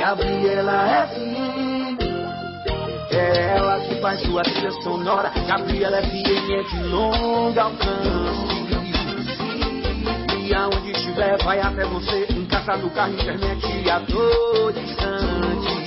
Gabriela FM. É ela que faz sua trilha sonora. Gabriela FM é de longo alcance. E aonde estiver vai até você. Em casa, no carro, internet, a todo instante.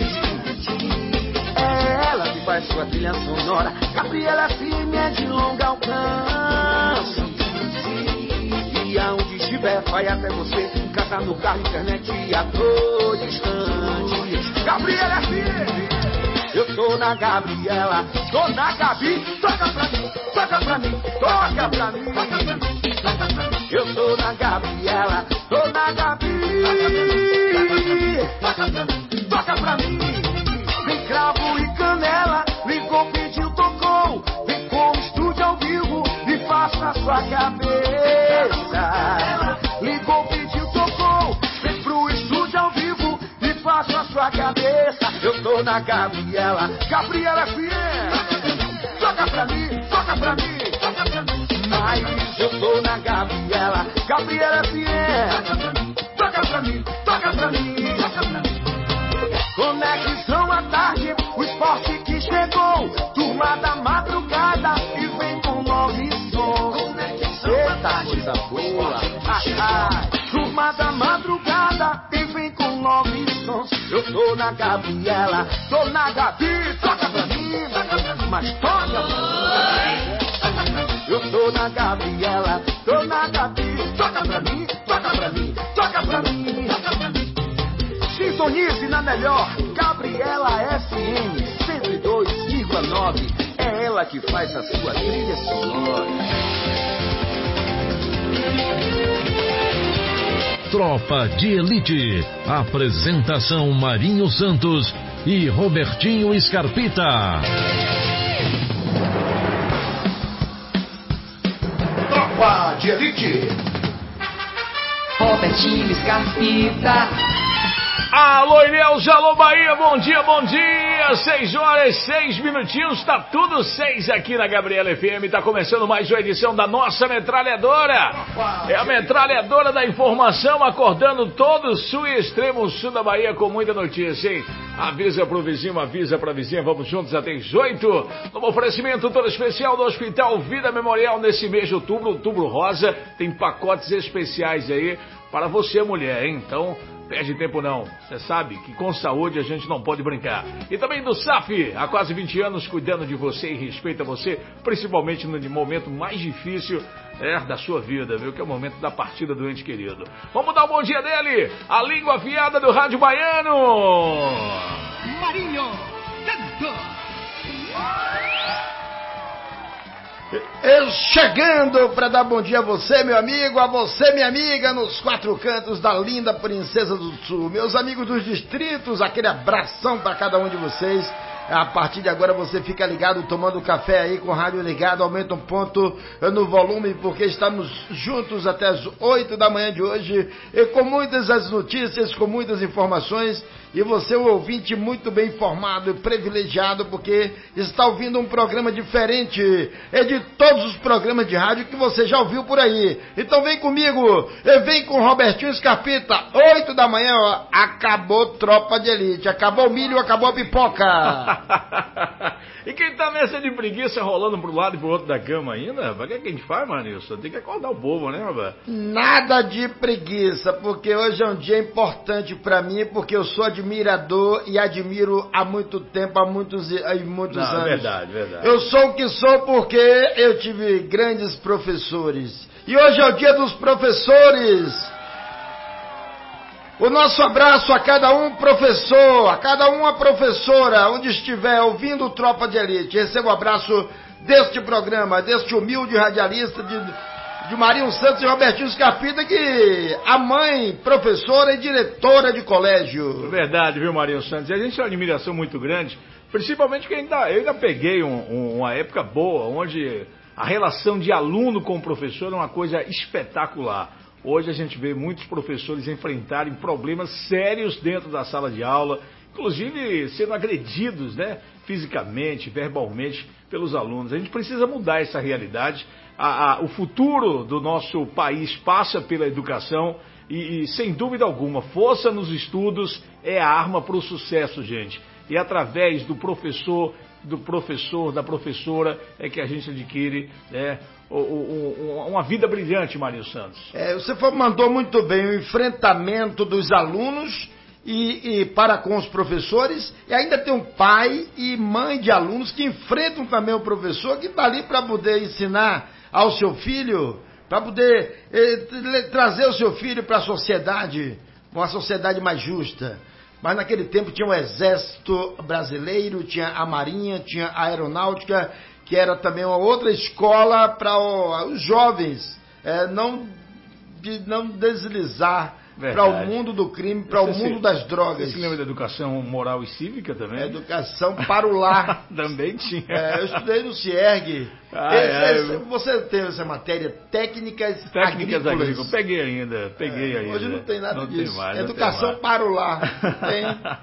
É ela que faz sua trilha sonora. Gabriela FM é de longo alcance. E aonde estiver vai até você. Em casa, no carro, internet, a todo instante. Gabriela FM. Eu tô na Gabriela, tô na Gabi, toca pra mim, toca pra mim, toca pra mim. Eu tô na Gabriela, tô na Gabi, toca pra mim. Vem cravo e canela, ligou, pediu, tocou. Vem com o estúdio ao vivo e faça a sua cabeça. Ligou, pediu, tocou. Vem pro estúdio ao vivo e faça a sua cabeça. Eu tô na Gabriela, Gabriela FM. Toca pra mim, toca pra mim, toca pra mim. Mas eu tô na Gabriela, Gabriela FM. Toca pra mim, toca pra mim, toca pra mim. Conexão à tarde, o esporte que chegou. Turma da madrugada e vem com nove sons. Eita, coisa boa. Turma da madrugada e vem com nove sons. Eu tô na Gabriela, tô na Gabi, toca pra mim, mas toca pra mim. Eu tô na Gabriela, tô na Gabi, toca pra mim, toca pra mim, toca pra mim. Sintonize na melhor, Gabriela FM 102,9. É ela que faz a sua trilha sonora. Tropa de Elite. Apresentação Marinho Santos e Robertinho Scarpita. Tropa de Elite. Robertinho Scarpita. Alô, Ilhéus, alô, Bahia, bom dia, bom dia. 6 horas, 6 minutinhos, tá tudo 6 aqui na Gabriela FM. Tá começando mais uma edição da nossa metralhadora. É a metralhadora da informação, acordando todo o sul e extremo sul da Bahia com muita notícia, hein? Avisa pro vizinho, avisa pra vizinha, vamos juntos até as 8. No oferecimento todo especial do Hospital Vida Memorial nesse mês de outubro, outubro rosa. Tem pacotes especiais aí para você, mulher, hein? Então, perde tempo não, você sabe que com saúde a gente não pode brincar. E também do SAF, há quase 20 anos cuidando de você e respeita você, principalmente no momento mais difícil da sua vida, viu? Que é o momento da partida do ente querido. Vamos dar um bom dia dele, a língua afiada do rádio baiano. Marinho Santos. Eu chegando para dar bom dia a você, meu amigo, a você, minha amiga, nos quatro cantos da linda Princesa do Sul. Meus amigos dos distritos, aquele abração para cada um de vocês. A partir de agora você fica ligado, tomando café aí com o rádio ligado, aumenta um ponto no volume, porque estamos juntos até as 8 da manhã de hoje, e com muitas as notícias, com muitas informações, e você é um ouvinte muito bem informado e privilegiado, porque está ouvindo um programa diferente, é de todos os programas de rádio que você já ouviu por aí. Então vem comigo, vem com o Robertinho Scarpita, 8 da manhã, ó, acabou Tropa de Elite, acabou o milho, acabou a pipoca. E quem tá nessa de preguiça rolando pro lado e pro outro da cama ainda, o que é que a gente faz, Manilson? Tem que acordar o povo, né, Roberto? Nada de preguiça, porque hoje é um dia importante pra mim, porque eu sou admirador e admiro há muito tempo, há muitos anos. Verdade, verdade. Eu sou o que sou porque eu tive grandes professores. E hoje é o dia dos professores. O nosso abraço a cada um professor, a cada uma professora, onde estiver ouvindo o Tropa de Elite. Receba o abraço deste programa, deste humilde radialista de Marinho Santos e Robertinho Scarpita, que a mãe, professora e diretora de colégio. Verdade, viu, Marinho Santos? E a gente tem uma admiração muito grande, principalmente que eu ainda peguei uma época boa, onde a relação de aluno com o professor é uma coisa espetacular. Hoje a gente vê muitos professores enfrentarem problemas sérios dentro da sala de aula, inclusive sendo agredidos, né, fisicamente, verbalmente, pelos alunos. A gente precisa mudar essa realidade. O futuro do nosso país passa pela educação. E sem dúvida alguma, força nos estudos é a arma para o sucesso, gente. E através do professor, da professora, é que a gente adquire, né, uma vida brilhante, Marinho Santos. Você mandou muito bem o enfrentamento dos alunos e para com os professores, e ainda tem um pai e mãe de alunos que enfrentam também o professor, que está ali para poder ensinar ao seu filho, para poder trazer o seu filho para a sociedade, uma sociedade mais justa. Mas naquele tempo tinha o Exército Brasileiro, tinha a Marinha, tinha a Aeronáutica, que era também uma outra escola para os jovens não deslizar para o mundo do crime, para o mundo das drogas. Você se lembra da educação moral e cívica também? Educação para o lar. Também tinha. Eu estudei no CIERG. Você teve essa matéria, técnicas agrícolas. Peguei ainda. Hoje não tem nada disso. Tem mais, educação para o lar. Tem.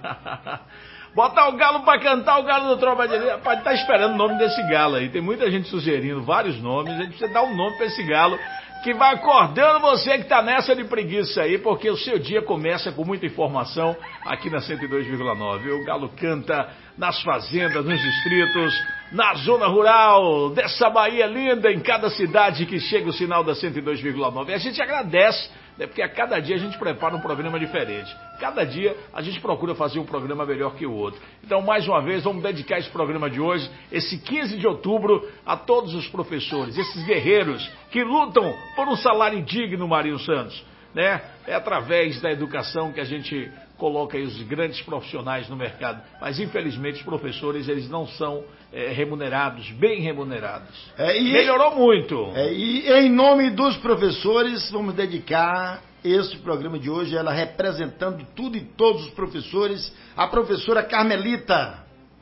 Botar o galo pra cantar, o galo do Tropa de Elite. Rapaz, tá esperando o nome desse galo aí. Tem muita gente sugerindo vários nomes. A gente precisa dar um nome pra esse galo, que vai acordando você que tá nessa de preguiça aí, porque o seu dia começa com muita informação aqui na 102,9. O galo canta nas fazendas, nos distritos, na zona rural dessa Bahia linda, em cada cidade que chega o sinal da 102,9. E a gente agradece, né, porque a cada dia a gente prepara um programa diferente. Cada dia a gente procura fazer um programa melhor que o outro. Então, mais uma vez, vamos dedicar esse programa de hoje, esse 15 de outubro, a todos os professores, esses guerreiros que lutam por um salário digno, Marinho Santos, né? É através da educação que a gente coloca aí os grandes profissionais no mercado. Mas, infelizmente, os professores, eles não são remunerados, bem remunerados. Melhorou muito. E em nome dos professores, vamos dedicar este programa de hoje, ela representando tudo e todos os professores, a professora Carmelita.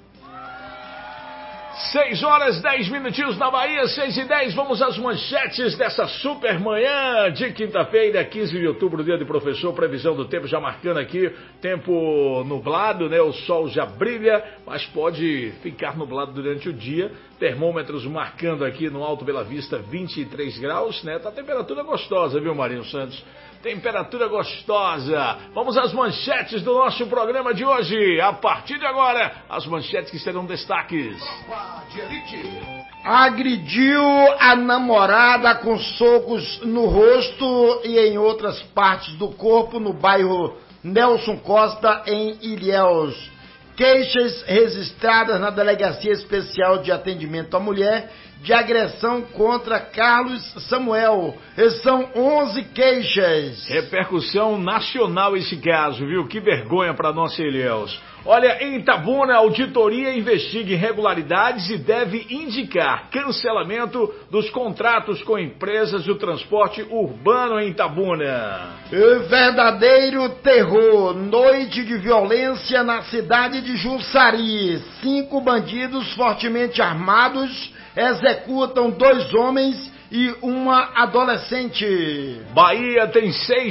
6h10 na Bahia, 6h10, vamos às manchetes dessa super manhã de quinta-feira, 15 de outubro, dia de professor. Previsão do tempo já marcando aqui, tempo nublado, né? O sol já brilha, mas pode ficar nublado durante o dia. Termômetros marcando aqui no Alto Bela Vista 23 graus, né? Tá temperatura gostosa, viu, Marinho Santos? Temperatura gostosa. Vamos às manchetes do nosso programa de hoje. A partir de agora, as manchetes que serão destaques. Agrediu a namorada com socos no rosto e em outras partes do corpo no bairro Nelson Costa, em Ilhéus. Queixas registradas na Delegacia Especial de Atendimento à Mulher de agressão contra Carlos Samuel. São 11 queixas. Repercussão nacional esse caso, viu? Que vergonha para nossa Ilhéus. Olha, em Itabuna, a auditoria investiga irregularidades e deve indicar cancelamento dos contratos com empresas do transporte urbano em Itabuna. Verdadeiro terror. Noite de violência na cidade de Jussari. 5 bandidos fortemente armados executam 2 homens e uma adolescente. Bahia tem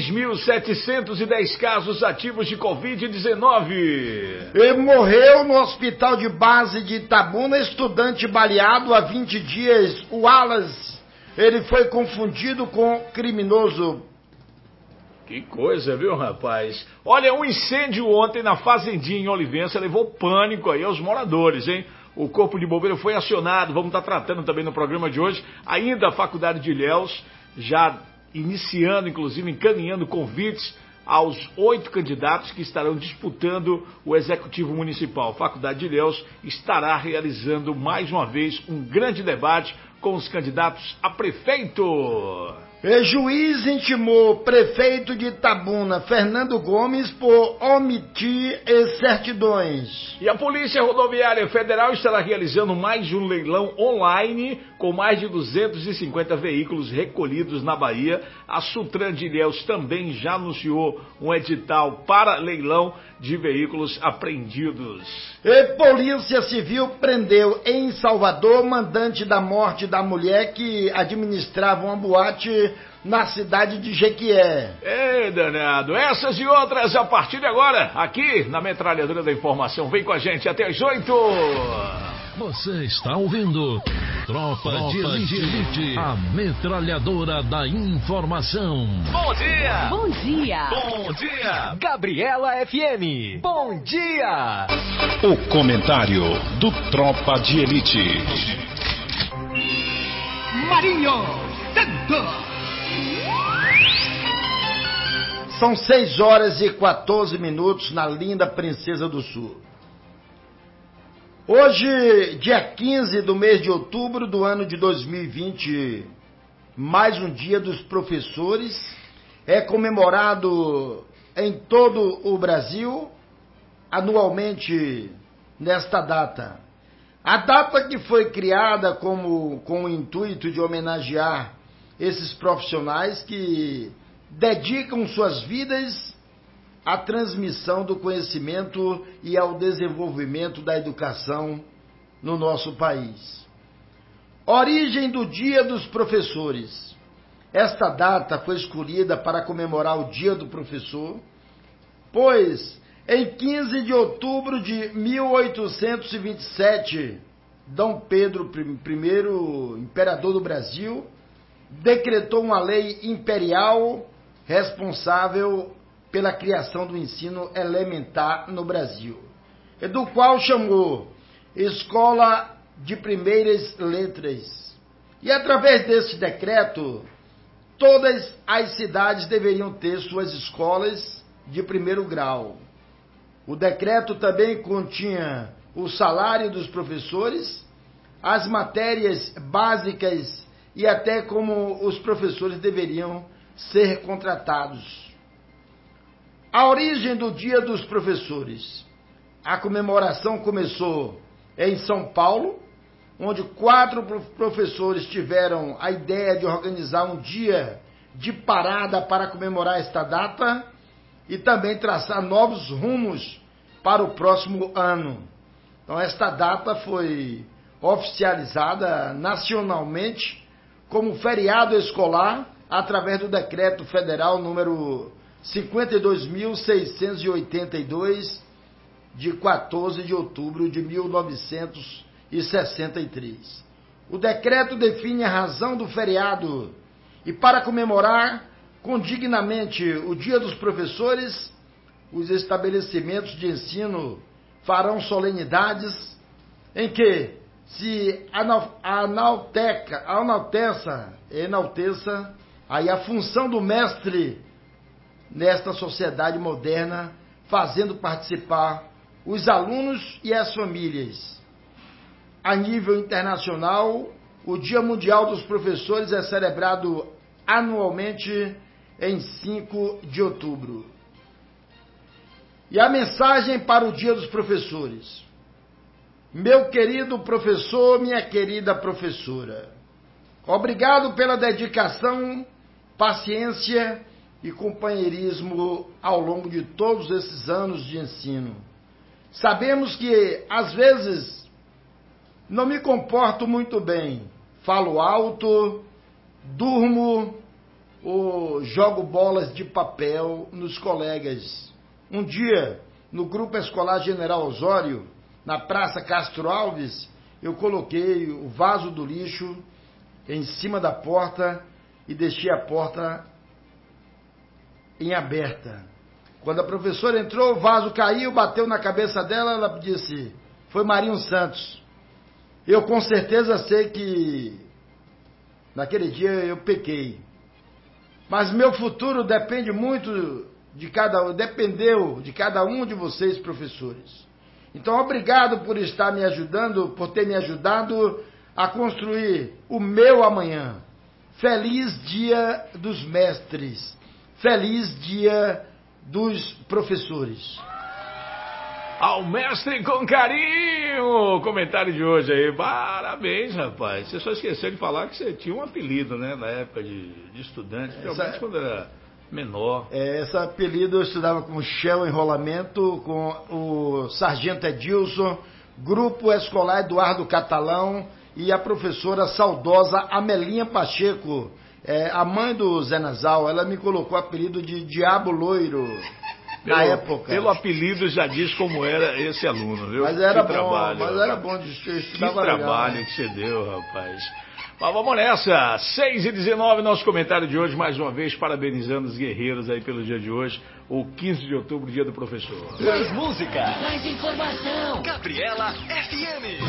6.710 casos ativos de Covid-19. E morreu no hospital de base de Itabuna estudante baleado há 20 dias, o Wallace. Ele foi confundido com criminoso. Que coisa, viu, rapaz? Olha, um incêndio ontem na fazendinha em Olivença levou pânico aí aos moradores, hein? O Corpo de Bombeiro foi acionado, vamos estar tratando também no programa de hoje. Ainda a Faculdade de Ilhéus, já iniciando, inclusive, encaminhando convites aos 8 candidatos que estarão disputando o Executivo Municipal. A Faculdade de Ilhéus estará realizando mais uma vez um grande debate com os candidatos a prefeito. Juiz intimou prefeito de Itabuna, Fernando Gomes, por omitir certidões. E a Polícia Rodoviária Federal estará realizando mais um leilão online com mais de 250 veículos recolhidos na Bahia. A Sutran de Ilhéus também já anunciou um edital para leilão de veículos apreendidos. E Polícia Civil prendeu em Salvador mandante da morte da mulher que administrava uma boate na cidade de Jequié. Ei, danado, essas e outras a partir de agora, aqui na Metralhadora da Informação. Vem com a gente até as 8. Você está ouvindo Tropa de Elite, a metralhadora da informação. Bom dia! Bom dia! Bom dia! Gabriela FM, bom dia! O comentário do Tropa de Elite. Marinho Santos. São 6h14 na linda Princesa do Sul. Hoje, dia 15 do mês de outubro do ano de 2020, mais um dia dos professores, é comemorado em todo o Brasil, anualmente nesta data. A data que foi criada com o intuito de homenagear esses profissionais que dedicam suas vidas à transmissão do conhecimento e ao desenvolvimento da educação no nosso país. Origem do Dia dos Professores. Esta data foi escolhida para comemorar o Dia do Professor, pois em 15 de outubro de 1827, Dom Pedro I, imperador do Brasil, decretou uma lei imperial responsável pela criação do ensino elementar no Brasil, do qual chamou Escola de Primeiras Letras. E através desse decreto, todas as cidades deveriam ter suas escolas de primeiro grau. O decreto também continha o salário dos professores, as matérias básicas e até como os professores deveriam ser contratados. A origem do Dia dos Professores. A comemoração começou em São Paulo, onde 4 professores tiveram a ideia de organizar um dia de parada para comemorar esta data e também traçar novos rumos para o próximo ano. Então, esta data foi oficializada nacionalmente como feriado escolar através do Decreto Federal número 52.682, de 14 de outubro de 1963. O decreto define a razão do feriado e, para comemorar condignamente o Dia dos Professores, os estabelecimentos de ensino farão solenidades em que se enalteça aí a função do mestre nesta sociedade moderna, fazendo participar os alunos e as famílias. A nível internacional, o Dia Mundial dos Professores é celebrado anualmente em 5 de outubro. E a mensagem para o Dia dos Professores. Meu querido professor, minha querida professora, obrigado pela dedicação, paciência e companheirismo ao longo de todos esses anos de ensino. Sabemos que, às vezes, não me comporto muito bem, falo alto, durmo ou jogo bolas de papel nos colegas. Um dia, no Grupo Escolar General Osório, na Praça Castro Alves, eu coloquei o vaso do lixo em cima da porta e deixei a porta em aberta. Quando a professora entrou, o vaso caiu, bateu na cabeça dela, ela disse, foi Marinho Santos. Eu com certeza sei que naquele dia eu pequei. Mas meu futuro depende muito dependeu de cada um de vocês, professores. Então, obrigado por estar me ajudando, por ter me ajudado a construir o meu amanhã. Feliz Dia dos Mestres. Feliz Dia dos Professores. Ao mestre com carinho! Comentário de hoje aí. Parabéns, rapaz. Você só esqueceu de falar que você tinha um apelido, né? Na época de estudante, principalmente quando era menor. Esse apelido eu estudava com Shell Enrolamento, com o Sargento Edilson, Grupo Escolar Eduardo Catalão e a professora saudosa Amelinha Pacheco, a mãe do Zé Nazal. Ela me colocou o apelido de Diabo Loiro. na época. Pelo apelido já diz como era esse aluno, viu? Mas era que bom, trabalho, mas rapaz. era bom de estudar. Que trabalho que você deu, rapaz. Mas vamos nessa, 6h19, nosso comentário de hoje, mais uma vez, parabenizando os guerreiros aí pelo dia de hoje, o 15 de outubro, dia do professor. Mais música, Mais informação. Gabriela FM.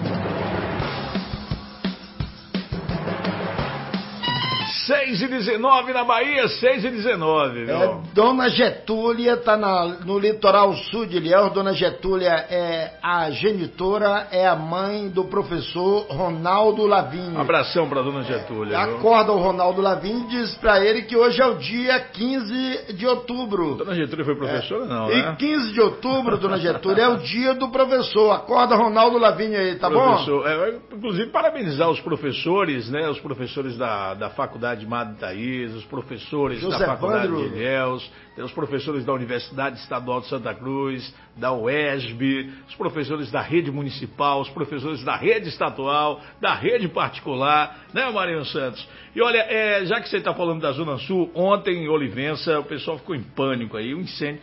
6h19 na Bahia, 6h19, viu? Dona Getúlia está no litoral sul de Ilhéus. Dona Getúlia é a genitora, é a mãe do professor Ronaldo Lavinho. Um abração para Dona Getúlia. Acorda o Ronaldo Lavinho e diz para ele que hoje é o dia 15 de outubro. Dona Getúlia foi professora, não, né? E 15 de outubro, Dona Getúlia, é o dia do professor. Acorda Ronaldo Lavinho aí, tá professor, bom? Inclusive, parabenizar os professores, né? Os professores da Faculdade Madre Thaís, os professores José da Faculdade Evandro. de Ilhéus, os professores da Universidade Estadual de Santa Cruz, da UESB, os professores da rede municipal, os professores da rede estadual, da rede particular, né, Marinho Santos? E olha, já que você está falando da Zona Sul, ontem em Olivença o pessoal ficou em pânico aí, um incêndio.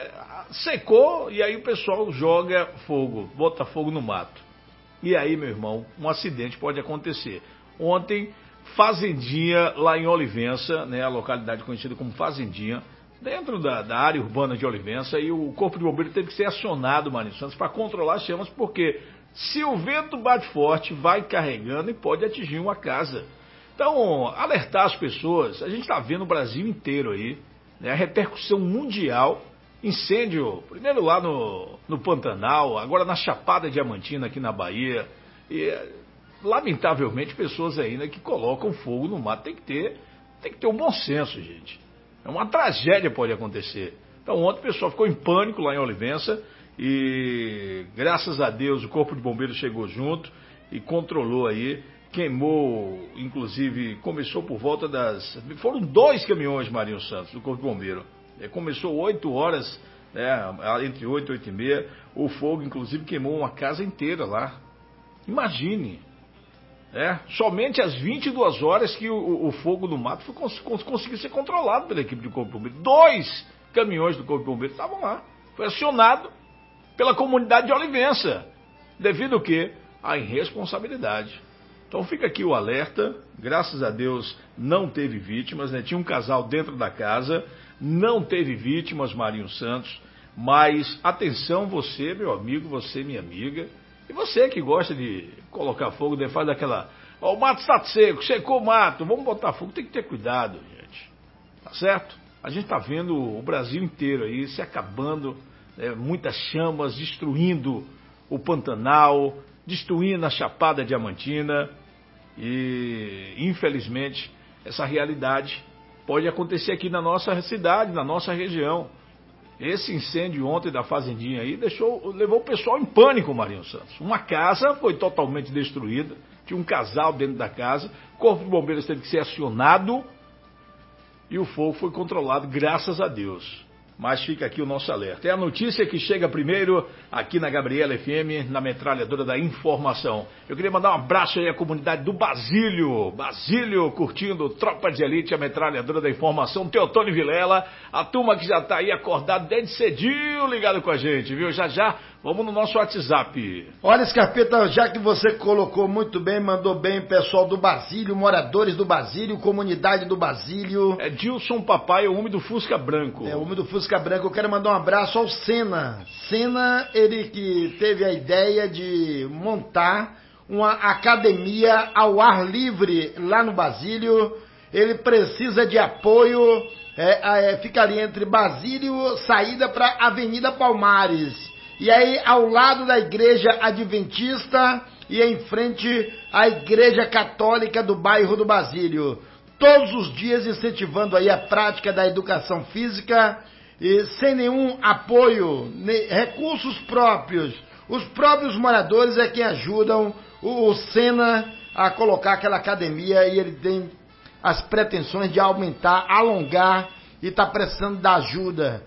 Secou e aí o pessoal joga fogo, bota fogo no mato. E aí, meu irmão, um acidente pode acontecer. Ontem, Fazendinha, lá em Olivença, né, a localidade conhecida como Fazendinha, dentro da área urbana de Olivença, e o Corpo de Bombeiro teve que ser acionado, Marinho Santos, para controlar as chamas, porque se o vento bate forte, vai carregando e pode atingir uma casa. Então, alertar as pessoas, a gente está vendo o Brasil inteiro aí, né, a repercussão mundial, incêndio, primeiro lá no Pantanal, agora na Chapada Diamantina aqui na Bahia, e lamentavelmente pessoas ainda que colocam fogo no mato. Tem que ter um bom senso, gente. Uma tragédia pode acontecer. Então ontem o pessoal ficou em pânico lá em Olivença e graças a Deus o Corpo de Bombeiros chegou junto e controlou aí, queimou, inclusive começou por volta foram 2 caminhões, Marinho Santos, do Corpo de Bombeiro. Começou 8 horas, entre 8 e 8 e meia, o fogo inclusive queimou uma casa inteira lá. Imagine. Somente às 22 horas que o fogo no mato conseguiu ser controlado pela equipe do Corpo de Bombeiro. 2 caminhões do Corpo de Bombeiro estavam lá. Foi acionado pela comunidade de Olivença. Devido ao quê? À irresponsabilidade. Então fica aqui o alerta. Graças a Deus não teve vítimas, né? Tinha um casal dentro da casa. Não teve vítimas, Marinho Santos. Mas atenção você, meu amigo, você, minha amiga. E você que gosta de colocar fogo, faz aquela... o mato está seco, secou o mato, vamos botar fogo. Tem que ter cuidado, gente. Tá certo? A gente está vendo o Brasil inteiro aí se acabando, muitas chamas, destruindo o Pantanal, destruindo a Chapada Diamantina. E, infelizmente, essa realidade pode acontecer aqui na nossa cidade, na nossa região. Esse incêndio ontem da Fazendinha aí levou o pessoal em pânico, Marinho Santos. Uma casa foi totalmente destruída, tinha um casal dentro da casa, o Corpo de Bombeiros teve que ser acionado e o fogo foi controlado, graças a Deus. Mas fica aqui o nosso alerta. É a notícia que chega primeiro aqui na Gabriela FM, na metralhadora da informação. Eu queria mandar um abraço aí à comunidade do Basílio. Basílio curtindo Tropa de Elite, a metralhadora da informação. Teotônio Vilela, a turma que já está aí acordada desde cedinho ligado com a gente, viu? Já, vamos no nosso WhatsApp. Olha, Scarpeta, já que você colocou muito bem, mandou bem, pessoal do Basílio, moradores do Basílio, comunidade do Basílio. É Dilson Papai, o homem do Fusca Branco. O homem do Fusca Branco. Eu quero mandar um abraço ao Senna. Senna, ele que teve a ideia de montar uma academia ao ar livre lá no Basílio. Ele precisa de apoio, fica ali entre Basílio, saída para Avenida Palmares. E aí, ao lado da Igreja Adventista e em frente à Igreja Católica do bairro do Basílio. Todos os dias incentivando aí a prática da educação física e sem nenhum apoio, recursos próprios. Os próprios moradores é quem ajudam o Senna a colocar aquela academia e ele tem as pretensões de aumentar, alongar e está precisando da ajuda.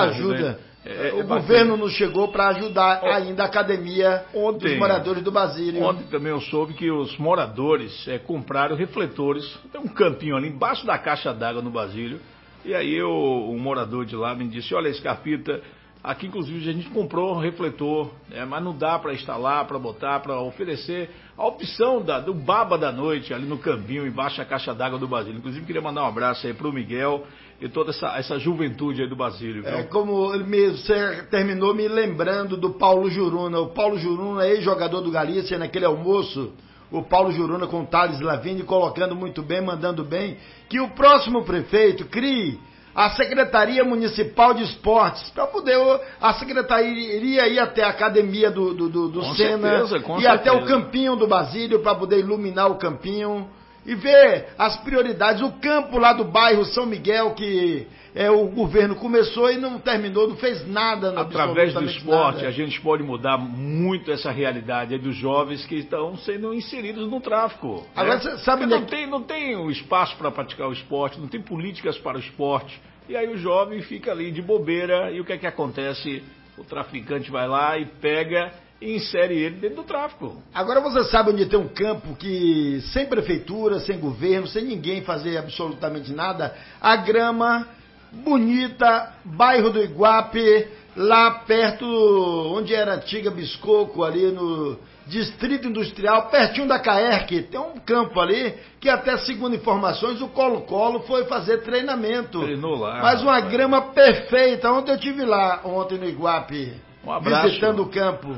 O governo não chegou para ajudar ainda a academia dos moradores do Basílio. Ontem também eu soube que os moradores compraram refletores. Tem um campinho ali embaixo da caixa d'água no Basílio. E aí um morador de lá me disse, olha, Scarpita, aqui inclusive a gente comprou um refletor, mas não dá para instalar, para botar, para oferecer a opção do baba da noite ali no campinho, embaixo da caixa d'água do Basílio. Inclusive queria mandar um abraço aí pro Miguel e toda essa juventude aí do Basílio. Viu? Como você terminou me lembrando do Paulo Juruna. O Paulo Juruna, ex-jogador do Galícia, naquele almoço, o Paulo Juruna com o Thales Lavigne colocando muito bem, mandando bem, que o próximo prefeito crie a Secretaria Municipal de Esportes, para poder a Secretaria ir até a academia do Sena e até o campinho do Basílio, para poder iluminar o campinho e ver as prioridades. O campo lá do bairro São Miguel, que o governo começou e não terminou, não fez nada. Através do esporte, nada. A gente pode mudar muito essa realidade aí dos jovens que estão sendo inseridos no tráfico. Agora, você sabe não tem um espaço para praticar o esporte, não tem políticas para o esporte. E aí o jovem fica ali de bobeira e o que é que acontece? O traficante vai lá e pega e insere ele dentro do tráfico. Agora você sabe onde tem um campo que sem prefeitura, sem governo, sem ninguém fazer absolutamente nada, a grama bonita, bairro do Iguape, lá perto onde era a antiga Biscoco, ali no Distrito Industrial, pertinho da Caerc, tem um campo ali que até segundo informações o Colo-Colo foi fazer treinamento. Treinou lá. Mas uma grama perfeita, ontem eu estive lá, ontem no Iguape, visitando o campo.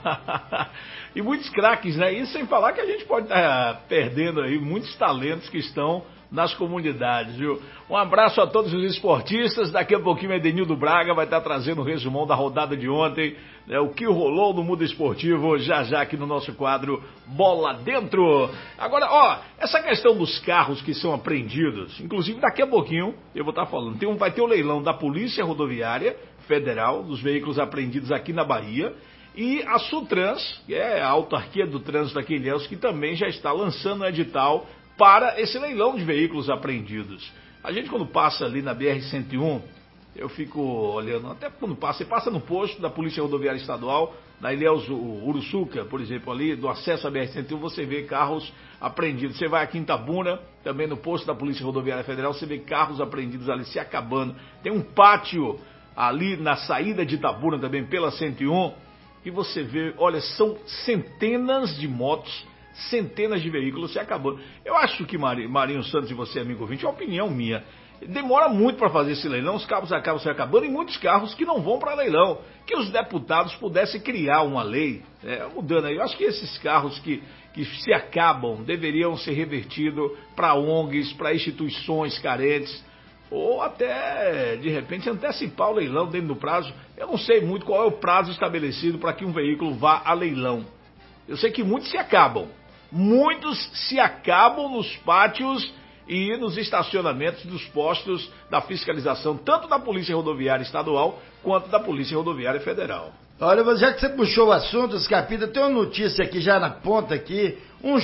E muitos craques, né? Isso sem falar que a gente pode estar perdendo aí muitos talentos que estão nas comunidades, viu? Um abraço a todos os esportistas. Daqui a pouquinho o Edenildo Braga vai estar trazendo o resumão da rodada de ontem, né? O que rolou no mundo esportivo, já aqui no nosso quadro Bola Dentro. Agora, essa questão dos carros que são apreendidos, inclusive daqui a pouquinho eu vou estar falando, vai ter o leilão da Polícia Rodoviária Federal, dos veículos apreendidos aqui na Bahia, e a Sutrans, que é a autarquia do trânsito aqui em Ilhéus, que também já está lançando um edital para esse leilão de veículos apreendidos. A gente quando passa ali na BR-101, eu fico olhando, até quando você passa no posto da Polícia Rodoviária Estadual, da Ilhéus Uruçuca, por exemplo, ali, do acesso à BR-101, você vê carros apreendidos. Você vai aqui em Itabuna, também no posto da Polícia Rodoviária Federal, você vê carros apreendidos ali se acabando. Tem um pátio ali na saída de Itabuna também, pela 101, e você vê, olha, são centenas de motos, centenas de veículos se acabando. Eu acho que, Marinho Santos e você, amigo ouvinte, é uma opinião minha. Demora muito para fazer esse leilão, os carros acabam se acabando e muitos carros que não vão para leilão. Que os deputados pudessem criar uma lei, mudando aí. Eu acho que esses carros que se acabam deveriam ser revertidos para ONGs, para instituições carentes, ou até, de repente, antecipar o leilão dentro do prazo. Eu não sei muito qual é o prazo estabelecido para que um veículo vá a leilão. Eu sei que muitos se acabam. Muitos se acabam nos pátios e nos estacionamentos dos postos da fiscalização, tanto da Polícia Rodoviária Estadual quanto da Polícia Rodoviária Federal. Olha, já que você puxou o assunto, Scarpita, tem uma notícia aqui já na ponta aqui, o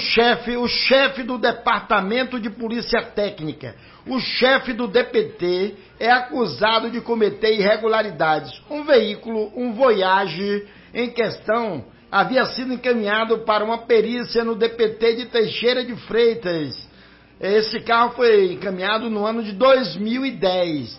chefe do Departamento de Polícia Técnica, o chefe do DPT é acusado de cometer irregularidades. Um veículo, um Voyage em questão, havia sido encaminhado para uma perícia no DPT de Teixeira de Freitas. Esse carro foi encaminhado no ano de 2010.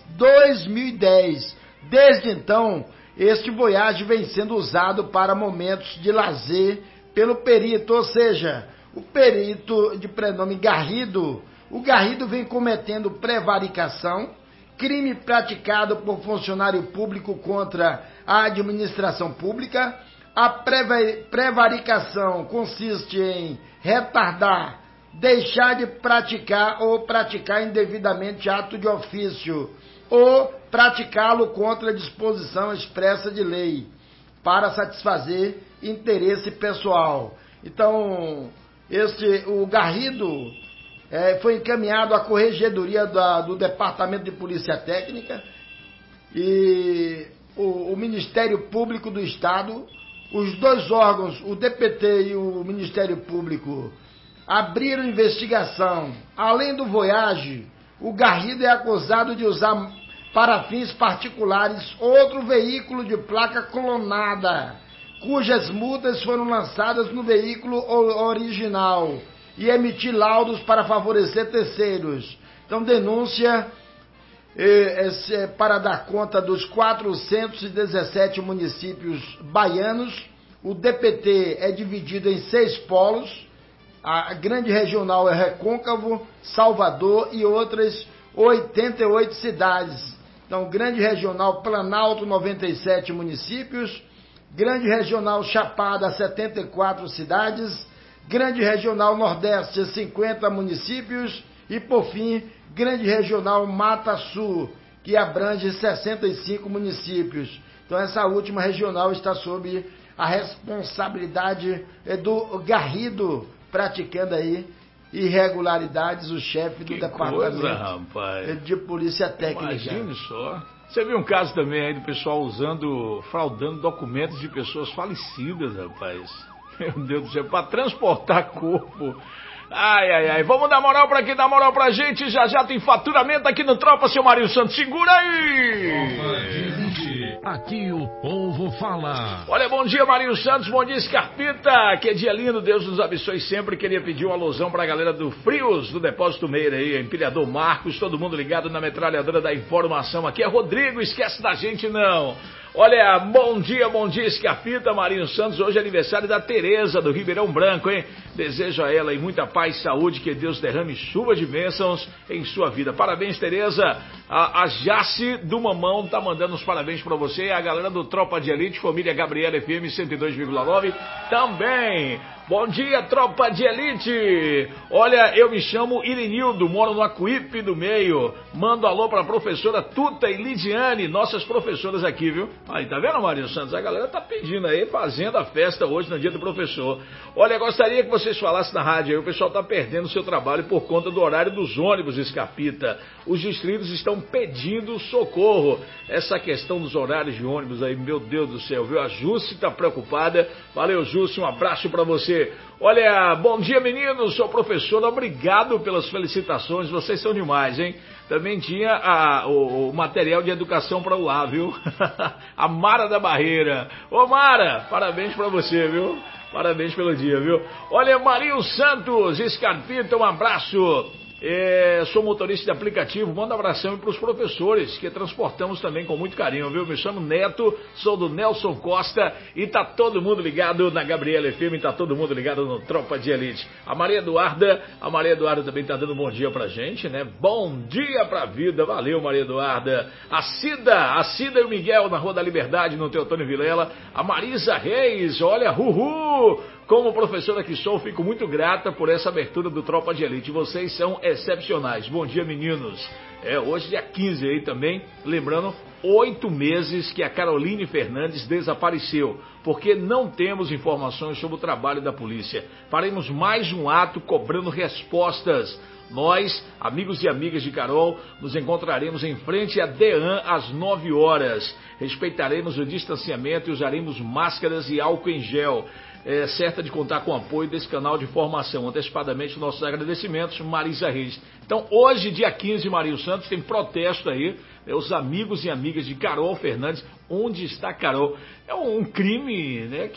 Desde então, este Voyage vem sendo usado para momentos de lazer pelo perito, ou seja, o perito de prenome Garrido. O Garrido vem cometendo prevaricação, crime praticado por funcionário público contra a administração pública. A prevaricação consiste em retardar, deixar de praticar ou praticar indevidamente ato de ofício ou praticá-lo contra a disposição expressa de lei para satisfazer interesse pessoal. Então, o Garrido foi encaminhado à corregedoria do Departamento de Polícia Técnica e o Ministério Público do Estado, os dois órgãos, o DPT e o Ministério Público, abriram investigação. Além do Voyage, o Garrido é acusado de usar para fins particulares outro veículo de placa clonada, cujas multas foram lançadas no veículo original, e emitir laudos para favorecer terceiros. Então, denúncia para dar conta dos 417 municípios baianos. O DPT é dividido em 6 polos. A grande regional é Recôncavo, Salvador e outras 88 cidades. Então, grande regional Planalto, 97 municípios. Grande regional Chapada, 74 cidades. Grande regional Nordeste, 50 municípios. E, por fim, grande regional Mata Sul, que abrange 65 municípios. Então, essa última regional está sob a responsabilidade do Garrido, praticando aí irregularidades, o chefe do Departamento de Polícia Técnica. Imagine só. Você viu um caso também aí do pessoal fraudando documentos de pessoas falecidas, rapaz. Meu Deus do céu, para transportar corpo. Ai. Vamos dar moral pra quem dá moral pra gente. Já tem faturamento aqui no Tropa, seu Mário Santos. Segura aí! Aqui o povo fala. Olha, bom dia, Marinho Santos, bom dia, Scarpita, que é dia lindo, Deus nos abençoe sempre. Queria pedir uma alusão pra galera do Frios, do Depósito Meira aí, Empilhador Marcos, todo mundo ligado na metralhadora da informação. Aqui é Rodrigo, esquece da gente não. Olha, bom dia, Scarpita, Marinho Santos. Hoje é aniversário da Tereza, do Ribeirão Branco, hein? Desejo a ela muita paz e saúde, que Deus derrame chuva de bênçãos em sua vida. Parabéns, Tereza. A Jace do Mamão tá mandando os parabéns pra você. A galera do Tropa de Elite, família Gabriela FM 102,9 também. Bom dia, Tropa de Elite. Olha, eu me chamo Irenildo, moro no Acuípe do Meio. Mando alô pra professora Tuta e Lidiane, nossas professoras aqui, viu? Aí, tá vendo, Marinho Santos? A galera tá pedindo aí, fazendo a festa hoje no dia do professor. Olha, gostaria que vocês falassem na rádio aí, o pessoal tá perdendo o seu trabalho por conta do horário dos ônibus, Escapita. Os distritos estão pedindo socorro. Essa questão dos horários de ônibus aí, meu Deus do céu, viu? A Jússi tá preocupada. Valeu, Jússi, um abraço pra você. Olha, bom dia, meninos, sou professora, obrigado pelas felicitações, vocês são demais, hein? Também tinha o material de educação para o lá, viu? A Mara da Barreira. Ô Mara, parabéns para você, viu? Parabéns pelo dia, viu? Olha, Marinho Santos, Scarpita, um abraço. Sou motorista de aplicativo, manda um abração para os professores que transportamos também com muito carinho, viu? Me chamo Neto, sou do Nelson Costa e tá todo mundo ligado na Gabriela FM, tá todo mundo ligado no Tropa de Elite. A Maria Eduarda também tá dando bom dia pra gente, né? Bom dia pra vida, valeu Maria Eduarda. A Cida e o Miguel na Rua da Liberdade, no Teotônio Vilela. A Marisa Reis, olha, como professora que sou, fico muito grata por essa abertura do Tropa de Elite. Vocês são excepcionais. Bom dia, meninos. Hoje dia 15 aí também, lembrando, 8 meses que a Caroline Fernandes desapareceu, porque não temos informações sobre o trabalho da polícia. Faremos mais um ato cobrando respostas. Nós, amigos e amigas de Carol, nos encontraremos em frente à DEAN às 9 horas. Respeitaremos o distanciamento e usaremos máscaras e álcool em gel. Certa de contar com o apoio desse canal de informação. Antecipadamente, nossos agradecimentos, Marisa Reis. Então, hoje, dia 15, Marinho Santos, tem protesto aí, os amigos e amigas de Carol Fernandes. Onde está Carol? É um crime, né,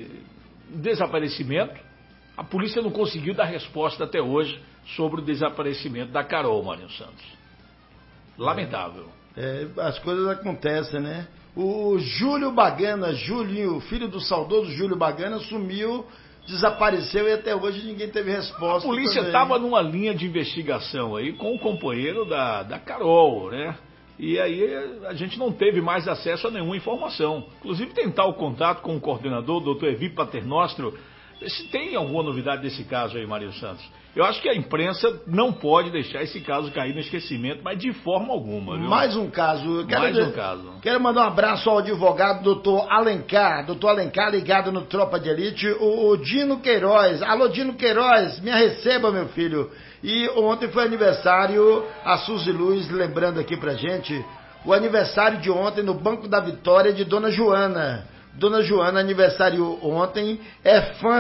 desaparecimento. A polícia não conseguiu dar resposta até hoje sobre o desaparecimento da Carol, Marinho Santos. Lamentável. As coisas acontecem, né? O Júlio Bagana, Julinho, filho do saudoso Júlio Bagana, sumiu, desapareceu e até hoje ninguém teve resposta. A polícia estava numa linha de investigação aí com o companheiro da Carol, né? E aí a gente não teve mais acesso a nenhuma informação. Inclusive tentar o contato com o coordenador, o doutor Evi Paternostro, se tem alguma novidade desse caso aí, Marinho Santos. Eu acho que a imprensa não pode deixar esse caso cair no esquecimento, mas de forma alguma, viu? Mais um caso. Caso. Quero mandar um abraço ao advogado doutor Alencar. Doutor Alencar ligado no Tropa de Elite. O Dino Queiroz. Alô, Dino Queiroz, me receba, meu filho. E ontem foi aniversário, a Suzy Luz lembrando aqui pra gente, o aniversário de ontem no Banco da Vitória de Dona Joana. Dona Joana, aniversário ontem, é fã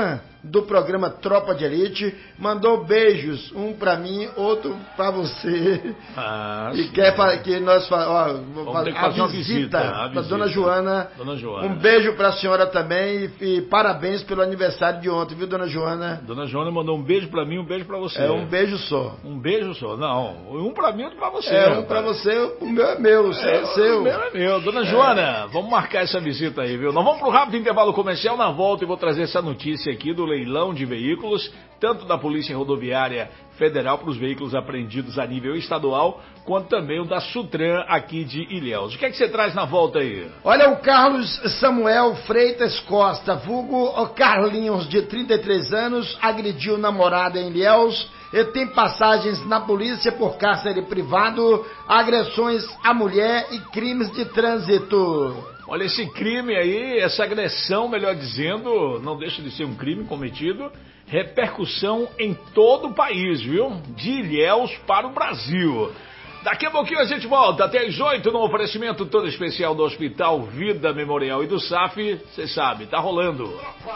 do programa Tropa de Elite. Mandou beijos, um pra mim, outro pra você. E quer que nós vamos fazer uma visita pra Dona Joana. Dona Joana. Um beijo pra senhora também e parabéns pelo aniversário de ontem, viu, Dona Joana? Dona Joana mandou um beijo pra mim, um beijo pra você. É um beijo só. Um beijo só. Não, um pra mim, outro pra você. Um pra você, o meu é meu, o seu é seu. O meu é meu. Dona Joana, vamos marcar essa visita aí, viu? Nós vamos pro rápido intervalo comercial. Na volta eu vou trazer essa notícia aqui do leilão de veículos, tanto da Polícia Rodoviária Federal para os veículos apreendidos a nível estadual, quanto também o da Sutran aqui de Ilhéus. O que é que você traz na volta aí? Olha, o Carlos Samuel Freitas Costa, vulgo Carlinhos, de 33 anos, agrediu namorada em Ilhéus e tem passagens na polícia por cárcere privado, agressões à mulher e crimes de trânsito. Olha, esse crime aí, essa agressão, melhor dizendo, não deixa de ser um crime cometido, repercussão em todo o país, viu? De Ilhéus para o Brasil. Daqui a pouquinho a gente volta, até às 8 no oferecimento todo especial do Hospital Vida Memorial e do SAF, você sabe, tá rolando.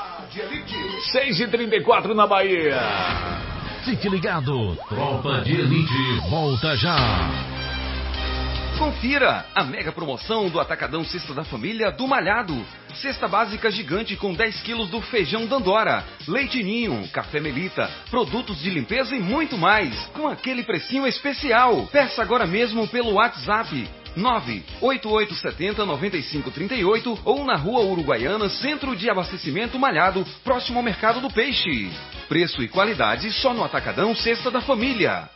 6h34 na Bahia. Fique ligado, Tropa de Elite volta já. Confira a mega promoção do Atacadão Cesta da Família do Malhado. Cesta básica gigante com 10 quilos do feijão Dandora, leite ninho, café Melita, produtos de limpeza e muito mais, com aquele precinho especial. Peça agora mesmo pelo WhatsApp 98870-9538 ou na Rua Uruguaiana, Centro de Abastecimento Malhado, próximo ao Mercado do Peixe. Preço e qualidade só no Atacadão Cesta da Família.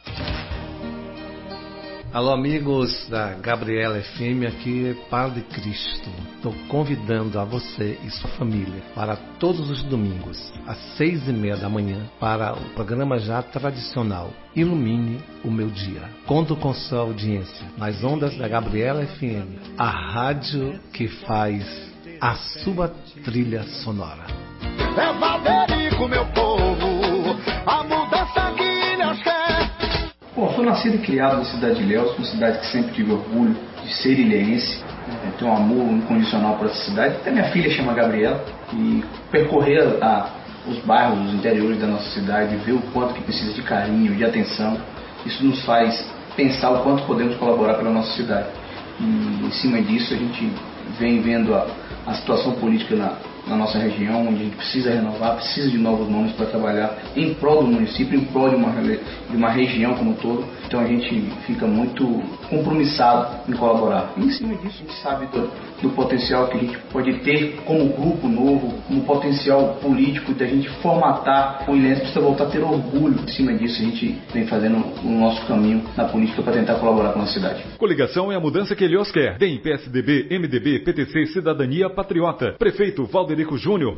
Alô, amigos da Gabriela FM, aqui é Padre Cristo. Estou convidando a você e sua família para todos os domingos, às 6h30 da manhã, para o programa já tradicional Ilumine o Meu Dia. Conto com sua audiência nas ondas da Gabriela FM, a rádio que faz a sua trilha sonora. É Valderico, meu povo, a mudança que Deus quer. Bom, eu sou nascido e criado na cidade de Ilhéus, uma cidade que sempre tive orgulho de ser ilhéense, tenho um amor incondicional por essa cidade. Até minha filha chama Gabriela, e percorrer os bairros, os interiores da nossa cidade, ver o quanto que precisa de carinho, de atenção, isso nos faz pensar o quanto podemos colaborar pela nossa cidade. E em cima disso a gente vem vendo a situação política na nossa região, onde a gente precisa renovar, precisa de novos nomes para trabalhar em prol do município, em prol de uma região como um todo. Então a gente fica muito compromissado em colaborar. E em cima disso a gente sabe do potencial que a gente pode ter como grupo novo, como potencial político, da gente formatar o ilhéense, precisa voltar a ter orgulho. Em cima disso a gente vem fazendo o nosso caminho na política para tentar colaborar com a nossa cidade. Coligação é a mudança que Ilhéus quer. DEM, PSDB, MDB, PTC, Cidadania, Patriota. Prefeito Valderico Júnior.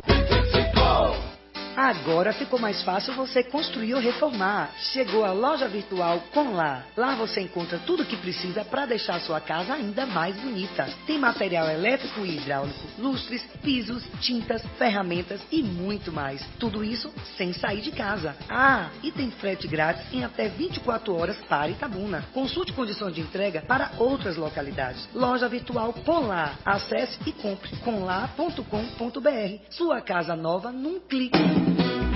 Agora ficou mais fácil você construir ou reformar. Chegou a loja virtual Conlá. Lá você encontra tudo o que precisa para deixar a sua casa ainda mais bonita. Tem material elétrico e hidráulico, lustres, pisos, tintas, ferramentas e muito mais. Tudo isso sem sair de casa. Ah, e tem frete grátis em até 24 horas para Itabuna. Consulte condições de entrega para outras localidades. Loja virtual Conlá. Acesse e compre conlá.com.br. Sua casa nova num clique.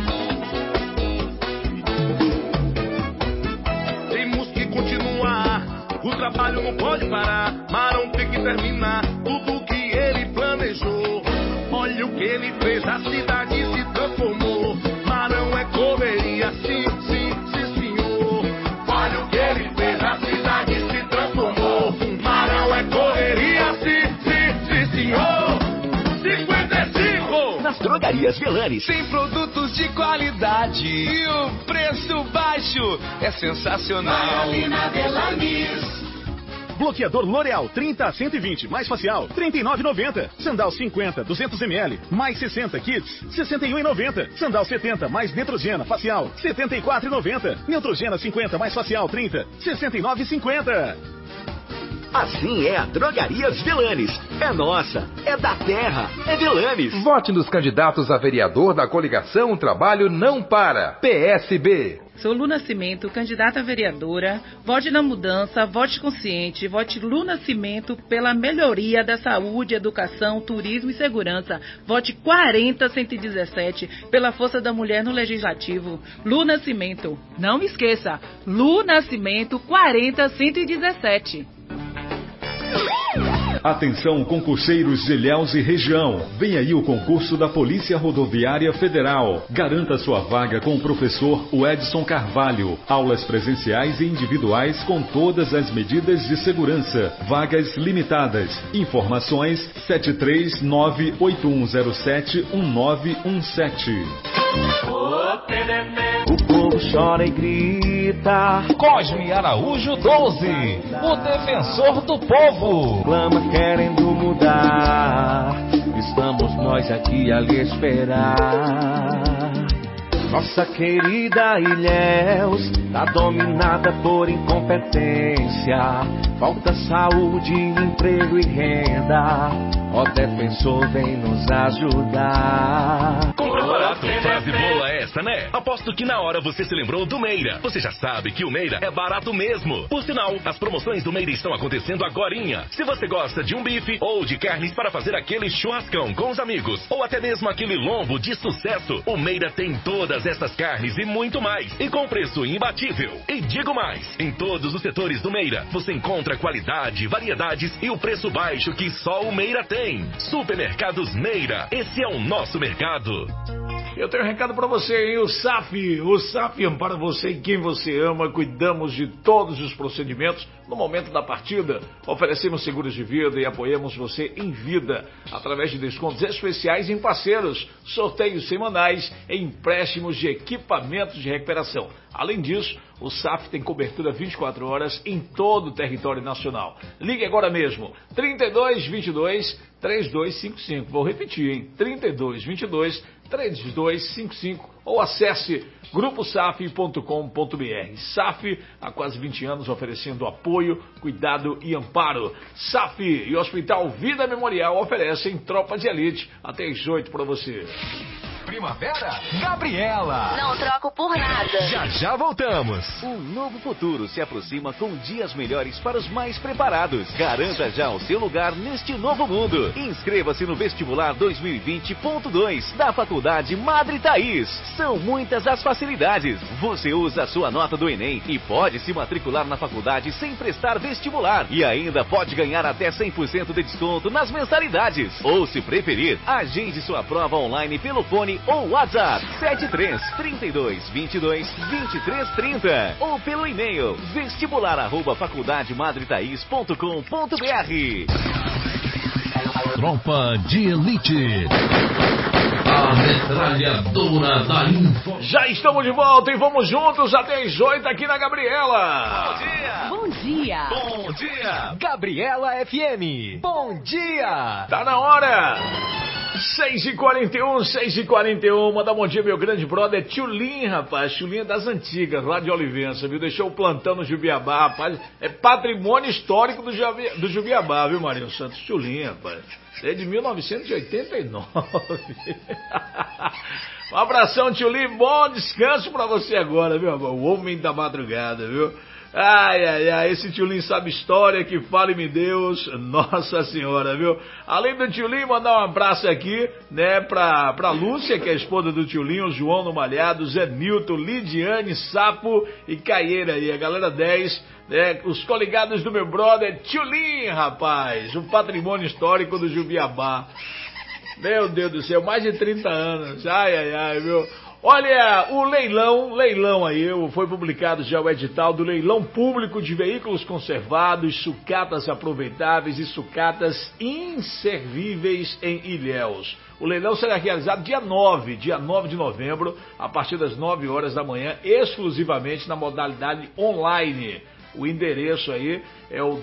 Temos que continuar, o trabalho não pode parar. Marão tem que terminar tudo que ele planejou. Olha o que ele fez, a cidade se transformou. Marão é correria, sim, sim, sim, senhor. Olha o que ele fez, a cidade se transformou. Marão é correria, sim, sim, sim, senhor. 55 Nas drogarias Velanes tem produtos de qualidade e o preço baixo é sensacional. Vai ali na Velanes. Bloqueador L'Oreal 30 a 120 mais facial R$ 39,90. Sandal 50 200 ml mais 60 kits R$ 61,90. Sandal 70 mais Neutrogena facial R$ 74,90. Neutrogena 50 mais facial 30 R$ 69,50. Assim é a Drogarias Velanes. É nossa, é da terra, é Velanes. Vote nos candidatos a vereador da coligação O Trabalho Não Para. PSB. Sou Lu Nascimento, candidata a vereadora. Vote na mudança, vote consciente, vote Lu Nascimento pela melhoria da saúde, educação, turismo e segurança. Vote 40117 pela força da mulher no Legislativo. Lu Nascimento. Não esqueça, Lu Nascimento 40117. Atenção, concurseiros de Ilhéus e região. Vem aí o concurso da Polícia Rodoviária Federal. Garanta sua vaga com o professor Edson Carvalho. Aulas presenciais e individuais com todas as medidas de segurança. Vagas limitadas. Informações 739-8107-1917. O povo chora e grita. Cosme Araújo 12, o defensor do povo. Clama querendo mudar. Estamos nós aqui a lhe esperar. Nossa querida Ilhéus tá dominada por incompetência. Falta saúde, emprego e renda. Ó defensor, vem nos ajudar. Frase boa essa, né? Aposto que na hora você se lembrou do Meira. Você já sabe que o Meira é barato mesmo. Por sinal, as promoções do Meira estão acontecendo agorinha. Se você gosta de um bife ou de carnes para fazer aquele churrascão com os amigos, ou até mesmo aquele lombo de sucesso, o Meira tem todas essas carnes e muito mais. E com preço imbatível. E digo mais, em todos os setores do Meira, você encontra qualidade, variedades e o preço baixo que só o Meira tem. Supermercados Meira, esse é o nosso mercado. Eu tenho um recado para você, hein? O SAF ampara você e quem você ama. Cuidamos de todos os procedimentos no momento da partida. Oferecemos seguros de vida e apoiamos você em vida através de descontos especiais em parceiros, sorteios semanais e empréstimos de equipamentos de recuperação. Além disso, o SAF tem cobertura 24 horas em todo o território nacional. Ligue agora mesmo, 3222-3255. Vou repetir, hein? 3222-3255 ou acesse gruposaf.com.br. SAF, há quase 20 anos oferecendo apoio, cuidado e amparo. SAF e Hospital Vida Memorial oferecem tropa de elite até às 8 para você. Primavera, Gabriela. Não troco por nada. Já voltamos. Um novo futuro se aproxima com dias melhores para os mais preparados. Garanta já o seu lugar neste novo mundo. Inscreva-se no vestibular 2020.2 da Faculdade Madre Thaís. São muitas as facilidades. Você usa a sua nota do Enem e pode se matricular na faculdade sem prestar vestibular. E ainda pode ganhar até 100% de desconto nas mensalidades. Ou, se preferir, agende sua prova online pelo fone ou WhatsApp 73-32-22-2330 ou pelo e-mail vestibular@faculdademadrethaís.com.br. Tropa de Elite. A metralhadora da Info. Já estamos de volta e vamos juntos até às 8 aqui na Gabriela. Bom dia. Bom dia. Bom dia. Gabriela FM. Bom dia. Tá na hora. 6h41. Manda bom dia, meu grande brother Tchulinho, rapaz. Tchulinho das antigas, lá de Olivença, viu? Deixou o plantão no Jubiabá, rapaz. É patrimônio histórico do Jubiabá, viu, Marinho Santos? Tchulinho, rapaz. Desde 1989. Um abração, Tchulinho. Bom descanso pra você agora, viu, amor? O homem da madrugada, viu? Ai, esse Tchulinho sabe história, que fale-me Deus, Nossa Senhora, viu? Além do Tchulinho, mandar um abraço aqui, né, pra Lúcia, que é a esposa do Tchulinho, João no Malhado, Zé Nilton, Lidiane, Sapo e Caieira aí, a galera 10, né, os coligados do meu brother Tchulinho, rapaz, o patrimônio histórico do Jubiabá. Meu Deus do céu, mais de 30 anos, ai, viu? Olha, o leilão aí, foi publicado já o edital do leilão público de veículos conservados, sucatas aproveitáveis e sucatas inservíveis em Ilhéus. O leilão será realizado dia 9 de novembro, a partir das 9 horas da manhã, exclusivamente na modalidade online. O endereço aí é o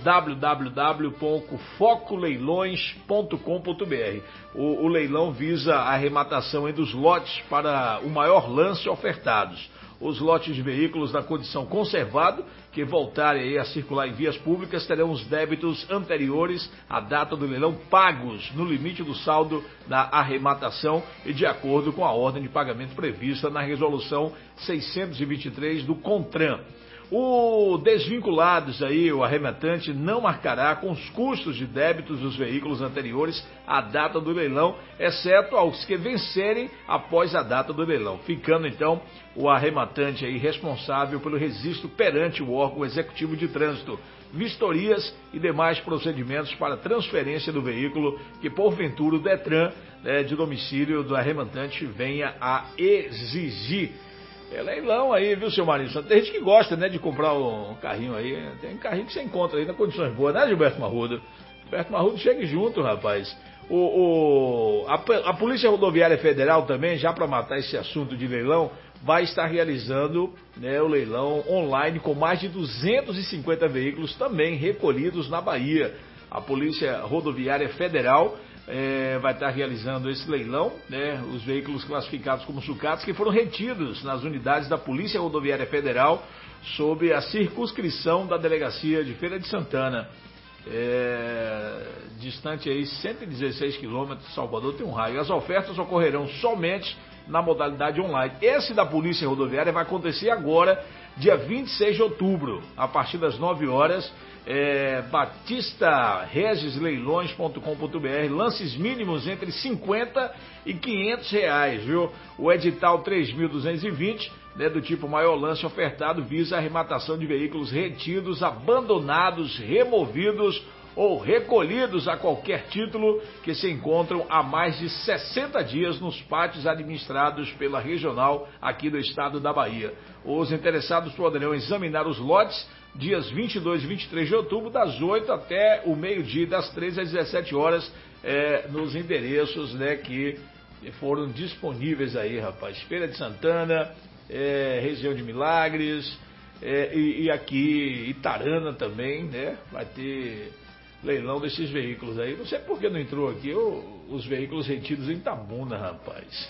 www.focoleilões.com.br. O leilão visa a arrematação dos lotes para o maior lance ofertados. Os lotes de veículos na condição conservado, que voltarem aí a circular em vias públicas, terão os débitos anteriores à data do leilão pagos no limite do saldo da arrematação e de acordo com a ordem de pagamento prevista na resolução 623 do CONTRAN. O desvinculados aí, o arrematante não marcará com os custos de débitos dos veículos anteriores à data do leilão, exceto aos que vencerem após a data do leilão, ficando então o arrematante aí responsável pelo registro perante o órgão executivo de trânsito, vistorias e demais procedimentos para transferência do veículo que porventura o Detran de domicílio do arrematante venha a exigir. É leilão aí, viu, seu Marinho? Tem gente que gosta, né, de comprar um carrinho aí. Tem carrinho que você encontra aí, na condições boas, né, Gilberto Marrudo? Gilberto Marrudo, chegue junto, rapaz. A Polícia Rodoviária Federal também, já para matar esse assunto de leilão, vai estar realizando, né, o leilão online com mais de 250 veículos também recolhidos na Bahia. A Polícia Rodoviária Federal vai estar realizando esse leilão, né, os veículos classificados como sucatas que foram retidos nas unidades da Polícia Rodoviária Federal sob a circunscrição da Delegacia de Feira de Santana. Distante aí 116 quilômetros de Salvador, tem um raio. As ofertas ocorrerão somente na modalidade online. Esse da Polícia Rodoviária vai acontecer agora, dia 26 de outubro, a partir das 9 horas, batistaregisleilões.com.br, lances mínimos entre 50 e 500 reais, viu? O edital 3.220, né, do tipo maior lance ofertado, visa a arrematação de veículos retidos, abandonados, removidos ou recolhidos a qualquer título que se encontram há mais de 60 dias nos pátios administrados pela regional aqui do estado da Bahia. Os interessados poderão examinar os lotes dias 22 e 23 de outubro, das 8 até o meio-dia, das 13 às 17 horas, nos endereços, né, que foram disponíveis aí, rapaz. Feira de Santana, região de Milagres, e aqui Itarana também, né, vai ter leilão desses veículos aí. Não sei por que não entrou aqui os veículos retidos em Itabuna, rapaz.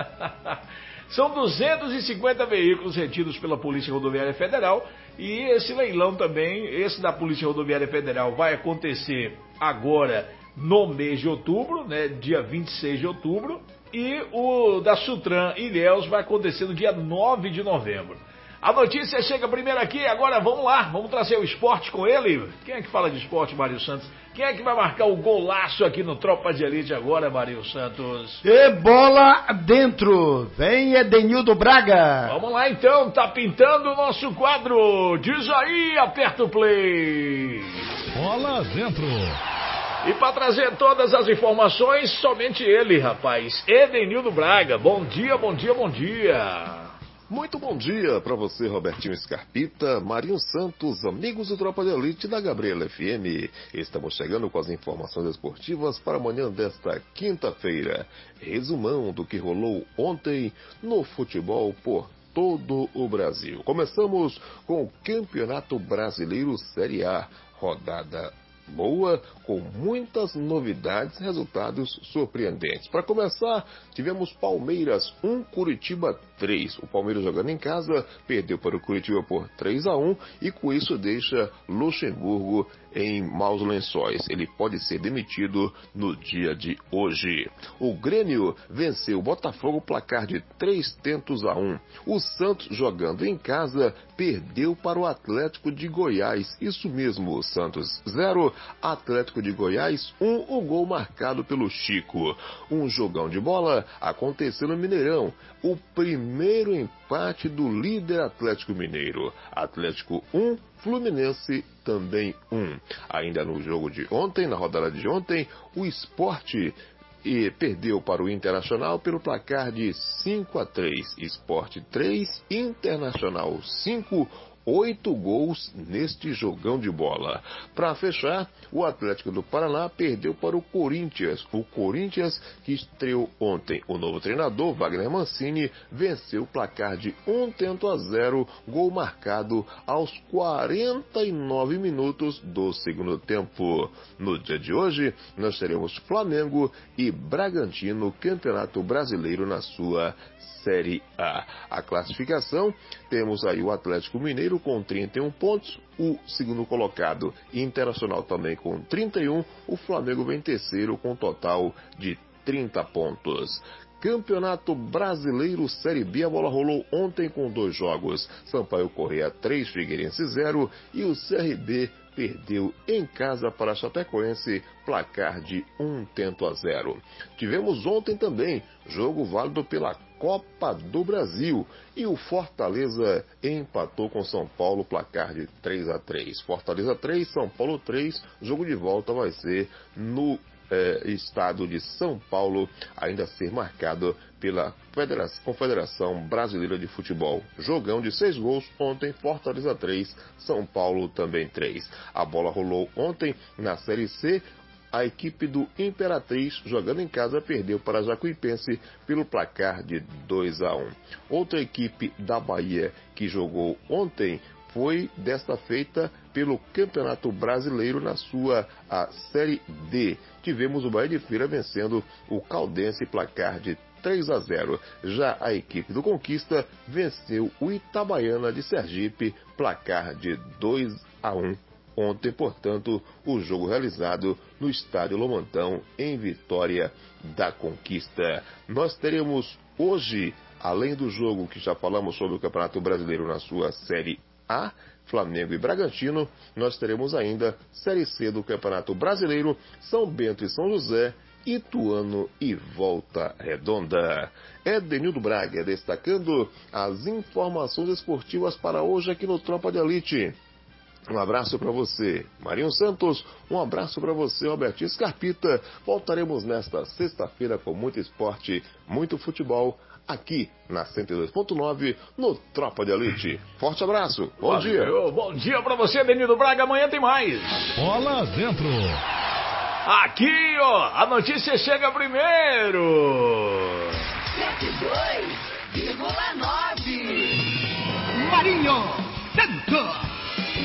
São 250 veículos retidos pela Polícia Rodoviária Federal e esse leilão também, esse da Polícia Rodoviária Federal, vai acontecer agora no mês de outubro, né, dia 26 de outubro, e o da Sutran Ilhéus vai acontecer no dia 9 de novembro. A notícia chega primeiro aqui, agora vamos lá, vamos trazer o esporte com ele. Quem é que fala de esporte, Mário Santos? Quem é que vai marcar o golaço aqui no Tropa de Elite agora, Mário Santos? E bola dentro, vem Edenildo Braga. Vamos lá então, tá pintando o nosso quadro. Diz aí, aperta o play. Bola dentro. E para trazer todas as informações, somente ele, rapaz, Edenildo Braga. Bom dia, bom dia, bom dia. Muito bom dia para você, Robertinho Scarpita, Marinho Santos, amigos do Tropa de Elite da Gabriela FM. Estamos chegando com as informações esportivas para amanhã desta quinta-feira. Resumão do que rolou ontem no futebol por todo o Brasil. Começamos com o Campeonato Brasileiro Série A, rodada boa, com muitas novidades, resultados surpreendentes. Para começar, tivemos Palmeiras 1, Curitiba 3. O Palmeiras jogando em casa, perdeu para o Curitiba por 3-1 e com isso deixa Luxemburgo em maus lençóis. Ele pode ser demitido no dia de hoje. O Grêmio venceu o Botafogo, placar de 3-1. O Santos, jogando em casa, perdeu para o Atlético de Goiás. Isso mesmo, Santos 0, Atlético de Goiás 1, o gol marcado pelo Chico. Um jogão de bola aconteceu no Mineirão. O primeiro empate do líder Atlético Mineiro. Atlético 1, Fluminense também 1. Ainda no jogo de ontem, na rodada de ontem, o Sport perdeu para o Internacional pelo placar de 5-3. Sport 3, Internacional 5. 8 gols neste jogão de bola. Para fechar, o Atlético do Paraná perdeu para o Corinthians. O Corinthians, que estreou ontem o novo treinador, Wagner Mancini, venceu o placar de 1-0, gol marcado aos 49 minutos do segundo tempo. No dia de hoje, nós teremos Flamengo e Bragantino, Campeonato Brasileiro na sua Série A. A classificação, temos aí o Atlético Mineiro com 31 pontos, o segundo colocado Internacional também com 31, o Flamengo vem terceiro com um total de 30 pontos. Campeonato Brasileiro Série B, a bola rolou ontem com 2 jogos. Sampaio Corrêa 3, Figueirense 0 e o CRB perdeu em casa para a Chapecoense, placar de 1-0. Tivemos ontem também jogo válido pela Copa do Brasil e o Fortaleza empatou com São Paulo, placar de 3-3. Fortaleza 3, São Paulo 3, jogo de volta vai ser no estado de São Paulo, ainda a ser marcado pela Confederação Brasileira de Futebol. Jogão de 6 gols ontem, Fortaleza 3, São Paulo também 3. A bola rolou ontem na Série C. A equipe do Imperatriz, jogando em casa, perdeu para a Jacuipense pelo placar de 2-1. Outra equipe da Bahia que jogou ontem foi desta feita pelo Campeonato Brasileiro na sua Série D. Tivemos o Bahia de Feira vencendo o Caldense, placar de 3-0. Já a equipe do Conquista venceu o Itabaiana de Sergipe, placar de 2-1. Ontem, portanto, o jogo realizado no Estádio Lomantão, em Vitória da Conquista. Nós teremos hoje, além do jogo que já falamos sobre o Campeonato Brasileiro na sua Série A, Flamengo e Bragantino, nós teremos ainda Série C do Campeonato Brasileiro, São Bento e São José, Ituano e Volta Redonda. Edenildo Braga destacando as informações esportivas para hoje aqui no Tropa de Elite. Um abraço para você, Marinho Santos. Um abraço para você, Robertinho Scarpita. Voltaremos nesta sexta-feira com muito esporte, muito futebol, aqui na 102.9, no Tropa de Elite. Forte abraço, bom dia. Bom dia para você, Edenildo Braga. Amanhã tem mais. Bola dentro. Aqui, ó, a notícia chega primeiro. 102,9. Marinho Santos.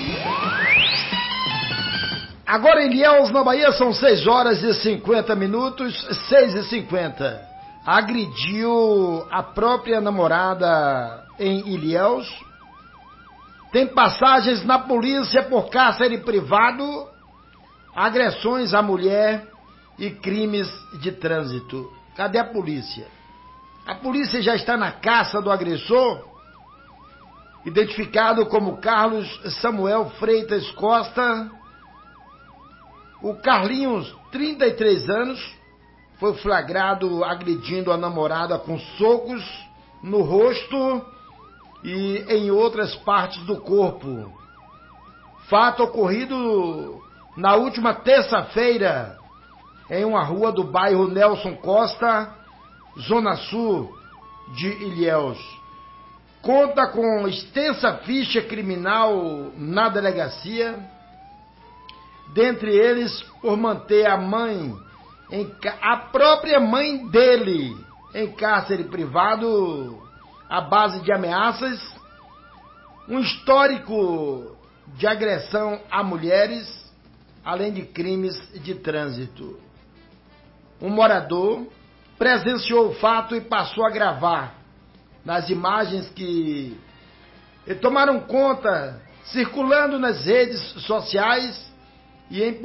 Agora em Ilhéus, na Bahia, são 6 horas e 50 minutos, 6h50. Agrediu a própria namorada em Ilhéus. Tem passagens na polícia por cárcere privado, agressões à mulher e crimes de trânsito. Cadê a polícia? A polícia já está na caça do agressor, identificado como Carlos Samuel Freitas Costa. O Carlinhos, 33 anos, foi flagrado agredindo a namorada com socos no rosto e em outras partes do corpo. Fato ocorrido na última terça-feira em uma rua do bairro Nelson Costa, zona sul de Ilhéus. Conta com extensa ficha criminal na delegacia, dentre eles por manter a própria mãe dele em cárcere privado à base de ameaças, um histórico de agressão a mulheres, além de crimes de trânsito. Um morador presenciou o fato e passou a gravar nas imagens que tomaram conta, circulando nas redes sociais, e é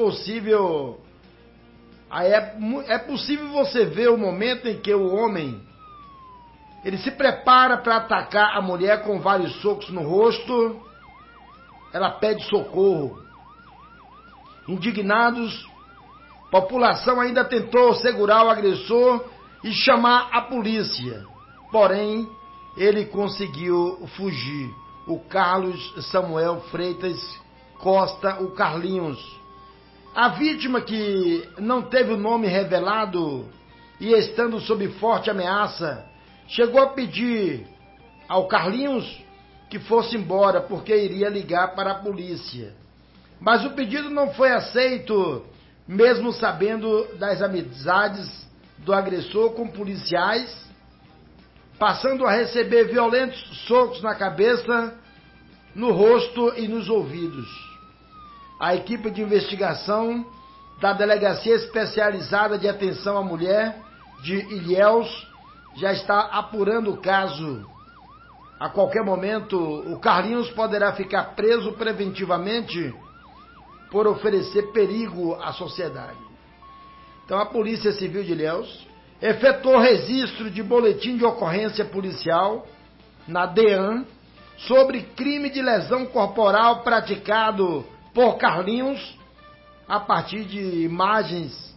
possível você ver o momento em que o homem ele se prepara para atacar a mulher com vários socos no rosto. Ela pede socorro. Indignados, a população ainda tentou segurar o agressor e chamar a polícia. Porém, ele conseguiu fugir. O Carlos Samuel Freitas Costa, o Carlinhos. A vítima, que não teve o nome revelado e estando sob forte ameaça, chegou a pedir ao Carlinhos que fosse embora, porque iria ligar para a polícia. Mas o pedido não foi aceito, mesmo sabendo das amizades do agressor com policiais, passando a receber violentos socos na cabeça, no rosto e nos ouvidos. A equipe de investigação da Delegacia Especializada de Atenção à Mulher de Ilhéus já está apurando o caso. A qualquer momento, o Carlinhos poderá ficar preso preventivamente por oferecer perigo à sociedade. Então, a Polícia Civil de Ilhéus efetuou registro de boletim de ocorrência policial na DEAN sobre crime de lesão corporal praticado por Carlinhos a partir de imagens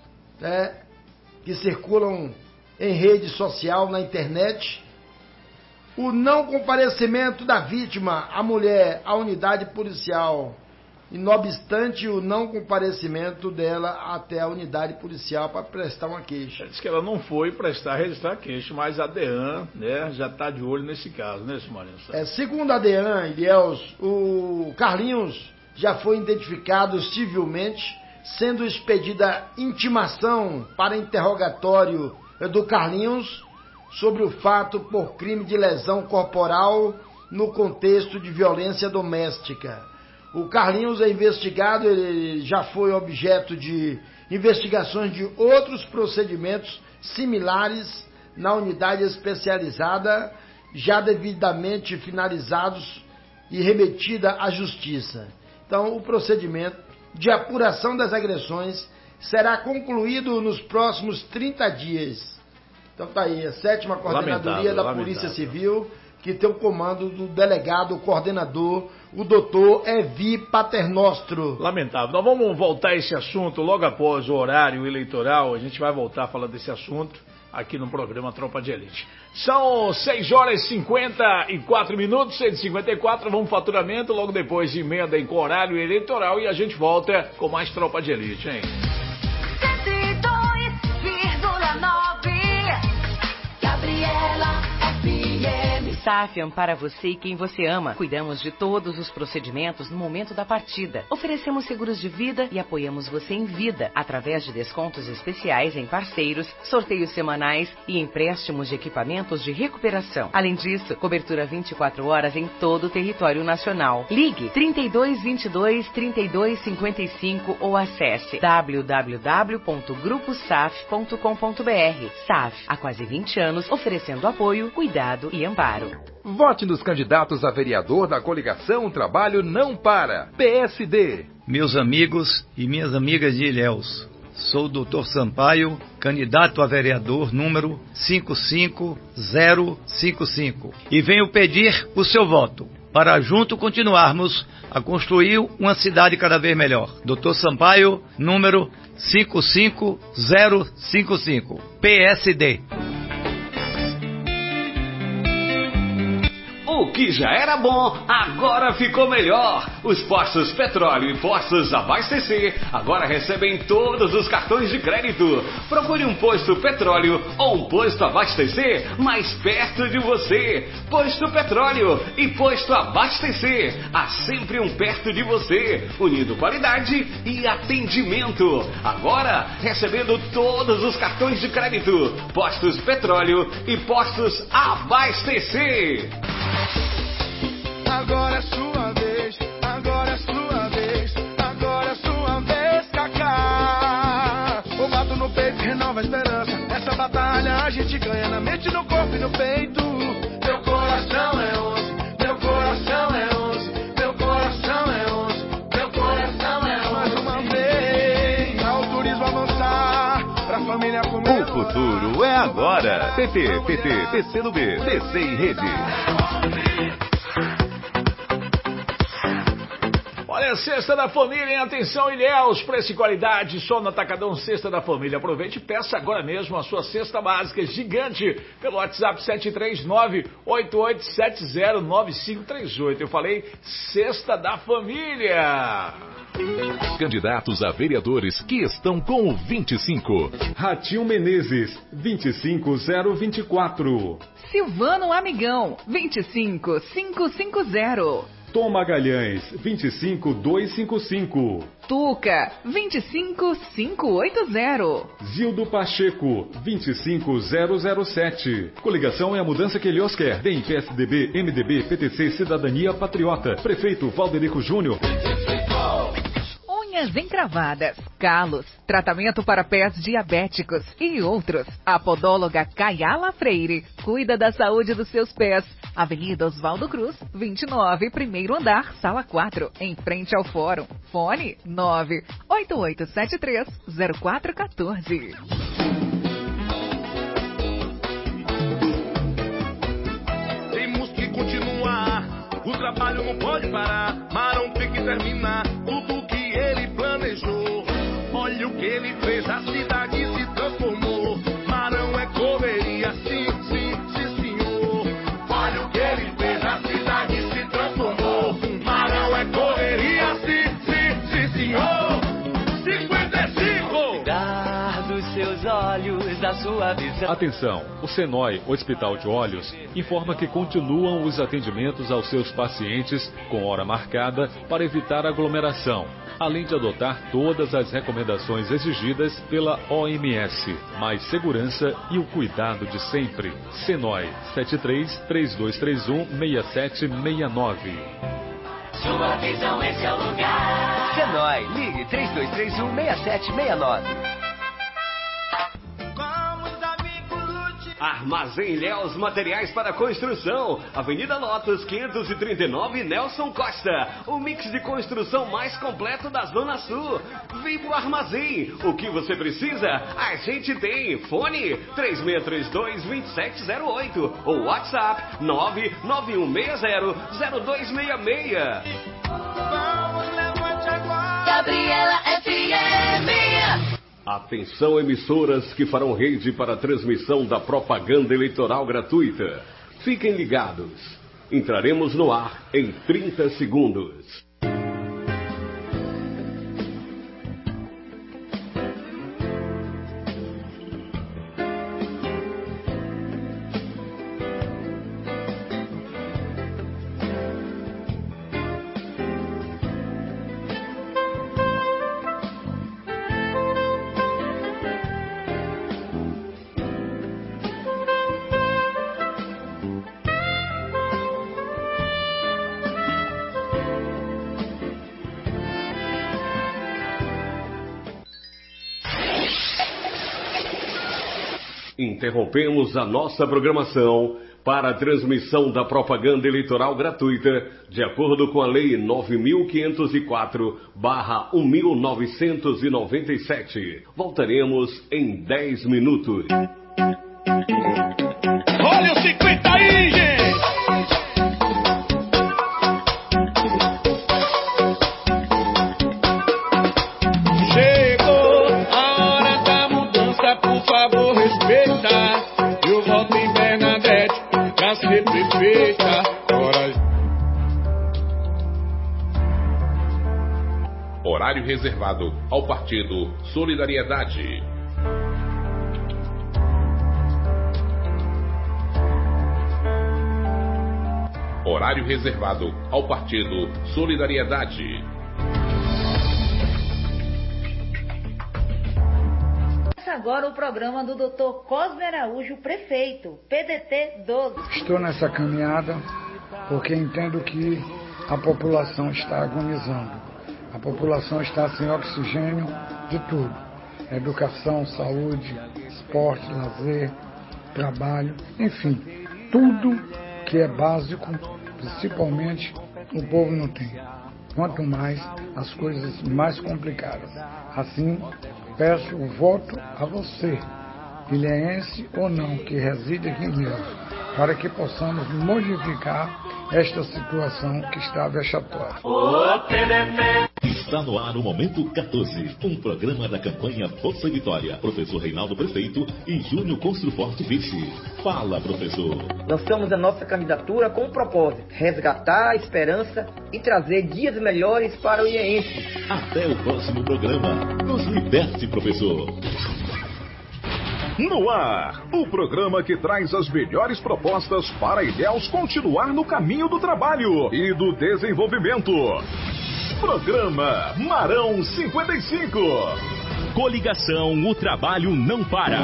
que circulam em rede social, na internet. O não comparecimento da vítima, a mulher, à unidade policial, e não obstante o não comparecimento dela até a unidade policial para prestar uma queixa. Diz que ela não foi registrar a queixa, mas a DEAN, né, já está de olho nesse caso, né, Silmarinho? Segundo a DEAN, Ilhéus, o Carlinhos já foi identificado civilmente, sendo expedida intimação para interrogatório do Carlinhos sobre o fato por crime de lesão corporal no contexto de violência doméstica. O Carlinhos é investigado, ele já foi objeto de investigações de outros procedimentos similares na unidade especializada, já devidamente finalizados e remetida à justiça. Então, o procedimento de apuração das agressões será concluído nos próximos 30 dias. Então tá aí, a 7ª Coordenadoria da Polícia Civil, que tem o comando do delegado, o coordenador, o doutor Evi Paternostro. Lamentável. Nós vamos voltar a esse assunto logo após o horário eleitoral. A gente vai voltar a falar desse assunto aqui no programa Tropa de Elite. São 6h54, 6h54, vamos faturamento, logo depois de emenda em horário eleitoral e a gente volta com mais Tropa de Elite, hein? 102,9 Gabriela FM. SAF ampara você e quem você ama. Cuidamos de todos os procedimentos no momento da partida. Oferecemos seguros de vida e apoiamos você em vida, através de descontos especiais em parceiros, sorteios semanais e empréstimos de equipamentos de recuperação. Além disso, cobertura 24 horas em todo o território nacional. Ligue 3222-3255 ou acesse www.gruposaf.com.br. SAF, há quase 20 anos, oferecendo apoio, cuidado e amparo. Vote nos candidatos a vereador da coligação Trabalho Não Para, PSD. Meus amigos e minhas amigas de Ilhéus, sou o Dr. Sampaio, candidato a vereador número 55055 e venho pedir o seu voto para junto continuarmos a construir uma cidade cada vez melhor. Dr. Sampaio, número 55055, PSD. O que já era bom, agora ficou melhor. Os postos Petróleo e postos Abastecer agora recebem todos os cartões de crédito. Procure um posto Petróleo ou um posto Abastecer mais perto de você. Posto Petróleo e posto Abastecer, há sempre um perto de você, unindo qualidade e atendimento. Agora recebendo todos os cartões de crédito. Postos Petróleo e postos Abastecer. Agora é sua vez, agora é sua vez, agora é sua vez, Kaká. O bato no peito renova a esperança. Essa batalha a gente ganha na mente, no corpo e no peito. Meu coração é 11, meu coração é 11, meu coração é 11, meu coração é 11. Mais uma vez, pra o turismo avançar, pra família comer. O futuro é agora. PT, PCdoB, DC e Rede. Olha é Sexta da Família, em atenção, Ilhéus, preço e qualidade, só no Atacadão Sexta da Família. Aproveite e peça agora mesmo a sua cesta básica gigante pelo WhatsApp 739-8870-9538. Eu falei Sexta da Família. Candidatos a vereadores que estão com o 25. Ratinho Menezes, 25024. Silvano Amigão, 25550. Tom Magalhães, 25255. Tuca, 25580. Zildo Pacheco, 25007. Coligação é a mudança que Elios quer. DEM, PSDB, MDB, PTC, Cidadania, Patriota. Prefeito Valderico Júnior. Unhas encravadas, calos, tratamento para pés diabéticos e outros. A podóloga Caiala Freire cuida da saúde dos seus pés. Avenida Oswaldo Cruz, 29, primeiro andar, sala 4, em frente ao fórum. Fone 988730414. Temos que continuar, o trabalho não pode parar. Marão tem que terminar tudo que ele planejou. Olha o que ele fez, a cidade se transformou. Marão é correria, sim, sim, sim, senhor. Olha o que ele fez, a cidade se transformou. Marão é correria, sim, sim, sim, senhor. 55! Cuidar dos seus olhos, da sua visão. Atenção, o Senoi Hospital de Olhos informa que continuam os atendimentos aos seus pacientes com hora marcada para evitar aglomeração, além de adotar todas as recomendações exigidas pela OMS. Mais segurança e o cuidado de sempre. Senoi 73-3231-6769. Sua visão, esse é o lugar. Senoi, ligue 3231-6769. Armazém Ilhéus Materiais para Construção, Avenida Lotus 539, Nelson Costa. O mix de construção mais completo da Zona Sul. Vem pro Armazém. O que você precisa, a gente tem. Fone 3632-2708 ou WhatsApp 99160-0266. Gabriela FM. Atenção, emissoras que farão rede para a transmissão da propaganda eleitoral gratuita. Fiquem ligados. Entraremos no ar em 30 segundos. Interrompemos a nossa programação para a transmissão da propaganda eleitoral gratuita, de acordo com a Lei 9.504/1997. Voltaremos em 10 minutos. Olha o 50 aí, gente! Chegou a hora da mudança, por favor, respeita. Eu volto em Bernadette pra ser prefeita. Horário reservado ao Partido Solidariedade. Horário reservado ao Partido Solidariedade. Agora o programa do Dr. Cosme Araújo, prefeito, PDT 12. Estou nessa caminhada porque entendo que a população está agonizando. A população está sem oxigênio de tudo. Educação, saúde, esporte, lazer, trabalho, enfim, tudo que é básico, principalmente, o povo não tem. Quanto mais, as coisas mais complicadas. Assim, peço o voto a você, ilhéense ou não, que reside aqui em Ilhéus, para que possamos modificar esta situação que está vexatória. Está no ar o Momento 14, um programa da campanha Força e Vitória. Professor Reinaldo Prefeito e Júnior Construforte Vice. Fala, professor. Lançamos a nossa candidatura com o propósito: resgatar a esperança e trazer dias melhores para o ilhéense. Até o próximo programa. Nos liberte, professor. No ar, o programa que traz as melhores propostas para Ilhéus continuar no caminho do trabalho e do desenvolvimento. Programa Marão 55. Coligação, o trabalho não para.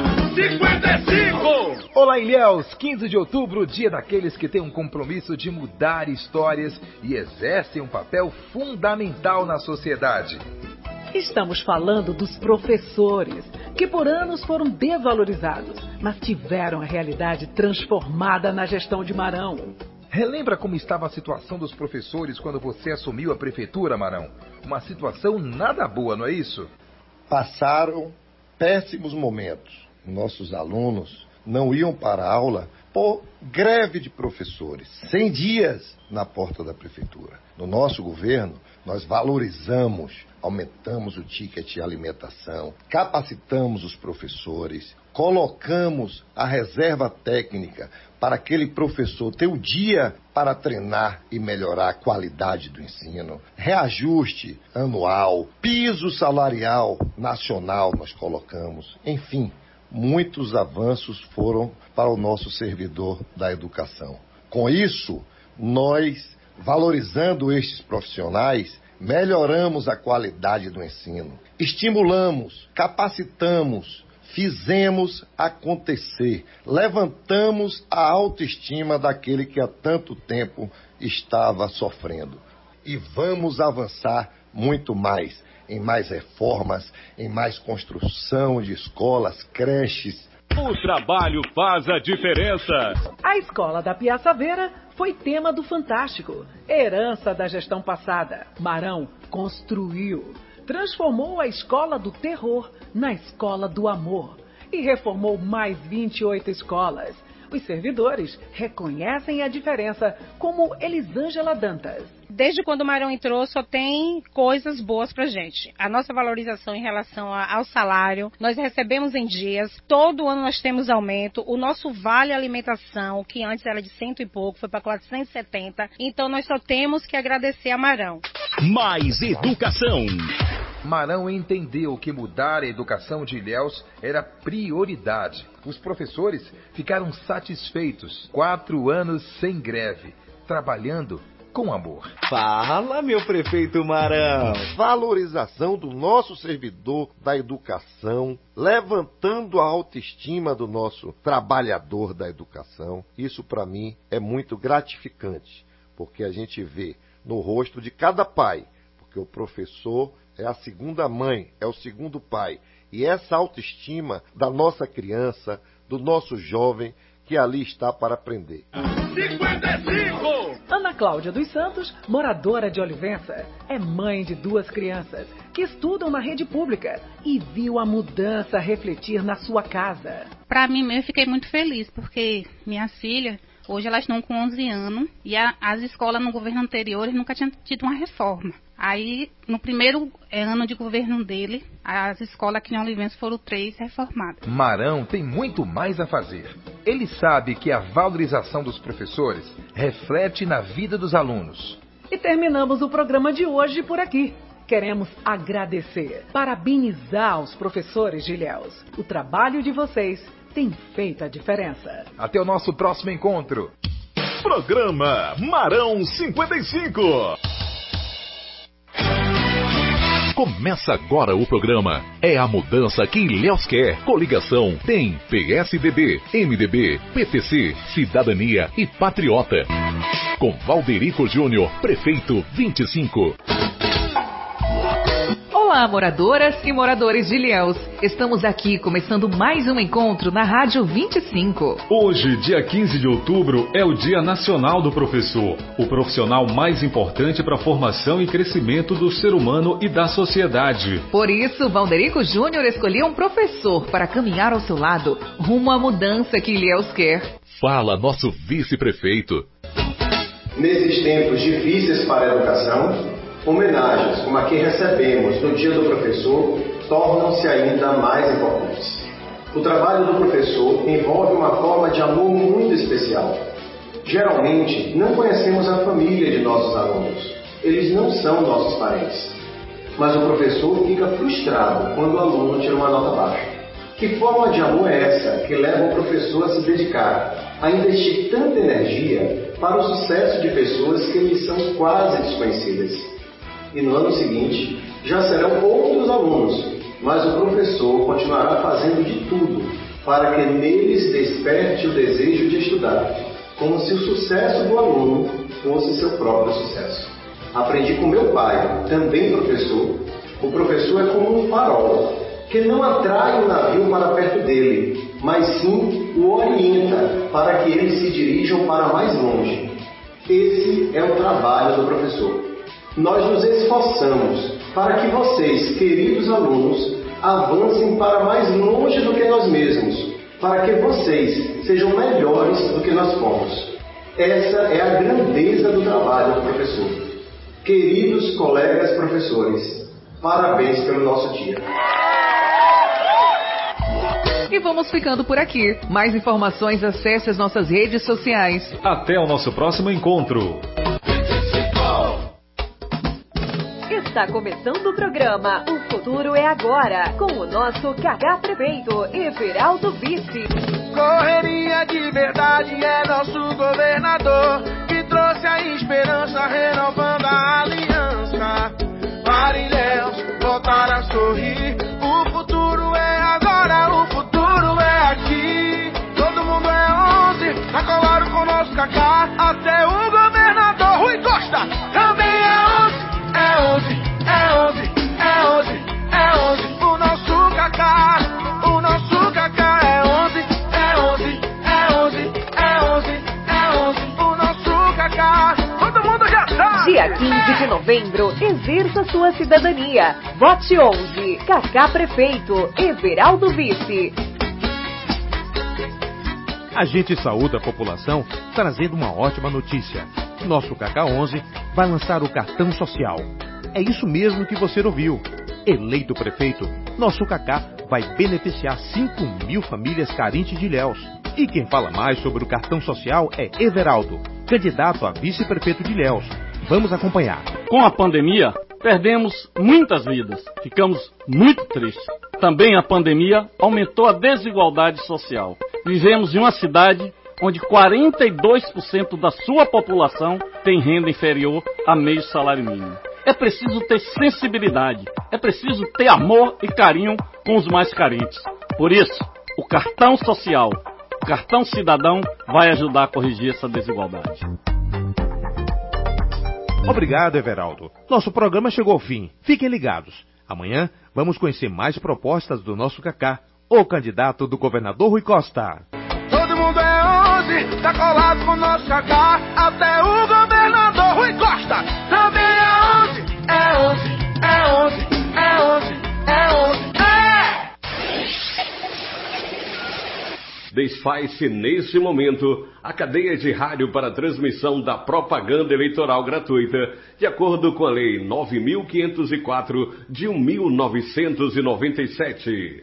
55! Olá, Ilhéus! 15 de outubro, dia daqueles que têm um compromisso de mudar histórias e exercem um papel fundamental na sociedade. Estamos falando dos professores, que por anos foram desvalorizados, mas tiveram a realidade transformada na gestão de Marão. Relembra como estava a situação dos professores quando você assumiu a prefeitura, Marão? Uma situação nada boa, não é isso? Passaram péssimos momentos. Nossos alunos não iam para a aula por greve de professores. 100 dias na porta da prefeitura. No nosso governo, nós valorizamos, aumentamos o ticket de alimentação, capacitamos os professores, colocamos a reserva técnica para aquele professor ter o dia para treinar e melhorar a qualidade do ensino, reajuste anual, piso salarial nacional nós colocamos, enfim, muitos avanços foram para o nosso servidor da educação. Com isso, nós, valorizando estes profissionais, melhoramos a qualidade do ensino, estimulamos, capacitamos, fizemos acontecer, levantamos a autoestima daquele que há tanto tempo estava sofrendo. E vamos avançar muito mais, em mais reformas, em mais construção de escolas, creches. O trabalho faz a diferença. A escola da Piaçaveira foi tema do Fantástico, herança da gestão passada. Marão construiu, transformou a escola do terror na escola do amor e reformou mais 28 escolas. Os servidores reconhecem a diferença, como Elisângela Dantas. Desde quando o Marão entrou, só tem coisas boas pra gente. A nossa valorização em relação ao salário, nós recebemos em dias, todo ano nós temos aumento, o nosso vale alimentação, que antes era de 100 e pouco, foi para 470, então nós só temos que agradecer a Marão. Mais educação. Marão entendeu que mudar a educação de Ilhéus era prioridade. Os professores ficaram satisfeitos. 4 anos sem greve, trabalhando com amor. Fala, meu prefeito Marão! Valorização do nosso servidor da educação, levantando a autoestima do nosso trabalhador da educação. Isso, para mim, é muito gratificante, porque a gente vê no rosto de cada pai, porque o professor é a segunda mãe, é o segundo pai. E essa autoestima da nossa criança, do nosso jovem, que ali está para aprender. 55! Ana Cláudia dos Santos, moradora de Olivença, é mãe de 2 crianças que estudam na rede pública e viu a mudança refletir na sua casa. Para mim, eu fiquei muito feliz, porque minhas filhas, hoje elas estão com 11 anos e as escolas no governo anterior nunca tinham tido uma reforma. Aí, no primeiro ano de governo dele, as escolas aqui em Olivença foram 3 reformadas. Marão tem muito mais a fazer. Ele sabe que a valorização dos professores reflete na vida dos alunos. E terminamos o programa de hoje por aqui. Queremos agradecer, parabenizar os professores de Ilhéus. O trabalho de vocês tem feito a diferença. Até o nosso próximo encontro. Programa Marão 55. Começa agora o programa. É a mudança que Ilhéus quer. Coligação tem PSDB, MDB, PTC, Cidadania e Patriota. Com Valderico Júnior, prefeito 25. Olá, Olá, moradoras e moradores de Ilhéus. Estamos aqui começando mais um encontro na Rádio 25. Hoje, dia 15 de outubro, é o Dia Nacional do Professor, o profissional mais importante para a formação e crescimento do ser humano e da sociedade. Por isso, Valderico Júnior escolheu um professor para caminhar ao seu lado, rumo à mudança que Ilhéus quer. Fala, nosso vice-prefeito. Nesses tempos difíceis para a educação, homenagens como a que recebemos no Dia do Professor tornam-se ainda mais importantes. O trabalho do professor envolve uma forma de amor muito especial. Geralmente, não conhecemos a família de nossos alunos. Eles não são nossos parentes. Mas o professor fica frustrado quando o aluno tira uma nota baixa. Que forma de amor é essa que leva o professor a se dedicar, a investir tanta energia para o sucesso de pessoas que lhe são quase desconhecidas? E no ano seguinte, já serão outros alunos, mas o professor continuará fazendo de tudo para que neles desperte o desejo de estudar, como se o sucesso do aluno fosse seu próprio sucesso. Aprendi com meu pai, também professor. O professor é como um farol, que não atrai o navio para perto dele, mas sim o orienta para que eles se dirijam para mais longe. Esse é o trabalho do professor. Nós nos esforçamos para que vocês, queridos alunos, avancem para mais longe do que nós mesmos, para que vocês sejam melhores do que nós fomos. Essa é a grandeza do trabalho do professor. Queridos colegas professores, parabéns pelo nosso dia. E vamos ficando por aqui. Mais informações, acesse as nossas redes sociais. Até o nosso próximo encontro. Está começando o programa O Futuro é Agora, com o nosso Cacá Prefeito, Everaldo Vice. Correria de verdade é nosso governador, que trouxe a esperança renovando a aliança. Para Ilhéus voltar a sorrir, o futuro é agora, o futuro é aqui. Todo mundo é 11, tá colado com o nosso Cacá, até o governador Rui Costa também é 11. É 11, é 11, é 11, é 11, o nosso Cacá, o nosso Cacá é 11, é 11, é 11, é 11, é 11, o nosso Cacá, todo mundo já sabe! Dia 15 de novembro, exerça sua cidadania. Vote 11, Cacá Prefeito, Everaldo Vice. A gente saúda a população trazendo uma ótima notícia. Nosso Cacá 11 vai lançar o cartão social. É isso mesmo que você ouviu. Eleito prefeito, nosso Cacá vai beneficiar 5.000 famílias carentes de Ilhéus. E quem fala mais sobre o cartão social é Everaldo, candidato a vice-prefeito de Ilhéus. Vamos acompanhar. Com a pandemia, perdemos muitas vidas. Ficamos muito tristes. Também a pandemia aumentou a desigualdade social. Vivemos em uma cidade onde 42% da sua população tem renda inferior a meio salário mínimo. É preciso ter sensibilidade, é preciso ter amor e carinho com os mais carentes. Por isso, o cartão social, o cartão cidadão vai ajudar a corrigir essa desigualdade. Obrigado, Everaldo. Nosso programa chegou ao fim. Fiquem ligados. Amanhã vamos conhecer mais propostas do nosso Cacá, o candidato do governador Rui Costa. Todo mundo é 11, tá colado com o nosso Cacá, até o governador Rui Costa também é 11, é 11, é 11, é 11, é 11, é! Desfaz-se neste momento a cadeia de rádio para transmissão da propaganda eleitoral gratuita, de acordo com a Lei 9.504 de 1997.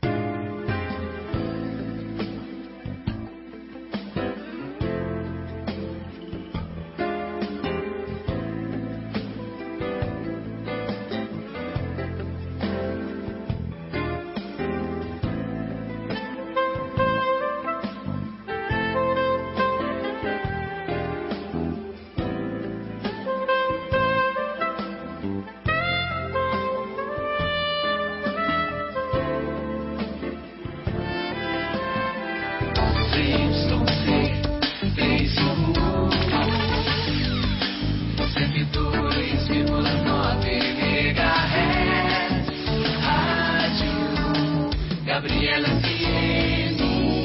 Gabriela FM.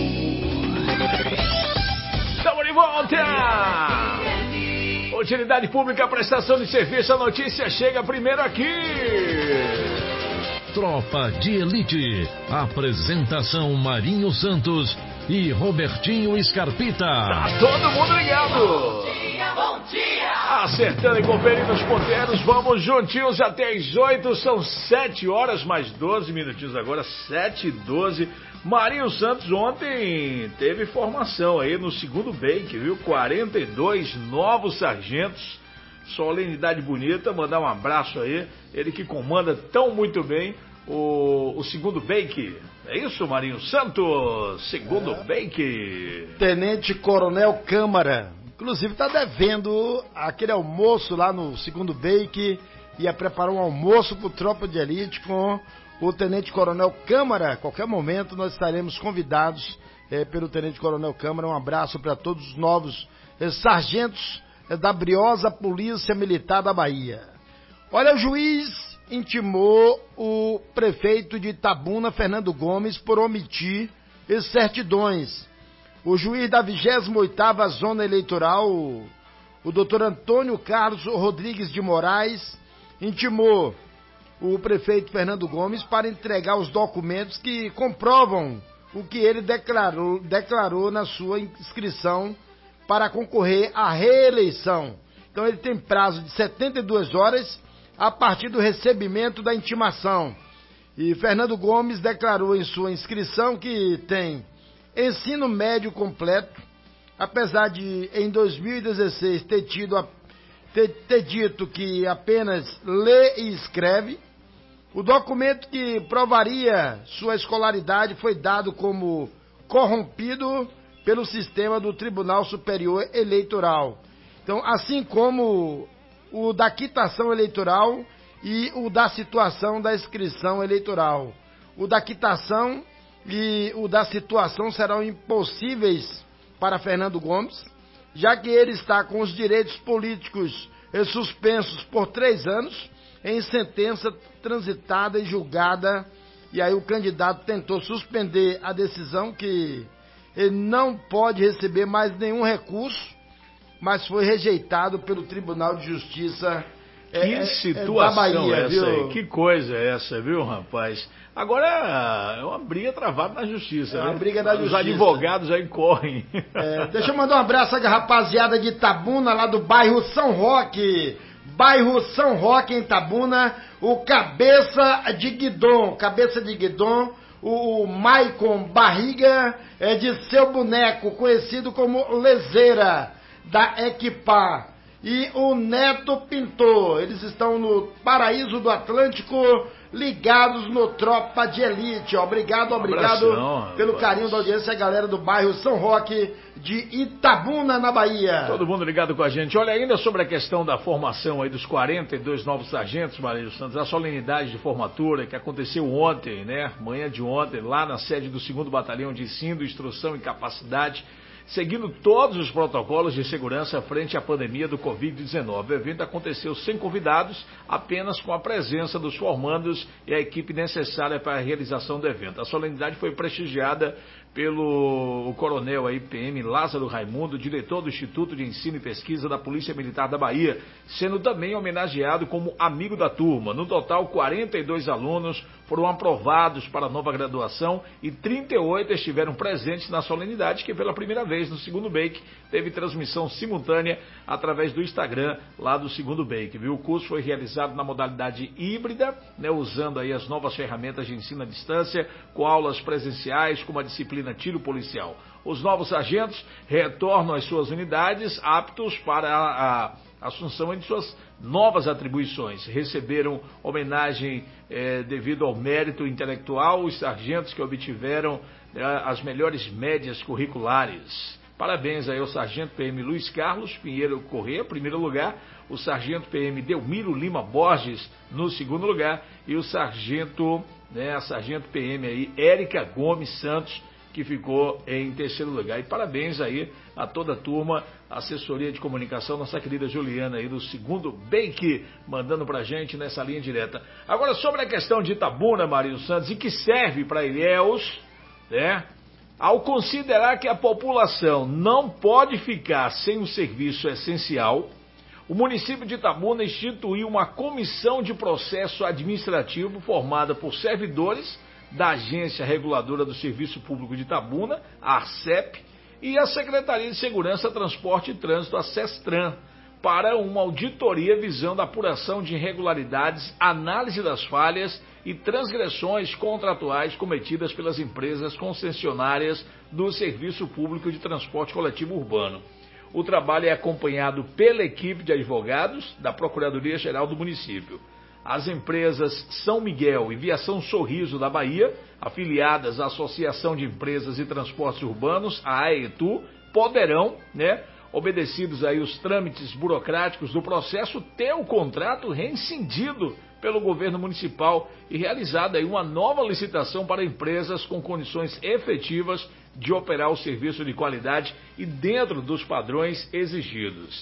Estamos de volta! Utilidade pública, prestação de serviço, a notícia chega primeiro aqui. Tropa de Elite. Apresentação Marinho Santos e Robertinho Scarpita. Tá todo mundo ligado. Bom dia. Acertando e conferindo os ponteiros, vamos juntinhos até as 8, são 7 horas mais 12 minutinhos agora, 7h12. Marinho Santos ontem teve formação aí no segundo BEIC, viu? 42 novos sargentos, solenidade bonita, mandar um abraço aí, ele que comanda tão muito bem o segundo BEIC. É isso, Marinho Santos? Segundo BEIC. Tenente Coronel Câmara. Inclusive está devendo aquele almoço lá no segundo BEIC. Ia preparar um almoço para o Tropa de Elite com o Tenente Coronel Câmara. A qualquer momento nós estaremos convidados pelo Tenente Coronel Câmara. Um abraço para todos os novos sargentos da briosa Polícia Militar da Bahia. Olha, o juiz intimou o prefeito de Itabuna, Fernando Gomes, por omitir certidões. O juiz da 28ª Zona Eleitoral, o doutor Antônio Carlos Rodrigues de Moraes, intimou o prefeito Fernando Gomes para entregar os documentos que comprovam o que ele declarou na sua inscrição para concorrer à reeleição. Então ele tem prazo de 72 horas a partir do recebimento da intimação. E Fernando Gomes declarou em sua inscrição que tem ensino médio completo, apesar de em 2016 ter dito que apenas lê e escreve. O documento que provaria sua escolaridade foi dado como corrompido pelo sistema do Tribunal Superior Eleitoral. Então, assim como o da quitação eleitoral e o da situação da inscrição eleitoral. O da quitação e o da situação serão impossíveis para Fernando Gomes, já que ele está com os direitos políticos suspensos por 3 anos, em sentença transitada e julgada, e aí o candidato tentou suspender a decisão, que ele não pode receber mais nenhum recurso, mas foi rejeitado pelo Tribunal de Justiça que situação da Bahia, essa viu? aí? Que coisa é essa, viu, rapaz? Agora é uma briga travada na justiça, né? Uma briga na justiça. Os advogados aí correm. Deixa eu mandar um abraço à rapaziada de Itabuna, lá do bairro São Roque. Bairro São Roque, em Itabuna, o Cabeça de Guidon, o Maicon Barriga de Seu Boneco, conhecido como Lezeira, da Equipar, e o Neto Pintor. Eles estão no Paraíso do Atlântico, ligados no Tropa de Elite. Obrigado Abração, pelo rapaz. carinho da audiência, a galera do bairro São Roque de Itabuna, na Bahia. Todo mundo ligado com a gente. Olha, ainda sobre a questão da formação aí dos 42 novos sargentos, Marinho Santos, a solenidade de formatura que aconteceu ontem, né? Manhã de ontem, lá na sede do 2º Batalhão de Ensino, Instrução e Capacidade, seguindo todos os protocolos de segurança frente à pandemia do Covid-19. O evento aconteceu sem convidados, apenas com a presença dos formandos e a equipe necessária para a realização do evento. A solenidade foi prestigiada pelo coronel aí, PM Lázaro Raimundo, diretor do Instituto de Ensino e Pesquisa da Polícia Militar da Bahia, sendo também homenageado como amigo da turma. No total, 42 alunos foram aprovados para a nova graduação e 38 estiveram presentes na solenidade, que pela primeira vez no segundo BEIC teve transmissão simultânea através do Instagram lá do segundo BEIC, viu? O curso foi realizado na modalidade híbrida, né, usando aí as novas ferramentas de ensino à distância, com aulas presenciais, como a disciplina tiro policial. Os novos sargentos retornam às suas unidades aptos para a assunção de suas novas atribuições. Receberam homenagem devido ao mérito intelectual os sargentos que obtiveram as melhores médias curriculares. Parabéns aí ao sargento PM Luiz Carlos Pinheiro Corrêa, primeiro lugar, o sargento PM Delmiro Lima Borges no segundo lugar e o sargento, a sargento PM aí Érica Gomes Santos que ficou em terceiro lugar. E parabéns aí a toda a turma, a assessoria de comunicação, nossa querida Juliana aí do segundo Bake, mandando pra gente nessa linha direta. Agora, sobre a questão de Itabuna, Marinho Santos, e que serve para Ilhéus, né? Ao considerar que a população não pode ficar sem um serviço essencial, o município de Itabuna instituiu uma comissão de processo administrativo formada por servidores da Agência Reguladora do Serviço Público de Itabuna, a ARCEP, e a Secretaria de Segurança, Transporte e Trânsito, a SESTRAN, para uma auditoria visando a apuração de irregularidades, análise das falhas e transgressões contratuais cometidas pelas empresas concessionárias do Serviço Público de Transporte Coletivo Urbano. O trabalho é acompanhado pela equipe de advogados da Procuradoria-Geral do município. As empresas São Miguel e Viação Sorriso da Bahia, afiliadas à Associação de Empresas e Transportes Urbanos, a AETU, poderão, obedecidos aí os trâmites burocráticos do processo, ter o contrato rescindido pelo governo municipal e realizada aí uma nova licitação para empresas com condições efetivas de operar o serviço de qualidade e dentro dos padrões exigidos.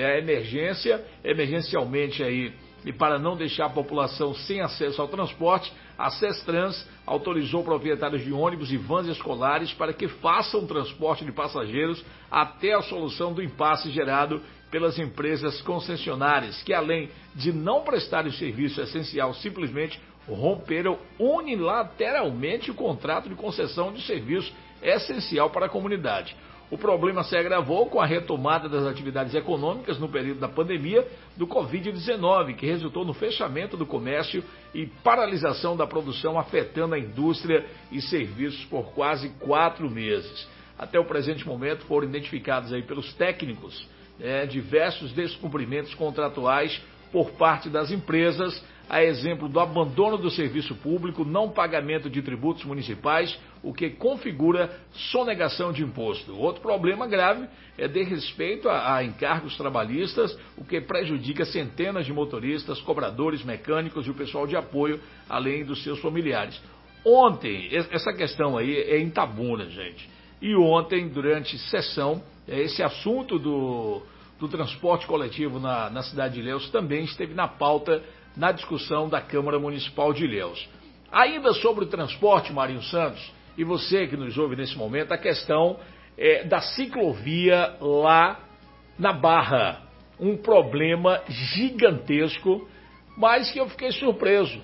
Emergencialmente aí, e para não deixar a população sem acesso ao transporte, a SESTRANS autorizou proprietários de ônibus e vans escolares para que façam transporte de passageiros até a solução do impasse gerado pelas empresas concessionárias, que além de não prestarem o serviço essencial, simplesmente romperam unilateralmente o contrato de concessão de serviço essencial para a comunidade. O problema se agravou com a retomada das atividades econômicas no período da pandemia do Covid-19, que resultou no fechamento do comércio e paralisação da produção, afetando a indústria e serviços por quase 4 meses. Até o presente momento foram identificados aí pelos técnicos diversos descumprimentos contratuais por parte das empresas, a exemplo do abandono do serviço público, não pagamento de tributos municipais, o que configura sonegação de imposto. Outro problema grave é de respeito a encargos trabalhistas, o que prejudica centenas de motoristas, cobradores, mecânicos e o pessoal de apoio, além dos seus familiares. Ontem, essa questão aí é em Itabuna, gente. E ontem, durante sessão, esse assunto do transporte coletivo na cidade de Ilhéus também esteve na pauta, na discussão da Câmara Municipal de Ilhéus. Ainda sobre o transporte, Marinho Santos, e você que nos ouve nesse momento, a questão da ciclovia lá na Barra. Um problema gigantesco, mas que eu fiquei surpreso.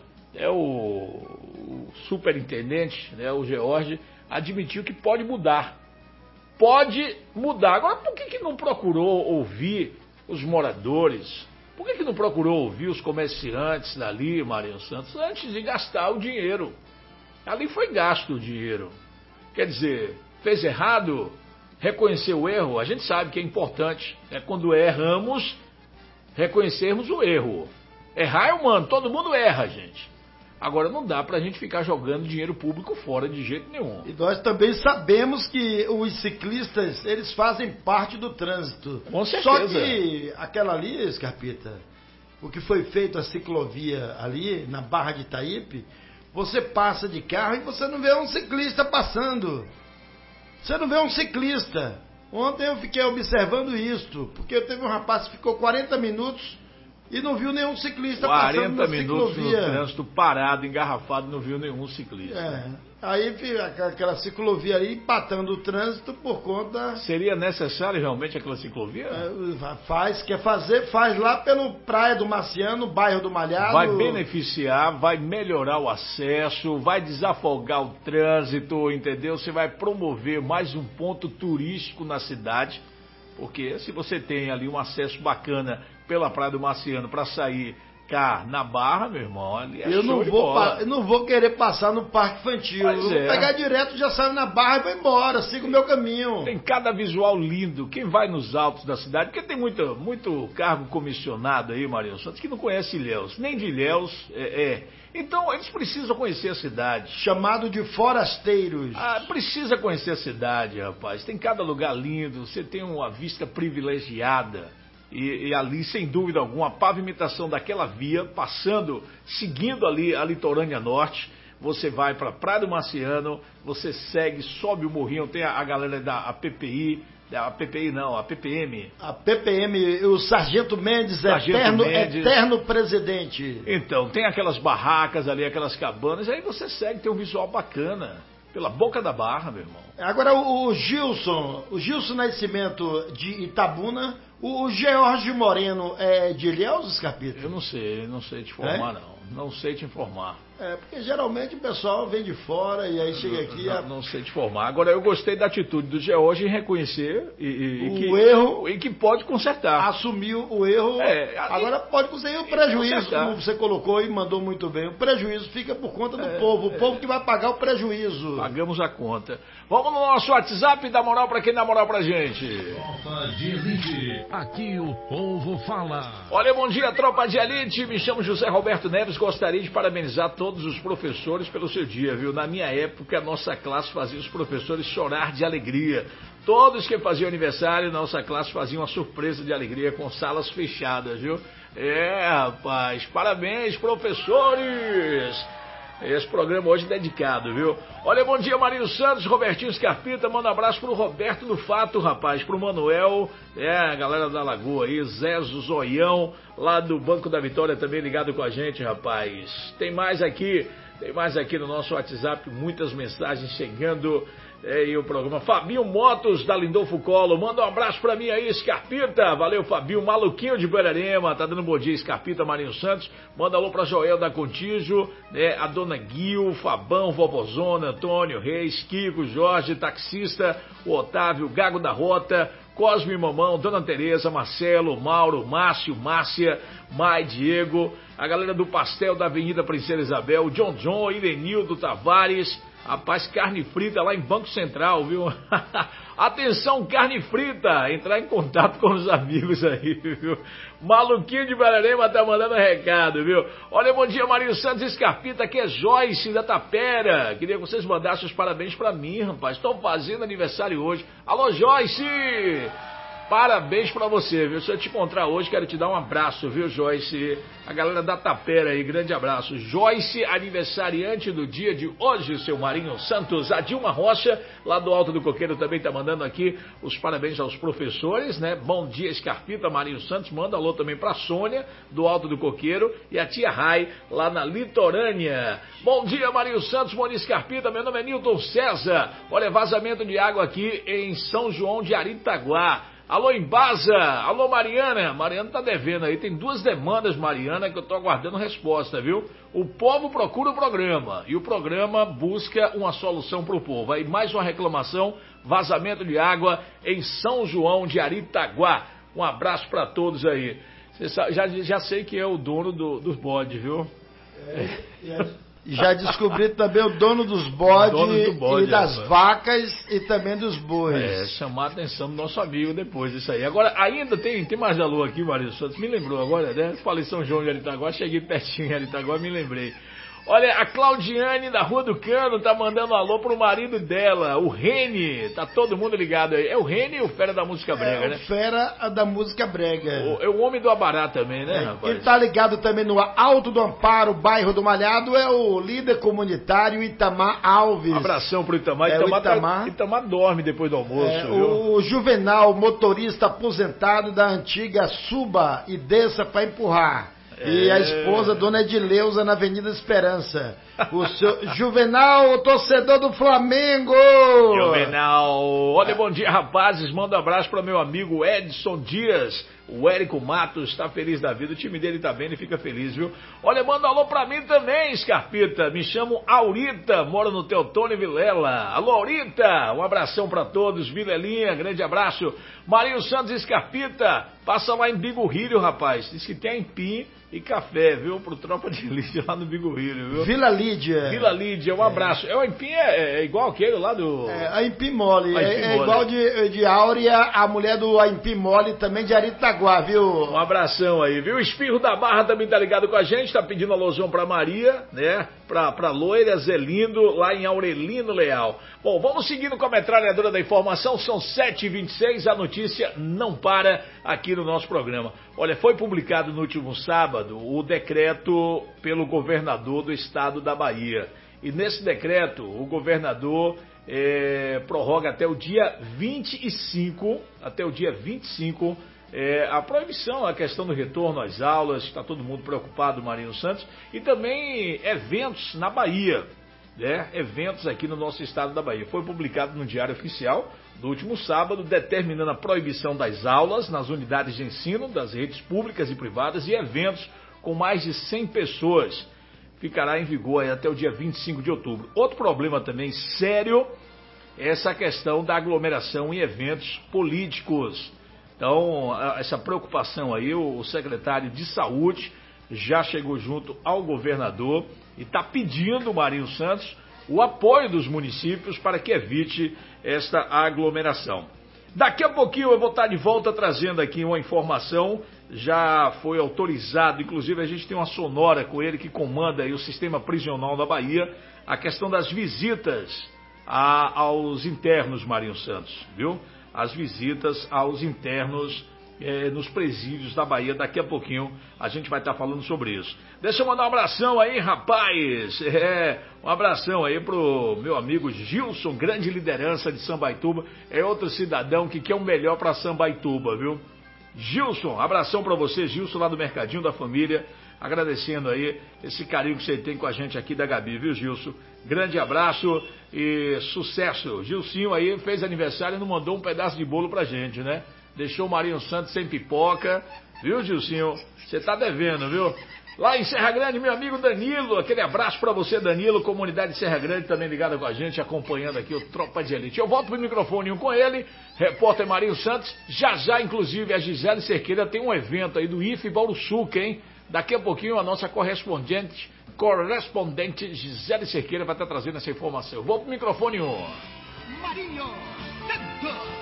O superintendente, o George, admitiu que pode mudar. Pode mudar. Agora, por que não procurou ouvir os moradores? Por que não procurou ouvir os comerciantes dali, Marinho Santos, antes de gastar o dinheiro? Ali foi gasto o dinheiro. Quer dizer, fez errado, reconheceu o erro. A gente sabe que é importante, quando erramos, reconhecermos o erro. Errar é humano, todo mundo erra, gente. Agora não dá pra gente ficar jogando dinheiro público fora de jeito nenhum. E nós também sabemos que os ciclistas, eles fazem parte do trânsito. Com certeza. Só que aquela ali, Scarpita, o que foi feito a ciclovia ali, na Barra de Itaípe, você passa de carro e você não vê um ciclista passando. Você não vê um ciclista. Ontem eu fiquei observando isto, porque teve um rapaz que ficou 40 minutos e não viu nenhum ciclista passando na 40 minutos ciclovia. No trânsito parado, engarrafado, não viu nenhum ciclista. Aí aquela ciclovia ali empatando o trânsito por conta... Seria necessário realmente aquela ciclovia? Quer fazer, faz lá pelo Praia do Marciano, bairro do Malhado. Vai beneficiar, vai melhorar o acesso, vai desafogar o trânsito, entendeu? Você vai promover mais um ponto turístico na cidade, porque se você tem ali um acesso bacana pela Praia do Marciano para sair cá na Barra, meu irmão, ali é eu show de bola. Eu não vou querer passar no Parque Infantil. Eu vou pegar direto, já saio na Barra e vou embora, sigo o meu caminho. Tem cada visual lindo. Quem vai nos altos da cidade, porque tem muito cargo comissionado aí, Marinho Santos, que não conhece Ilhéus, nem de Ilhéus, Então, eles precisam conhecer a cidade. Chamado de forasteiros. Precisa conhecer a cidade, rapaz. Tem cada lugar lindo, você tem uma vista privilegiada. E ali, sem dúvida alguma, a pavimentação daquela via, seguindo ali a litorânea norte, você vai para Praia do Marciano, você segue, sobe o morrinho, tem a galera da PPI, a PPI não, a PPM. A PPM, o Sargento Mendes, eterno presidente. Então, tem aquelas barracas ali, aquelas cabanas, aí você segue, tem um visual bacana. Pela boca da barra, meu irmão. Agora o Gilson Nascimento de Itabuna, o George Moreno é de Ilhéus, Scarpita? Eu não sei te informar não sei te informar. Porque geralmente o pessoal vem de fora e aí chega aqui... Não sei te informar. Agora, eu gostei da atitude do George em reconhecer erro e que pode consertar. Assumiu o erro, agora pode conseguir o prejuízo, como você colocou e mandou muito bem. O prejuízo fica por conta do povo, o povo que vai pagar o prejuízo. Pagamos a conta. Vamos no nosso WhatsApp e dá moral pra quem dá moral pra gente. Tropa de Elite, aqui o povo fala. Olha, bom dia, Tropa de Elite, me chamo José Roberto Neves, gostaria de parabenizar todos os professores pelo seu dia, viu? Na minha época, a nossa classe fazia os professores chorar de alegria. Todos que faziam aniversário, nossa classe fazia uma surpresa de alegria com salas fechadas, viu? Rapaz, parabéns, professores! Esse programa hoje é dedicado, viu? Olha, bom dia, Marinho Santos, Robertinho Scarpita, manda um abraço pro Roberto do Fato, rapaz, pro Manuel, a galera da Lagoa aí, Zezo Zoião, lá do Banco da Vitória também ligado com a gente, rapaz. Tem mais aqui no nosso WhatsApp, muitas mensagens chegando. E o programa Fabinho Motos da Lindolfo Collor, manda um abraço pra mim aí, Scarpita, valeu Fabinho, Maluquinho de Berarema, tá dando bom dia, Scarpita, Marinho Santos, manda alô pra Joel da Contígio, a dona Guil, Fabão, Vovozona, Antônio Reis, Kiko, Jorge, taxista, o Otávio, Gago da Rota, Cosme e Mamão, Dona Tereza, Marcelo, Mauro, Márcio, Márcia, Mai, Diego, a galera do Pastel da Avenida Princesa Isabel, John, Irenildo Tavares. Rapaz, carne frita lá em Banco Central, viu? Atenção, carne frita! Entrar em contato com os amigos aí, viu? Maluquinho de Bararema tá mandando recado, viu? Olha, bom dia, Marinho Santos e Scarpita, aqui é Joyce da Tapera. Queria que vocês mandassem os parabéns pra mim, rapaz. Estou fazendo aniversário hoje. Alô, Joyce! Parabéns pra você, viu? Se eu te encontrar hoje, quero te dar um abraço, viu, Joyce? A galera da Tapera aí, grande abraço. Joyce, aniversariante do dia de hoje, seu Marinho Santos. A Dilma Rocha, lá do Alto do Coqueiro, também tá mandando aqui os parabéns aos professores, né? Bom dia, Scarpita, Marinho Santos. Manda alô também pra Sônia, do Alto do Coqueiro. E a tia Rai, lá na Litorânea. Bom dia, Marinho Santos, bom dia, Scarpita. Meu nome é Nilton César. Olha, vazamento de água aqui em São João de Aritaguá. Alô, Embasa! Alô, Mariana! Mariana tá devendo aí, tem 2 demandas, Mariana, que eu tô aguardando resposta, viu? O povo procura o programa, e o programa busca uma solução pro povo. Aí mais uma reclamação, vazamento de água em São João de Aritaguá. Um abraço pra todos aí. Você sabe, já sei que é o dono dos bodes, viu? Já descobri também o dono dos bodes e das vacas e também dos bois. Chamar a atenção do nosso amigo depois disso aí. Agora, ainda tem mais alô aqui, Marinho Santos. Me lembrou agora, né? Falei São João de Aritaguá, cheguei pertinho em Aritaguá, me lembrei. Olha, a Claudiane da Rua do Cano tá mandando um alô pro marido dela, o Rene. Tá todo mundo ligado aí. É o Rene e o Fera da Música Brega, né? O Fera da Música Brega. É o homem do Abará também, né, rapaz? Quem tá ligado também no Alto do Amparo, bairro do Malhado, é o líder comunitário Itamar Alves. Um abração pro Itamar. Itamar dorme depois do almoço, viu? O Juvenal, motorista aposentado da antiga Suba e desça pra empurrar. E a esposa, Dona Edileuza, na Avenida Esperança. O seu Juvenal, o torcedor do Flamengo! Juvenal! Olha, bom dia, rapazes. Manda um abraço para meu amigo Edson Dias. O Érico Matos está feliz da vida. O time dele tá bem, ele fica feliz, viu? Olha, manda um alô pra mim também, Scarpita. Me chamo Aurita, moro no Teotônio Vilela. Alô, Aurita! Um abração pra todos. Vilelinha, grande abraço. Marinho Santos e Scarpita, passa lá em Bigorrilho, rapaz. Diz que tem aipim e café, viu? Pro Tropa de Elite lá no Bigorrilho, viu? Vila Lídia. Vila Lídia, um abraço. O aipim é igual aquele lá do... aipim mole. É igual de Áurea, a mulher do aipim mole também de Aritaguá, viu? Um abração aí, viu? O Espirro da Barra também tá ligado com a gente, tá pedindo alôzão pra Maria, né? Pra Loira Zelindo, lá em Aurelino Leal. Bom, vamos seguindo com a metralhadora da informação, são 7h26, a notícia não para aqui no nosso programa. Olha, foi publicado no último sábado o decreto pelo governador do estado da Bahia. E nesse decreto, o governador prorroga até o dia 25, a proibição, a questão do retorno às aulas. Está todo mundo preocupado, Marinho Santos, e também eventos na Bahia, né? Eventos aqui no nosso estado da Bahia. Foi publicado no Diário Oficial do último sábado, determinando a proibição das aulas nas unidades de ensino das redes públicas e privadas e eventos com mais de 100 pessoas. Ficará em vigor aí até o dia 25 de outubro. Outro problema também sério é essa questão da aglomeração em eventos políticos. Então, essa preocupação aí, o secretário de Saúde já chegou junto ao governador e está pedindo, Marinho Santos, o apoio dos municípios para que evite esta aglomeração. Daqui a pouquinho eu vou estar de volta trazendo aqui uma informação. Já foi autorizado, inclusive a gente tem uma sonora com ele que comanda aí o sistema prisional da Bahia, a questão das visitas aos internos, Marinho Santos, viu? As visitas aos internos nos presídios da Bahia. Daqui a pouquinho a gente vai estar falando sobre isso. Deixa eu mandar um abração aí, rapaz. Um abração aí pro meu amigo Gilson, grande liderança de Sambaituba. É outro cidadão que quer o melhor para Sambaituba, viu? Gilson, abração para você, Gilson, lá do Mercadinho da Família. Agradecendo aí esse carinho que você tem com a gente aqui da Gabi, viu, Gilson? Grande abraço e sucesso. Gilcinho aí fez aniversário e não mandou um pedaço de bolo pra gente, né? Deixou o Marinho Santos sem pipoca, viu, Gilcinho? Você tá devendo, viu? Lá em Serra Grande, meu amigo Danilo, aquele abraço pra você, Danilo, comunidade de Serra Grande também ligada com a gente, acompanhando aqui o Tropa de Elite. Eu volto pro microfone com ele, repórter Marinho Santos. Já, inclusive, a Gisele Cerqueira tem um evento aí do IFE Bauruçuca, hein? Daqui a pouquinho a nossa correspondente Gisele Cerqueira vai estar trazendo essa informação. Eu vou pro microfone Marinho Santos.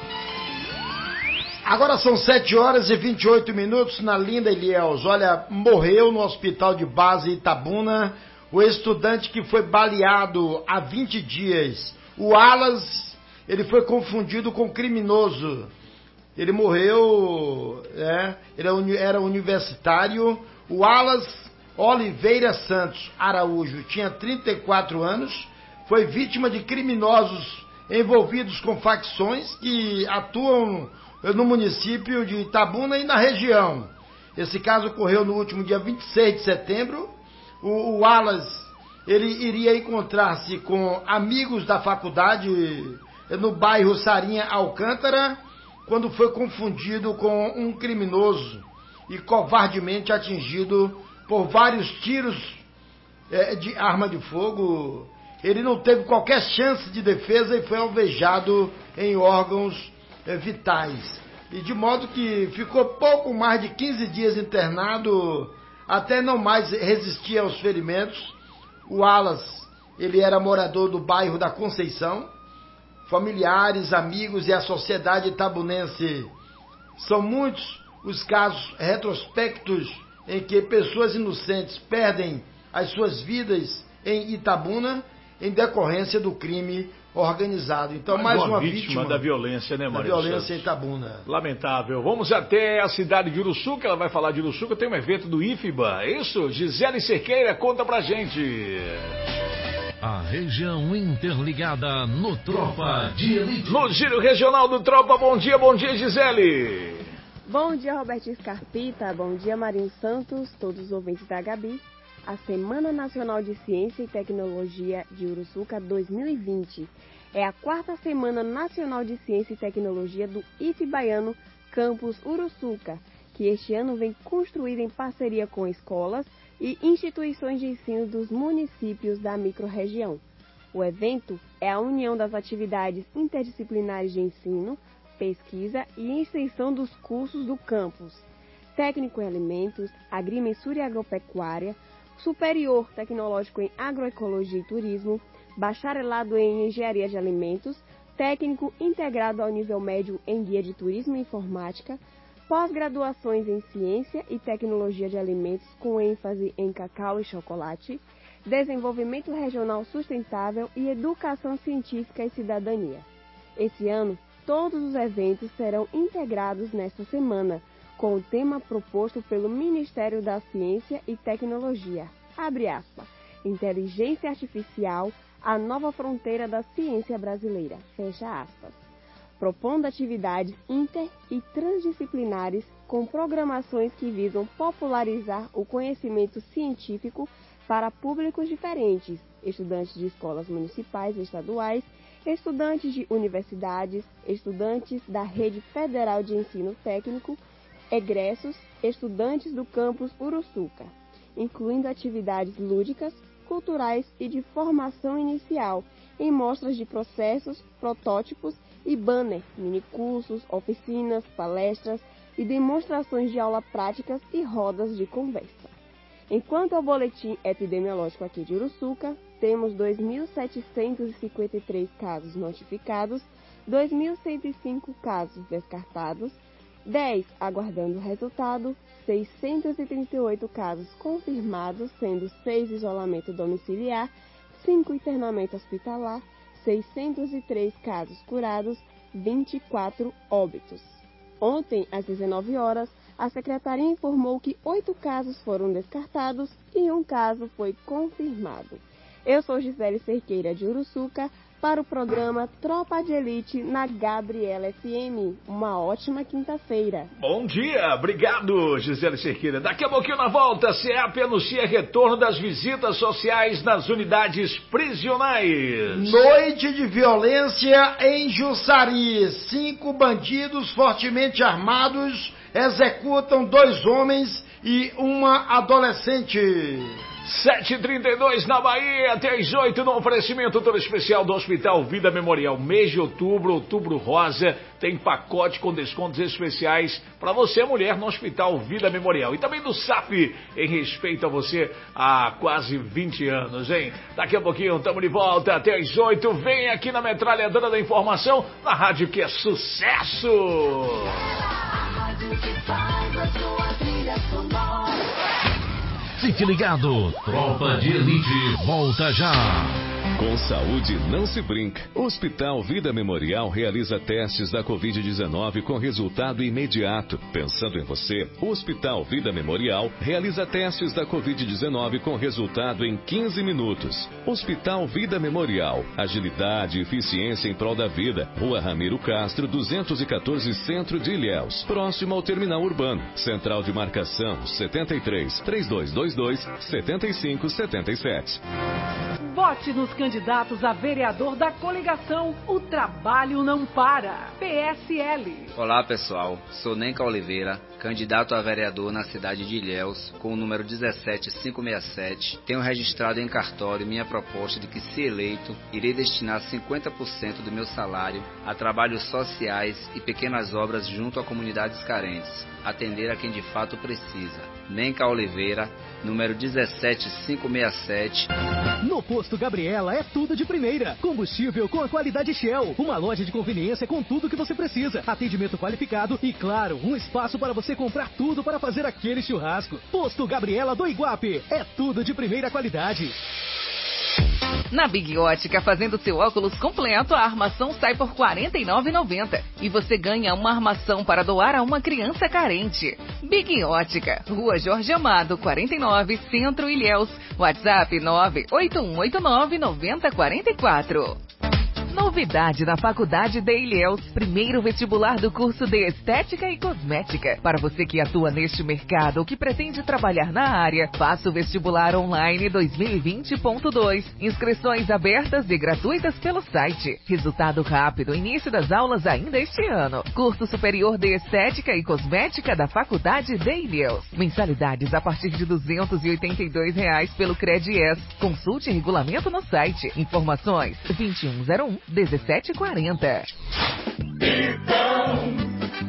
Agora são 7 horas e 28 minutos na linda Ilhéus. Olha, morreu no hospital de base Itabuna o estudante que foi baleado há 20 dias. O Alas, ele foi confundido com criminoso. Ele morreu, ele era universitário. O Alas Oliveira Santos Araújo tinha 34 anos, foi vítima de criminosos envolvidos com facções que atuam no município de Itabuna e na região. Esse caso ocorreu no último dia 26 de setembro. O Alas, ele iria encontrar-se com amigos da faculdade no bairro Sarinha Alcântara, quando foi confundido com um criminoso e covardemente atingido por vários tiros de arma de fogo. Ele não teve qualquer chance de defesa e foi alvejado em órgãos vitais. E de modo que ficou pouco mais de 15 dias internado, até não mais resistir aos ferimentos. O Alas, ele era morador do bairro da Conceição. Familiares, amigos e a sociedade itabunense, são muitos os casos retrospectos em que pessoas inocentes perdem as suas vidas em Itabuna em decorrência do crime organizado. Então, mais uma vítima da violência, né, Maria? Da violência em Itabuna. Lamentável. Vamos até a cidade de Uruçuca, ela vai falar de Uruçuca, tem um evento do IFBA, é isso? Gisele Cerqueira, conta pra gente. A região interligada no Tropa de Elite. No Giro Regional do Tropa, bom dia, Gisele. Bom dia, Roberto Scarpita, bom dia, Marinho Santos, todos os ouvintes da Gabi. A Semana Nacional de Ciência e Tecnologia de Uruçuca 2020 é a 4ª Semana Nacional de Ciência e Tecnologia do IFE Baiano Campus Uruçuca, que este ano vem construída em parceria com escolas e instituições de ensino dos municípios da microrregião. O evento é a união das atividades interdisciplinares de ensino, pesquisa e extensão dos cursos do campus, técnico em alimentos, agrimensura e agropecuária, superior tecnológico em agroecologia e turismo, bacharelado em engenharia de alimentos, técnico integrado ao nível médio em guia de turismo e informática, pós-graduações em ciência e tecnologia de alimentos com ênfase em cacau e chocolate, desenvolvimento regional sustentável e educação científica e cidadania. Esse ano, todos os eventos serão integrados nesta semana, com o tema proposto pelo Ministério da Ciência e Tecnologia. Abre aspas. Inteligência Artificial, a nova fronteira da ciência brasileira, fecha aspas. Propondo atividades inter- e transdisciplinares com programações que visam popularizar o conhecimento científico para públicos diferentes, estudantes de escolas municipais e estaduais, estudantes de universidades, estudantes da Rede Federal de Ensino Técnico, egressos, estudantes do campus Uruçuca, incluindo atividades lúdicas, culturais e de formação inicial, em mostras de processos, protótipos e banner, minicursos, oficinas, palestras e demonstrações de aula práticas e rodas de conversa. Enquanto ao boletim epidemiológico aqui de Uruçuca, temos 2.753 casos notificados, 2.105 casos descartados, 10 aguardando resultado, 638 casos confirmados, sendo 6 isolamento domiciliar, 5 internamento hospitalar, 603 casos curados, 24 óbitos. Ontem, às 19 horas, a Secretaria informou que 8 casos foram descartados e 1 caso foi confirmado. Eu sou Gisele Cerqueira de Uruçuca, para o programa Tropa de Elite na Gabriela FM. Uma ótima quinta-feira. Bom dia, obrigado, Gisele Cerqueira. Daqui a pouquinho na volta, a CEAP anuncia retorno das visitas sociais nas unidades prisionais. Noite de violência em Jussari. 5 bandidos fortemente armados executam 2 homens e uma adolescente. 7h32 na Bahia, até às 8 no oferecimento todo especial do Hospital Vida Memorial. Mês de outubro, outubro rosa, tem pacote com descontos especiais para você, mulher, no Hospital Vida Memorial. E também do SAP, em respeito a você há quase 20 anos, hein? Daqui a pouquinho estamos de volta, até às 8. Vem aqui na Metralhadora da Informação, na rádio que é sucesso! A rádio que faz a sua trilha sonora. Fique ligado, Tropa de Elite volta já. Com saúde não se brinca. O Hospital Vida Memorial realiza testes da Covid-19 com resultado imediato. Pensando em você, o Hospital Vida Memorial realiza testes da Covid-19 com resultado em 15 minutos. Hospital Vida Memorial, agilidade e eficiência em prol da vida. Rua Ramiro Castro, 214, Centro de Ilhéus, próximo ao Terminal Urbano. Central de Marcação, 73 3222 7577. Vote nos candidatos a vereador da coligação O Trabalho Não Para, PSL. Olá pessoal, sou Nenca Oliveira, candidato a vereador na cidade de Ilhéus, com o número 17567. Tenho registrado em cartório minha proposta de que, se eleito, irei destinar 50% do meu salário a trabalhos sociais e pequenas obras junto a comunidades carentes, atender a quem de fato precisa. Nenca Oliveira, número 17567. No Posto Gabriela é tudo de primeira. Combustível com a qualidade Shell. Uma loja de conveniência com tudo que você precisa. Atendimento qualificado e, claro, um espaço para você comprar tudo para fazer aquele churrasco. Posto Gabriela do Iguape. É tudo de primeira qualidade. Na Big Ótica, fazendo seu óculos completo, a armação sai por R$ 49,90 e você ganha uma armação para doar a uma criança carente. Big Ótica, Rua Jorge Amado, 49, Centro, Ilhéus. WhatsApp 98189-9044. Novidade na Faculdade de Ilhéus, primeiro vestibular do curso de Estética e Cosmética. Para você que atua neste mercado ou que pretende trabalhar na área, faça o vestibular online 2020.2. Inscrições abertas e gratuitas pelo site. Resultado rápido, início das aulas ainda este ano. Curso Superior de Estética e Cosmética da Faculdade de Ilhéus. Mensalidades a partir de R$ 282 pelo CredES. Consulte regulamento no site. Informações 2101 1740. Então,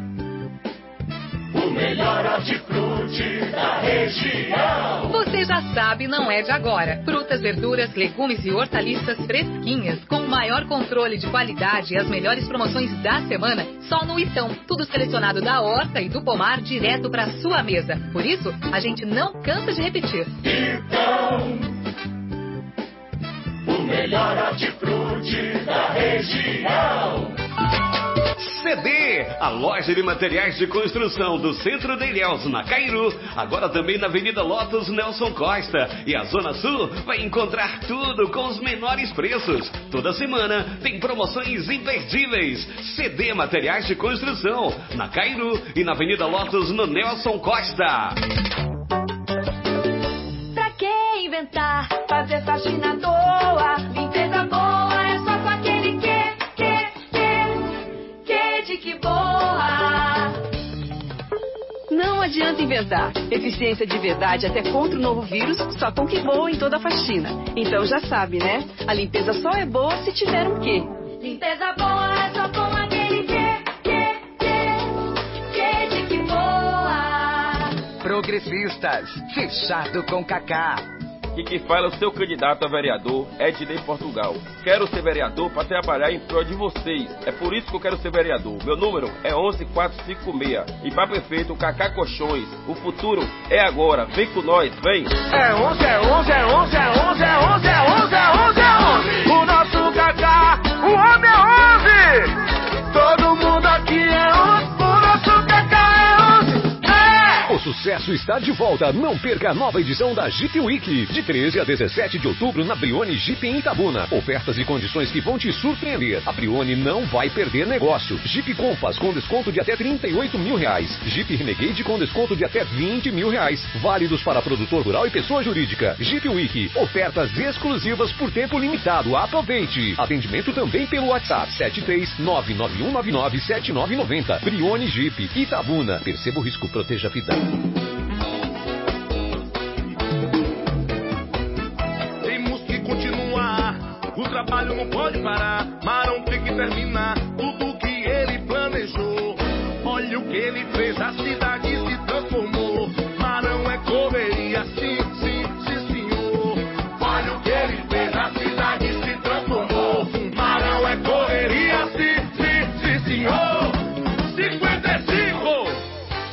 o melhor hortifruti da região. Você já sabe, não é de agora. Frutas, verduras, legumes e hortaliças fresquinhas, com o maior controle de qualidade e as melhores promoções da semana, só no Itão. Tudo selecionado da horta e do pomar direto para sua mesa. Por isso, a gente não cansa de repetir. Então, o melhor hortifruti da região. CD, a loja de materiais de construção do centro de Ilhéus, na Cairu, agora também na Avenida Lotus Nelson Costa. E a Zona Sul vai encontrar tudo com os menores preços. Toda semana tem promoções imperdíveis. CD Materiais de Construção, na Cairu e na Avenida Lotus no Nelson Costa. Pra que inventar, fazer faxina à toa? Limpeza boa é só com aquele que de que boa. Não adianta inventar. Eficiência de verdade até contra o novo vírus, só com que boa em toda a faxina. Então já sabe, né? A limpeza só é boa se tiver um quê. Limpeza boa é só com aquele de que boa. Progressistas, fechado com Cacá. Aqui que fala o seu candidato a vereador, Ednei Portugal. Quero ser vereador para trabalhar em prol de vocês. É por isso que eu quero ser vereador. Meu número é 11456. E para prefeito, Cacá Colchões. O futuro é agora. Vem com nós, vem. É 11. O nosso Cacá, o homem é 11. Todo mundo aqui é 11. O nosso Cacá é 11. O sucesso está de volta. Não perca a nova edição da Jeep Week, de 13 a 17 de outubro na Brioni Jeep em Itabuna. Ofertas e condições que vão te surpreender. A Brioni não vai perder negócio. Jeep Compass com desconto de até R$38 mil. Jeep Renegade com desconto de até R$20 mil. Válidos para produtor rural e pessoa jurídica. Jeep Week. Ofertas exclusivas por tempo limitado. Aproveite. Atendimento também pelo WhatsApp 73991997990. Brioni Jeep Itabuna. Perceba o risco, proteja a vida. Temos que continuar, o trabalho não pode parar. Marão tem que terminar tudo que ele planejou. Olha o que ele fez, a cidade se transformou. Marão é correria, sim, senhor. Olha o que ele fez, a cidade se transformou. Marão é correria, sim, senhor. 55.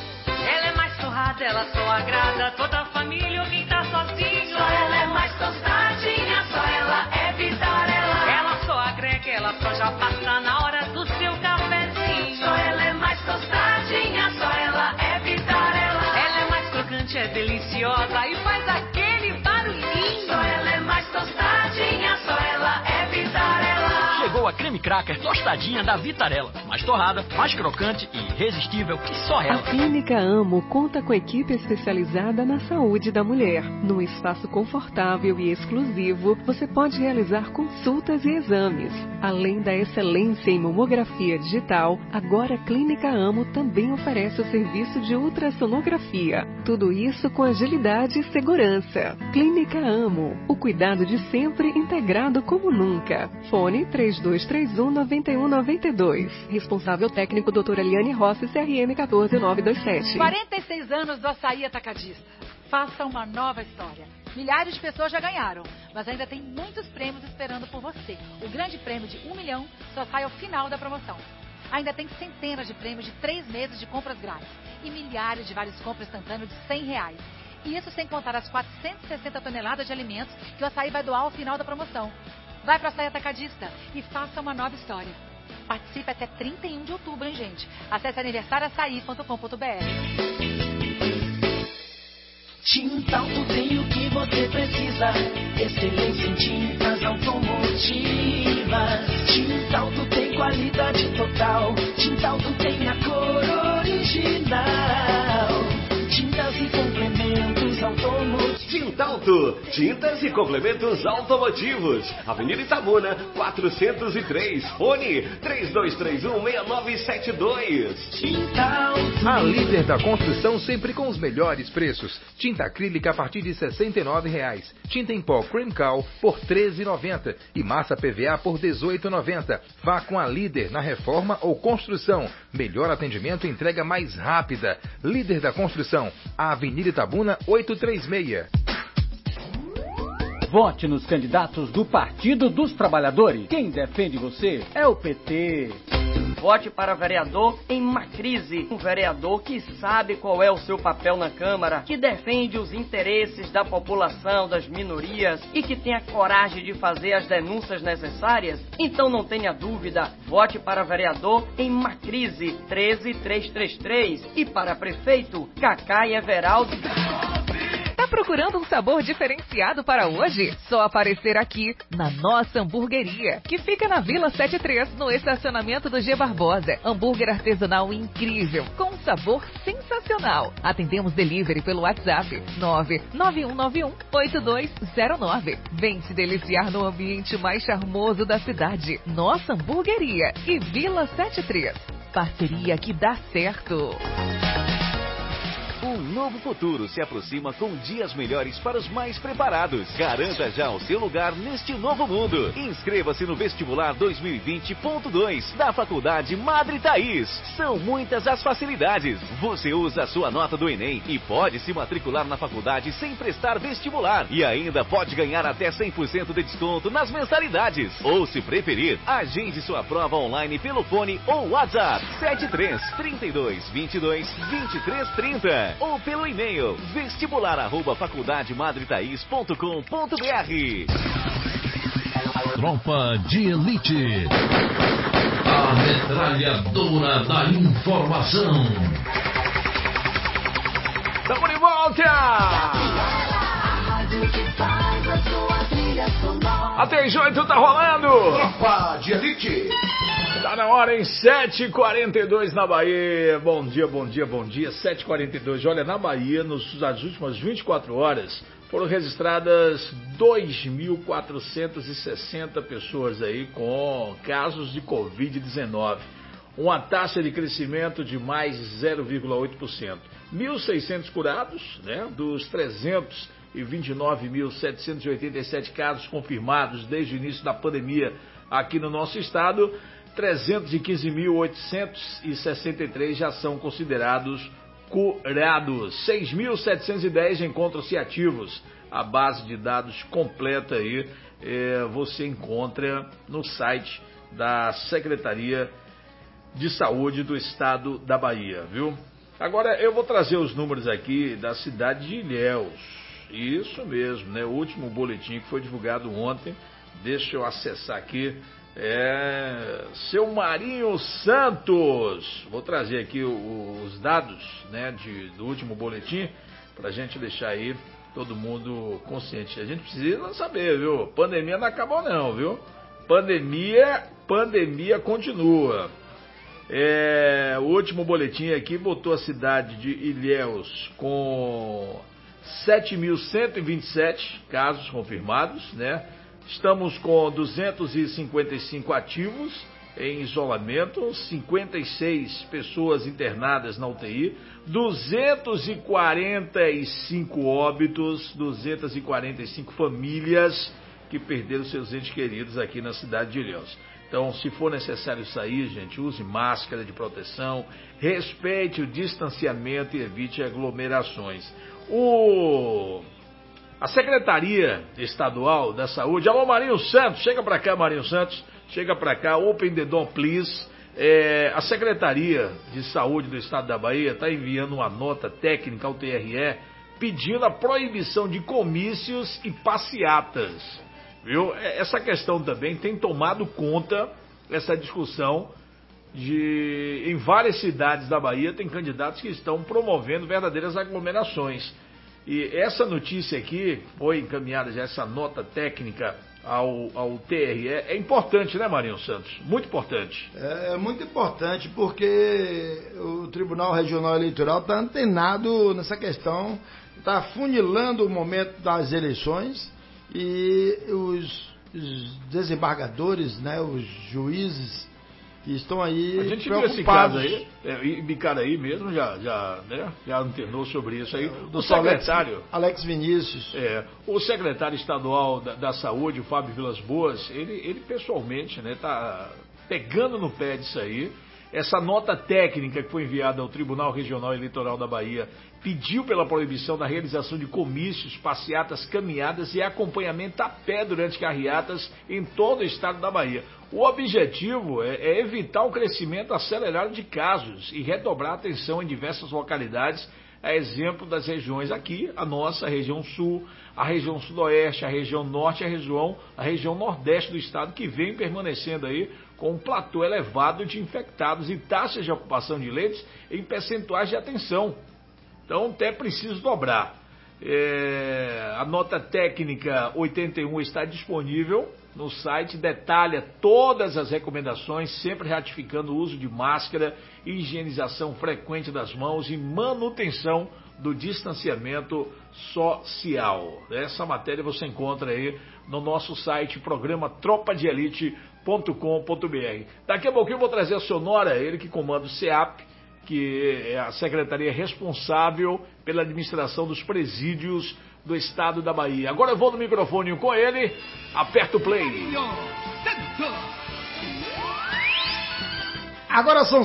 Ela só agrada toda a família ou quem tá sozinho. Só ela é mais tostadinha, só ela é vitarela. Ela só agrega, ela só já passa na hora do seu cafezinho. Só ela é mais tostadinha, só ela é vitarela. Ela é mais crocante, é deliciosa e faz aquele barulhinho. Só ela é mais tostadinha, só ela é vitarela. Chegou a creme cracker tostadinha da Vitarella. Mais torrada, mais crocante e irresistível que só ela. A Clínica Amo conta com equipe especializada na saúde da mulher. Num espaço confortável e exclusivo, você pode realizar consultas e exames. Além da excelência em mamografia digital, agora a Clínica Amo também oferece o serviço de ultrassonografia. Tudo isso com agilidade e segurança. Clínica Amo, o cuidado de sempre integrado como nunca. Fone 3231-9192. Responsável técnico Dr. Eliane Rossi, CRM 14927. 46 anos do Açaí Atacadista. Faça uma nova história. Milhares de pessoas já ganharam, mas ainda tem muitos prêmios esperando por você. O grande prêmio de 1 milhão só sai ao final da promoção. Ainda tem centenas de prêmios de 3 meses de compras grátis e milhares de vales compras instantâneos de R$100. E isso sem contar as 460 toneladas de alimentos que o Açaí vai doar ao final da promoção. Vai para o Açaí Atacadista e faça uma nova história. Participe até 31 de outubro, hein, gente? Acesse aniversarioaçaí.com.br. Tintalto tem o que você precisa. Excelência em tintas automotivas. Tintalto tem qualidade total. Tintalto tem a cor original. Tintas e complementos automotivos. Tintalto, tintas e complementos automotivos. Avenida Itabuna, 403. Fone 3231-6972. Tintalto. A líder da construção sempre com os melhores preços. Tinta acrílica a partir de R$ 69,00. Tinta em pó Cream Cal por R$ 13,90. E massa PVA por R$ 18,90. Vá com a líder na reforma ou construção. Melhor atendimento e entrega mais rápida. Líder da construção, a Avenida Itabuna 836. Vote nos candidatos do Partido dos Trabalhadores. Quem defende você é o PT. Vote para vereador em Macrise, um vereador que sabe qual é o seu papel na Câmara, que defende os interesses da população, das minorias e que tem a coragem de fazer as denúncias necessárias. Então não tenha dúvida, vote para vereador em Macrise 13333 e para prefeito Cacá e Everaldo. Tá procurando um sabor diferenciado para hoje? Só aparecer aqui na nossa hamburgueria, que fica na Vila 73, no estacionamento do G Barbosa. Hambúrguer artesanal incrível, com um sabor sensacional. Atendemos delivery pelo WhatsApp 991918209. Vem se deliciar no ambiente mais charmoso da cidade. Nossa hamburgueria e Vila 73. Parceria que dá certo. Um novo futuro se aproxima com dias melhores para os mais preparados. Garanta já o seu lugar neste novo mundo. Inscreva-se no vestibular 2020.2 da Faculdade Madre Thaís. São muitas as facilidades. Você usa a sua nota do Enem e pode se matricular na faculdade sem prestar vestibular. E ainda pode ganhar até 100% de desconto nas mensalidades. Ou, se preferir, agende sua prova online pelo fone ou WhatsApp 73 32 22 23 30 ou pelo e-mail vestibular@faculdademadrethaís.com.br. Tropa de Elite. A metralhadora da informação. Estamos de volta! Até as 8 tá rolando! Tropa de Elite. Tá na hora, hein? 7h42 na Bahia. Bom dia, bom dia, bom dia. 7h42. Olha, na Bahia, nas últimas 24 horas, foram registradas 2.460 pessoas aí com casos de Covid-19. Uma taxa de crescimento de mais 0,8%. 1.600 curados, né? Dos 329.787 casos confirmados desde o início da pandemia aqui no nosso estado, 315.863 já são considerados curados. 6.710 encontram-se ativos. A base de dados completa aí você encontra no site da Secretaria de Saúde do Estado da Bahia, viu? Agora eu vou trazer os números aqui da cidade de Ilhéus. Isso mesmo, né? O último boletim que foi divulgado ontem. Deixa eu acessar aqui. Seu Marinho Santos. Vou trazer aqui os dados, né, do último boletim pra gente deixar aí todo mundo consciente. A gente precisa saber, viu? Pandemia não acabou não, viu? Pandemia continua. O último boletim aqui botou a cidade de Ilhéus com 7.127 casos confirmados, né? Estamos com 255 ativos em isolamento, 56 pessoas internadas na UTI, 245 óbitos, 245 famílias que perderam seus entes queridos aqui na cidade de Ilhéus. Então, se for necessário sair, gente, use máscara de proteção, respeite o distanciamento e evite aglomerações. A Secretaria Estadual da Saúde, alô Marinho Santos, chega pra cá Marinho Santos, chega pra cá, open the door please. A Secretaria de Saúde do Estado da Bahia está enviando uma nota técnica ao TRE pedindo a proibição de comícios e passeatas, viu? Essa questão também tem tomado conta, essa discussão, em várias cidades da Bahia tem candidatos que estão promovendo verdadeiras aglomerações. E essa notícia aqui foi encaminhada já, essa nota técnica ao TRE. É importante, né, Marinho Santos? Muito importante. É muito importante porque o Tribunal Regional Eleitoral está antenado nessa questão, está afunilando o momento das eleições e os desembargadores, né, os juízes que estão aí a gente preocupados. Viu esse caso aí, Bicaraí mesmo já antenou sobre isso aí. O secretário Alex Vinícius. O secretário estadual da Saúde, o Fábio Vilas Boas, ele pessoalmente, né, tá pegando no pé disso aí. Essa nota técnica que foi enviada ao Tribunal Regional Eleitoral da Bahia pediu pela proibição da realização de comícios, passeatas, caminhadas e acompanhamento a pé durante carreatas em todo o estado da Bahia. O objetivo é evitar o crescimento acelerado de casos e redobrar a atenção em diversas localidades, a exemplo das regiões aqui, a nossa, a região sul, a região sudoeste, a região norte e a região nordeste do estado, que vem permanecendo aí com um platô elevado de infectados e taxas de ocupação de leitos em percentuais de atenção. Então, até preciso dobrar. A nota técnica 81 está disponível no site, detalha todas as recomendações, sempre ratificando o uso de máscara, higienização frequente das mãos e manutenção do distanciamento social. Essa matéria você encontra aí no nosso site, programa tropadeelite.com.br. Daqui a pouquinho eu vou trazer a Sonora, ele que comanda o SEAP, que é a secretaria responsável pela administração dos presídios do estado da Bahia. Agora eu vou no microfone com ele, aperta o play. Agora são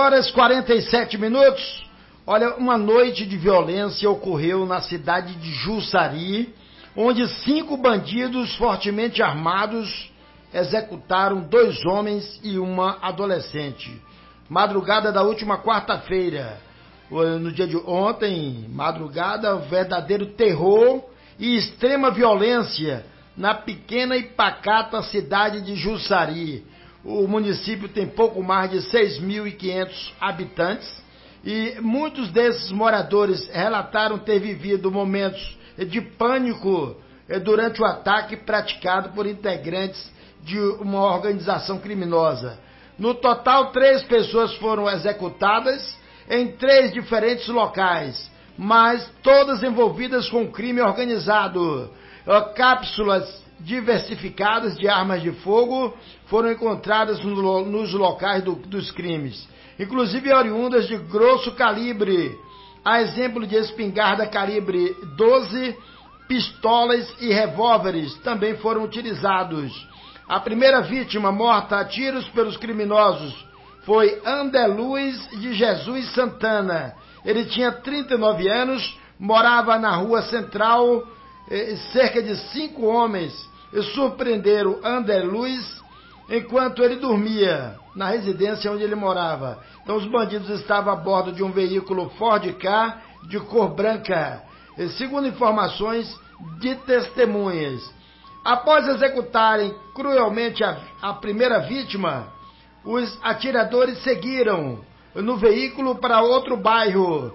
7h47. Olha, uma noite de violência ocorreu na cidade de Jussari, onde 5 bandidos fortemente armados executaram 2 homens e uma adolescente. Madrugada da última quarta-feira, no dia de ontem, madrugada, verdadeiro terror e extrema violência na pequena e pacata cidade de Jussari. O município tem pouco mais de 6.500 habitantes e muitos desses moradores relataram ter vivido momentos de pânico durante o ataque praticado por integrantes de uma organização criminosa. No total, 3 pessoas foram executadas em 3 diferentes locais, mas todas envolvidas com crime organizado. Cápsulas diversificadas de armas de fogo foram encontradas nos locais dos crimes, inclusive oriundas de grosso calibre, a exemplo de espingarda calibre 12, pistolas e revólveres também foram utilizados. A primeira vítima morta a tiros pelos criminosos foi Andeluz de Jesus Santana. Ele tinha 39 anos, morava na rua Central. Cerca de 5 homens surpreenderam Andeluz enquanto ele dormia na residência onde ele morava. Então os bandidos estavam a bordo de um veículo Ford Ka de cor branca, segundo informações de testemunhas. Após executarem cruelmente a primeira vítima, os atiradores seguiram no veículo para outro bairro,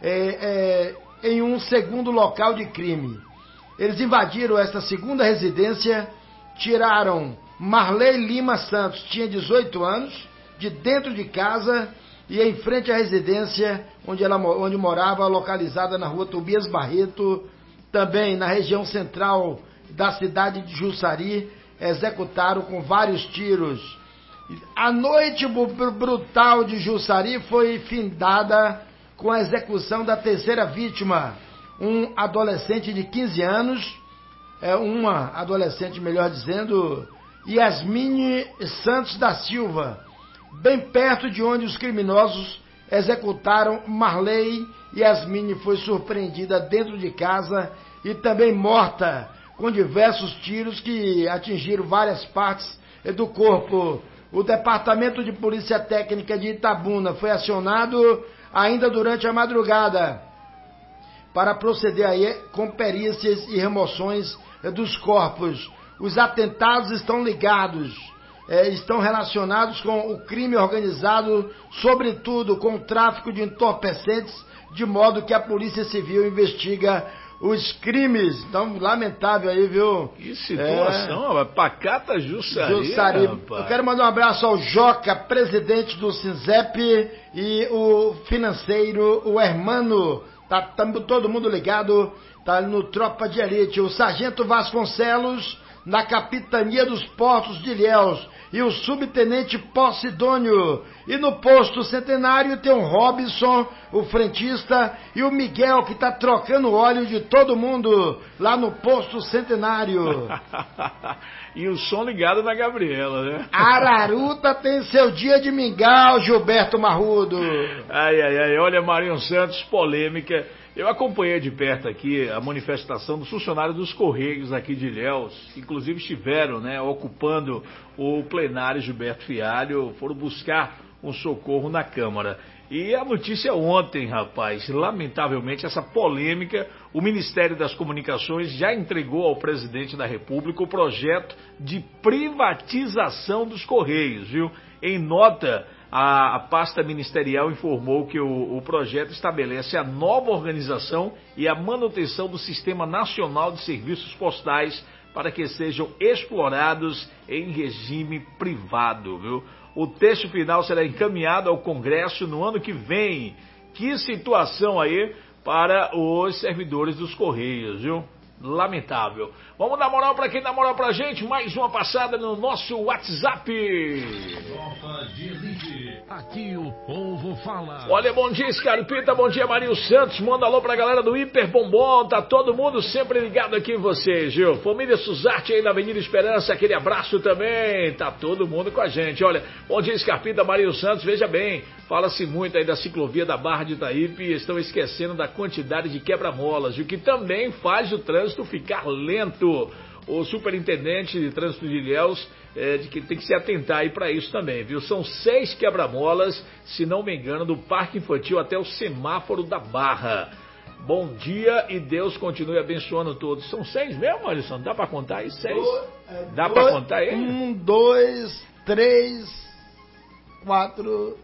em um segundo local de crime. Eles invadiram esta segunda residência, tiraram Marley Lima Santos, tinha 18 anos, de dentro de casa e em frente à residência onde morava, localizada na rua Tobias Barreto, também na região central da cidade de Jussari, executaram com vários tiros. A noite brutal de Jussari foi findada com a execução da terceira vítima, um adolescente de 15 anos, uma adolescente, melhor dizendo, Yasmine Santos da Silva, bem perto de onde os criminosos executaram Marley. Yasmine foi surpreendida dentro de casa e também morta, com diversos tiros que atingiram várias partes do corpo. O Departamento de Polícia Técnica de Itabuna foi acionado ainda durante a madrugada para proceder aí com perícias e remoções dos corpos. Os atentados estão estão relacionados com o crime organizado, sobretudo com o tráfico de entorpecentes, de modo que a Polícia Civil investiga os crimes. Então, lamentável aí, viu? Que situação, pacata Jussari. Eu quero mandar um abraço ao Joca, presidente do Sinzep, e o financeiro, o Hermano. Tá todo mundo ligado, tá no Tropa de Elite. O Sargento Vasconcelos, na Capitania dos Portos de Ilhéus, e o Subtenente Posidônio. E no Posto Centenário tem o Robson, o frentista, e o Miguel, que tá trocando óleo de todo mundo lá no Posto Centenário. E o som ligado na Gabriela, né? Araruta tem seu dia de mingau, Gilberto Marrudo. Ai, olha, Marinho Santos, polêmica. Eu acompanhei de perto aqui a manifestação dos funcionários dos Correios aqui de Ilhéus, que inclusive estiveram, né, ocupando o plenário Gilberto Fialho, foram buscar um socorro na Câmara. E a notícia ontem, rapaz, lamentavelmente essa polêmica, o Ministério das Comunicações já entregou ao presidente da República o projeto de privatização dos Correios, viu? Em nota, a pasta ministerial informou que o projeto estabelece a nova organização e a manutenção do Sistema Nacional de Serviços Postais para que sejam explorados em regime privado, viu? O texto final será encaminhado ao Congresso no ano que vem. Que situação aí para os servidores dos Correios, viu? Lamentável. Vamos dar moral para quem dá moral pra gente. Mais uma passada no nosso WhatsApp. Tropa de Elite. Aqui o povo fala. Olha, bom dia, Scarpita. Bom dia, Marinho Santos. Manda alô pra galera do Hiper Bombom. Tá todo mundo sempre ligado aqui em vocês, viu? Família Suzarte aí na Avenida Esperança. Aquele abraço também. Tá todo mundo com a gente. Olha, bom dia, Scarpita, Marinho Santos. Veja bem, fala-se muito aí da ciclovia da Barra de Itaípe e estão esquecendo da quantidade de quebra-molas, o que também faz o trânsito ficar lento. O superintendente de trânsito de Ilhéus de que tem que se atentar aí para isso também, viu? São 6 quebra-molas, se não me engano, do Parque Infantil até o semáforo da Barra. Bom dia e Deus continue abençoando todos. São 6 mesmo, Alisson? Dá para contar aí? 6? Dá para contar aí? 1, 2, 3, 4,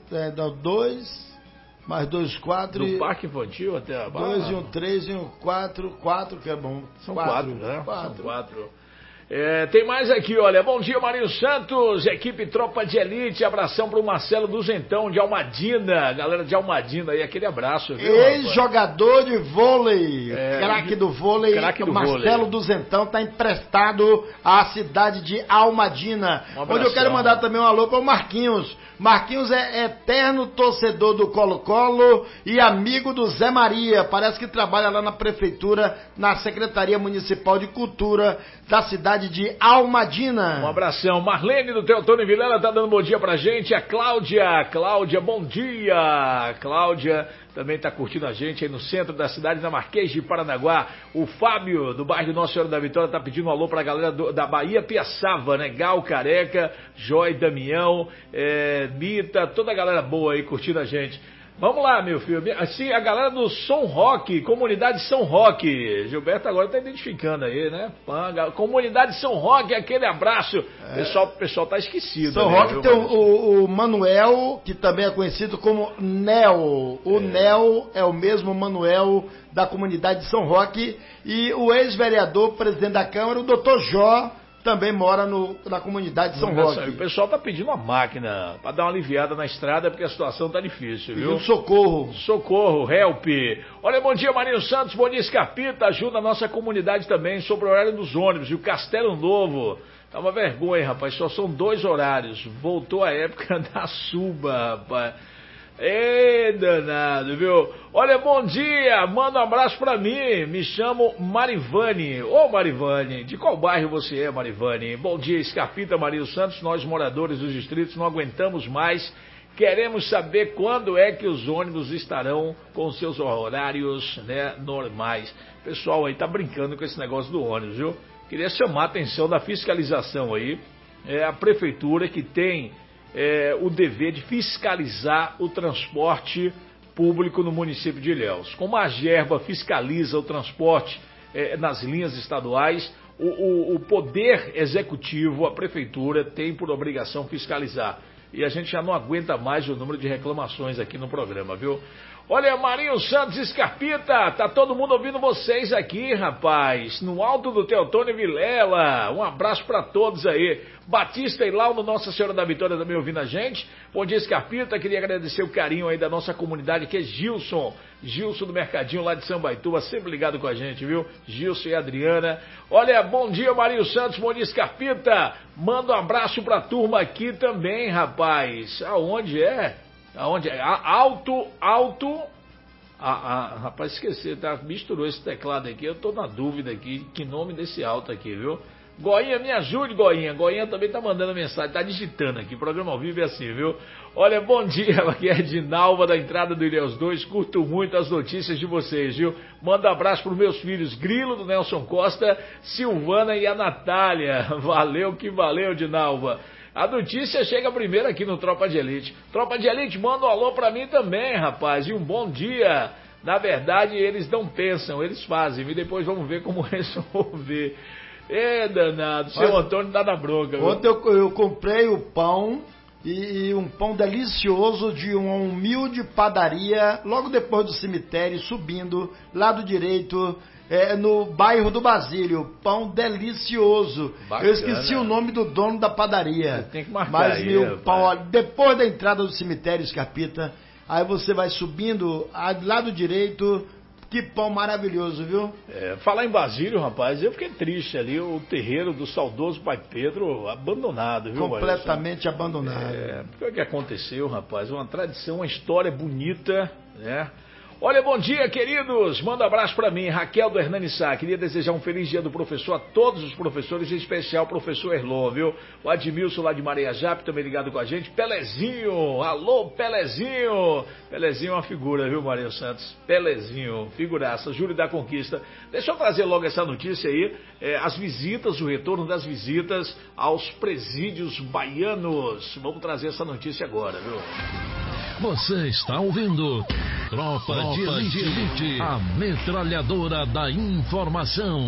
2, mais 2, 4. Do Parque Infantil até a Barra? 2 e 1, 3 e 1, 4, 4, que é bom. São 4, né? 4. São 4. Tem mais aqui, olha. Bom dia, Marinho Santos, equipe Tropa de Elite. Abração pro Marcelo Duzentão de Almadina. Galera de Almadina aí, aquele abraço. Ex-jogador de vôlei, craque do vôlei, Marcelo Duzentão tá emprestado à cidade de Almadina. Onde eu quero mandar também um alô pro Marquinhos. Marquinhos é eterno torcedor do Colo-Colo e amigo do Zé Maria. Parece que trabalha lá na prefeitura, na Secretaria Municipal de Cultura da cidade de Almadina. Um abração. Marlene do Teotônio Vilela tá dando bom dia pra gente. A Cláudia, bom dia. Cláudia também tá curtindo a gente aí no centro da cidade, na Marquês de Paranaguá. O Fábio, do bairro Nossa Senhora da Vitória, tá pedindo um alô pra galera da Bahia Piaçava, né? Gal Careca, Joy Damião, Mita, toda a galera boa aí curtindo a gente. Vamos lá, meu filho. Assim, a galera do São Roque, Comunidade São Roque. Gilberto agora tá identificando aí, né? Comunidade São Roque, aquele abraço. O pessoal tá esquecido. São Roque tem o Manuel, que também é conhecido como Nel. O Nel é o mesmo Manuel da Comunidade de São Roque. E o ex-vereador, presidente da Câmara, o Dr. Jó, também mora na comunidade de São Roque. O pessoal tá pedindo uma máquina para dar uma aliviada na estrada, porque a situação tá difícil, viu? Socorro, help. Olha, bom dia, Marinho Santos, bom dia, Scarpita, ajuda a nossa comunidade também sobre o horário dos ônibus e o Castelo Novo. Tá uma vergonha, rapaz, só são 2 horários. Voltou a época da suba, rapaz. Ei, danado, viu? Olha, bom dia, manda um abraço pra mim, me chamo Marivane. Ô Marivane, de qual bairro você é, Marivane? Bom dia, Scarpita, Marinho Santos, nós moradores dos distritos não aguentamos mais, queremos saber quando é que os ônibus estarão com seus horários, né, normais. O pessoal aí tá brincando com esse negócio do ônibus, viu? Queria chamar a atenção da fiscalização aí, a prefeitura que tem o dever de fiscalizar o transporte público no município de Ilhéus. Como a Gerba fiscaliza o transporte nas linhas estaduais, o poder executivo, a prefeitura, tem por obrigação fiscalizar. E a gente já não aguenta mais o número de reclamações aqui no programa, viu? Olha, Marinho Santos e Scarpita, tá todo mundo ouvindo vocês aqui, rapaz, no alto do Teotônio Vilela. Um abraço pra todos aí. Batista e Launo, Nossa Senhora da Vitória também ouvindo a gente. Bom dia, Scarpita, queria agradecer o carinho aí da nossa comunidade, que é Gilson do Mercadinho lá de Sambaituba, sempre ligado com a gente, viu? Gilson e Adriana. Olha, bom dia, Marinho Santos, bom dia, Scarpita. Manda um abraço pra turma aqui também, rapaz. Aonde é? Rapaz, esqueci, tá? Misturou esse teclado aqui, eu tô na dúvida aqui, que nome desse alto aqui, viu? Goinha, me ajude, Goinha. Goinha também tá mandando mensagem, tá digitando aqui. O programa ao vivo é assim, viu? Olha, bom dia, aqui é Edinalva da entrada do Ilhéus 2. Curto muito as notícias de vocês, viu? Manda abraço pros meus filhos Grilo, do Nelson Costa, Silvana e a Natália. Valeu que valeu, Edinalva. A notícia chega primeiro aqui no Tropa de Elite. Tropa de Elite, manda um alô pra mim também, rapaz. E um bom dia. Na verdade, eles não pensam, eles fazem. E depois vamos ver como resolver. Danado, seu Antônio tá na bronca. Ontem eu comprei o pão, e um pão delicioso de uma humilde padaria, logo depois do cemitério, subindo, lado direito, no bairro do Basílio. Pão delicioso. Bacana. Eu esqueci o nome do dono da padaria. Você tem que marcar. Mas aí, meu pão, olha, depois da entrada do cemitério Escarpita, aí você vai subindo, lado direito. Que pão maravilhoso, viu? Falar em Basílio, rapaz, eu fiquei triste ali, o terreiro do saudoso Pai Pedro abandonado, viu? Completamente abandonado. O que aconteceu, rapaz? Uma tradição, uma história bonita, né? Olha, bom dia, queridos. Manda um abraço pra mim, Raquel do Hernani Sá. Queria desejar um feliz dia do professor a todos os professores, em especial o professor Erlon, viu? O Admilson lá de Maria Jape também ligado com a gente. Pelezinho, alô, Pelezinho. Pelezinho é uma figura, viu, Maria Santos? Pelezinho, figuraça, Júlio da Conquista. Deixa eu trazer logo essa notícia aí. As visitas, o retorno das visitas aos presídios baianos. Vamos trazer essa notícia agora, viu? Você está ouvindo Tropa de Elite, a metralhadora da informação.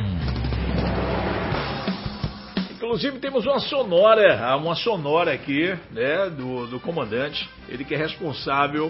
Inclusive temos uma sonora aqui, né, do comandante, ele que é responsável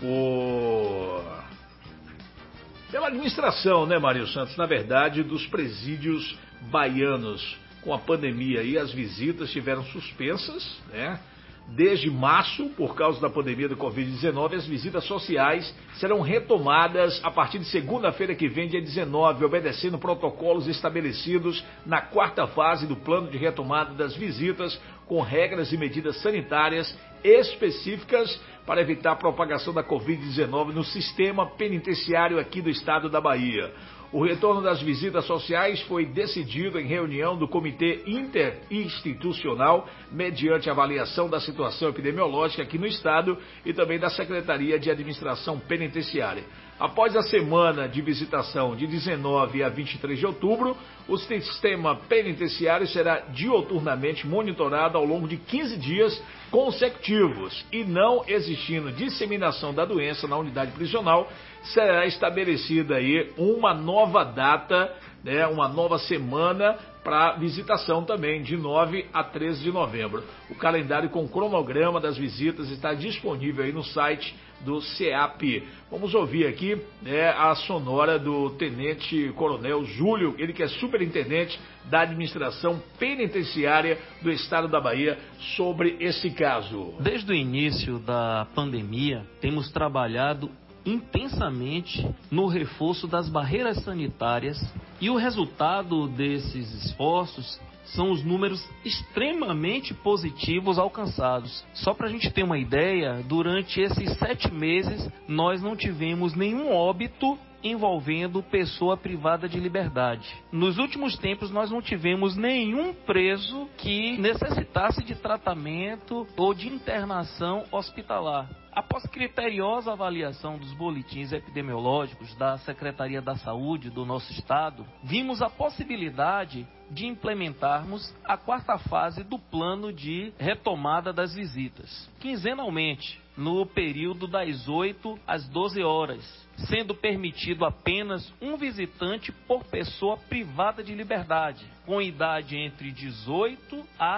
pela administração, né, Mário Santos, na verdade, dos presídios baianos. Com a pandemia aí, as visitas tiveram suspensas, né? Desde março, por causa da pandemia do Covid-19, as visitas sociais serão retomadas a partir de segunda-feira que vem, dia 19, obedecendo protocolos estabelecidos na quarta fase do plano de retomada das visitas, com regras e medidas sanitárias específicas para evitar a propagação da Covid-19 no sistema penitenciário aqui do estado da Bahia. O retorno das visitas sociais foi decidido em reunião do Comitê Interinstitucional, mediante avaliação da situação epidemiológica aqui no estado e também da Secretaria de Administração Penitenciária. Após a semana de visitação de 19 a 23 de outubro, o sistema penitenciário será dioturnamente monitorado ao longo de 15 dias consecutivos e, não existindo disseminação da doença na unidade prisional, será estabelecida aí uma nova data, né, uma nova semana para visitação também, de 9 a 13 de novembro. O calendário com cronograma das visitas está disponível aí no site do CEAP. Vamos ouvir aqui, né, a sonora do Tenente Coronel Júlio, ele que é superintendente da administração penitenciária do estado da Bahia, sobre esse caso. Desde o início da pandemia, temos trabalhado intensamente no reforço das barreiras sanitárias e o resultado desses esforços são os números extremamente positivos alcançados. Só para a gente ter uma ideia, durante esses 7 meses nós não tivemos nenhum óbito envolvendo pessoa privada de liberdade. Nos últimos tempos nós não tivemos nenhum preso que necessitasse de tratamento ou de internação hospitalar. Após criteriosa avaliação dos boletins epidemiológicos da Secretaria da Saúde do nosso estado, vimos a possibilidade de implementarmos a quarta fase do plano de retomada das visitas, quinzenalmente, no período das 8 às 12 horas, sendo permitido apenas um visitante por pessoa privada de liberdade, com idade entre 18 a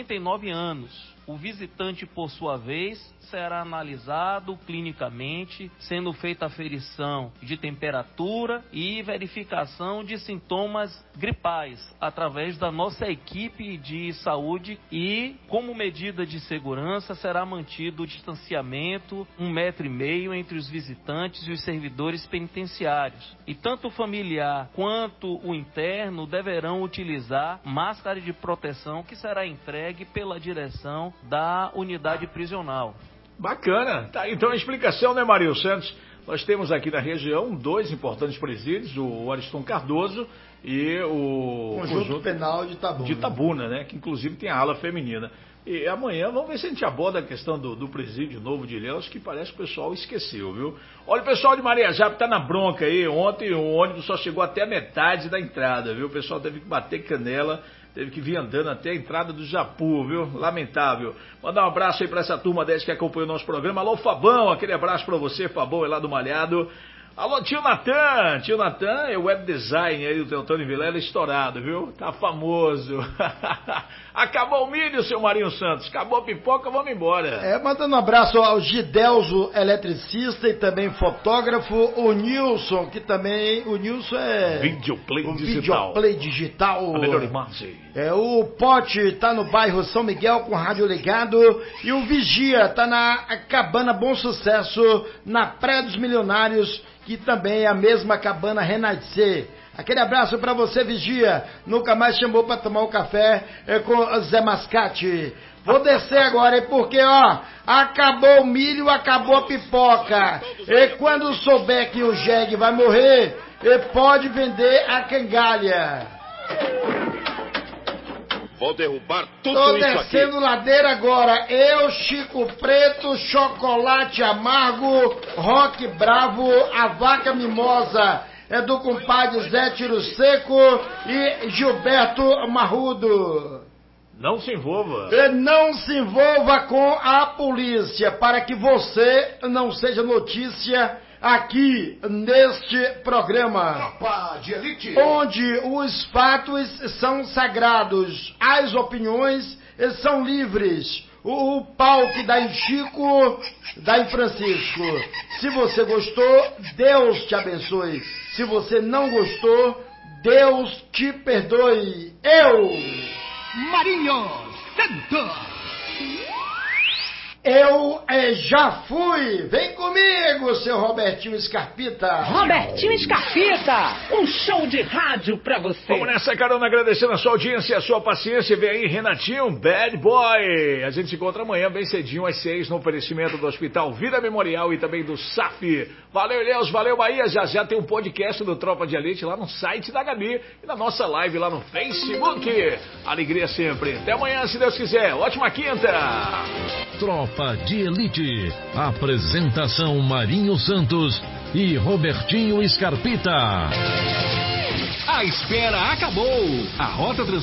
59 anos. O visitante, por sua vez, será analisado clinicamente, sendo feita aferição de temperatura e verificação de sintomas gripais, através da nossa equipe de saúde, e, como medida de segurança, será mantido o distanciamento 1,5 metro entre os visitantes e os servidores penitenciários. E tanto o familiar quanto o interno deverão utilizar máscara de proteção, que será entregue pela direção da unidade prisional. Bacana, tá, então a explicação, né, Mario Santos, Nós temos aqui na região 2 importantes presídios, o Ariston Cardoso e o Conjunto Penal de Itabuna. De Itabuna, né? Que inclusive tem a ala feminina. E amanhã vamos ver se a gente aborda a questão do presídio novo de Ilhéus, que parece que o pessoal esqueceu, viu? Olha, o pessoal de Marejá tá na bronca aí. Ontem o ônibus só chegou até a metade da entrada, viu? O pessoal teve que bater canela, teve que vir andando até a entrada do Japu, viu? Lamentável. Mandar um abraço aí pra essa turma 10 que acompanha o nosso programa. Alô, Fabão, aquele abraço pra você, Fabão, é lá do Malhado. Alô, tio Natan é web design aí do Teotônio Vilela, estourado, viu? Tá famoso. Acabou o milho, seu Marinho Santos, acabou a pipoca, vamos embora. Mandando um abraço ao Gidelzo, eletricista e também fotógrafo, o Nilson, que também, o Nilson é... Videoplay digital. A melhor imagem. O Pote tá no bairro São Miguel com rádio ligado e o Vigia tá na Cabana Bom Sucesso, na Praia dos Milionários, que também é a mesma cabana Renascer. Aquele abraço pra você, Vigia. Nunca mais chamou pra tomar um café com Zé Mascate. Vou descer agora, porque, acabou o milho, acabou a pipoca. E quando souber que o jegue vai morrer, pode vender a cangalha. Vou derrubar tudo Tô isso aqui. Tô descendo ladeira agora. Eu, Chico Preto, Chocolate Amargo, Rock Bravo, a Vaca Mimosa. É do compadre Zé Tiro Seco e Gilberto Marrudo. Não se envolva. Não se envolva com a polícia, para que você não seja notícia aqui neste programa. Tropa de Elite. Onde os fatos são sagrados, as opiniões são livres. O pau que dá em Chico, dá em Francisco. Se você gostou, Deus te abençoe. Se você não gostou, Deus te perdoe. Eu, Marinho Santos. Eu já fui. Vem comigo, seu Robertinho Scarpita. Robertinho Scarpita, um show de rádio pra você. Vamos nessa, carona, agradecendo a sua audiência e a sua paciência. Vem aí, Renatinho, Bad Boy. A gente se encontra amanhã, bem cedinho, às 6, no oferecimento do Hospital Vida Memorial e também do SAF. Valeu, Ilhéus, valeu, Bahia. Já tem um podcast do Tropa de Elite lá no site da Gabi e na nossa live lá no Facebook. Alegria sempre. Até amanhã, se Deus quiser. Ótima quinta. Tropa de Elite. Apresentação Marinho Santos e Robertinho Scarpita. A espera acabou. A rota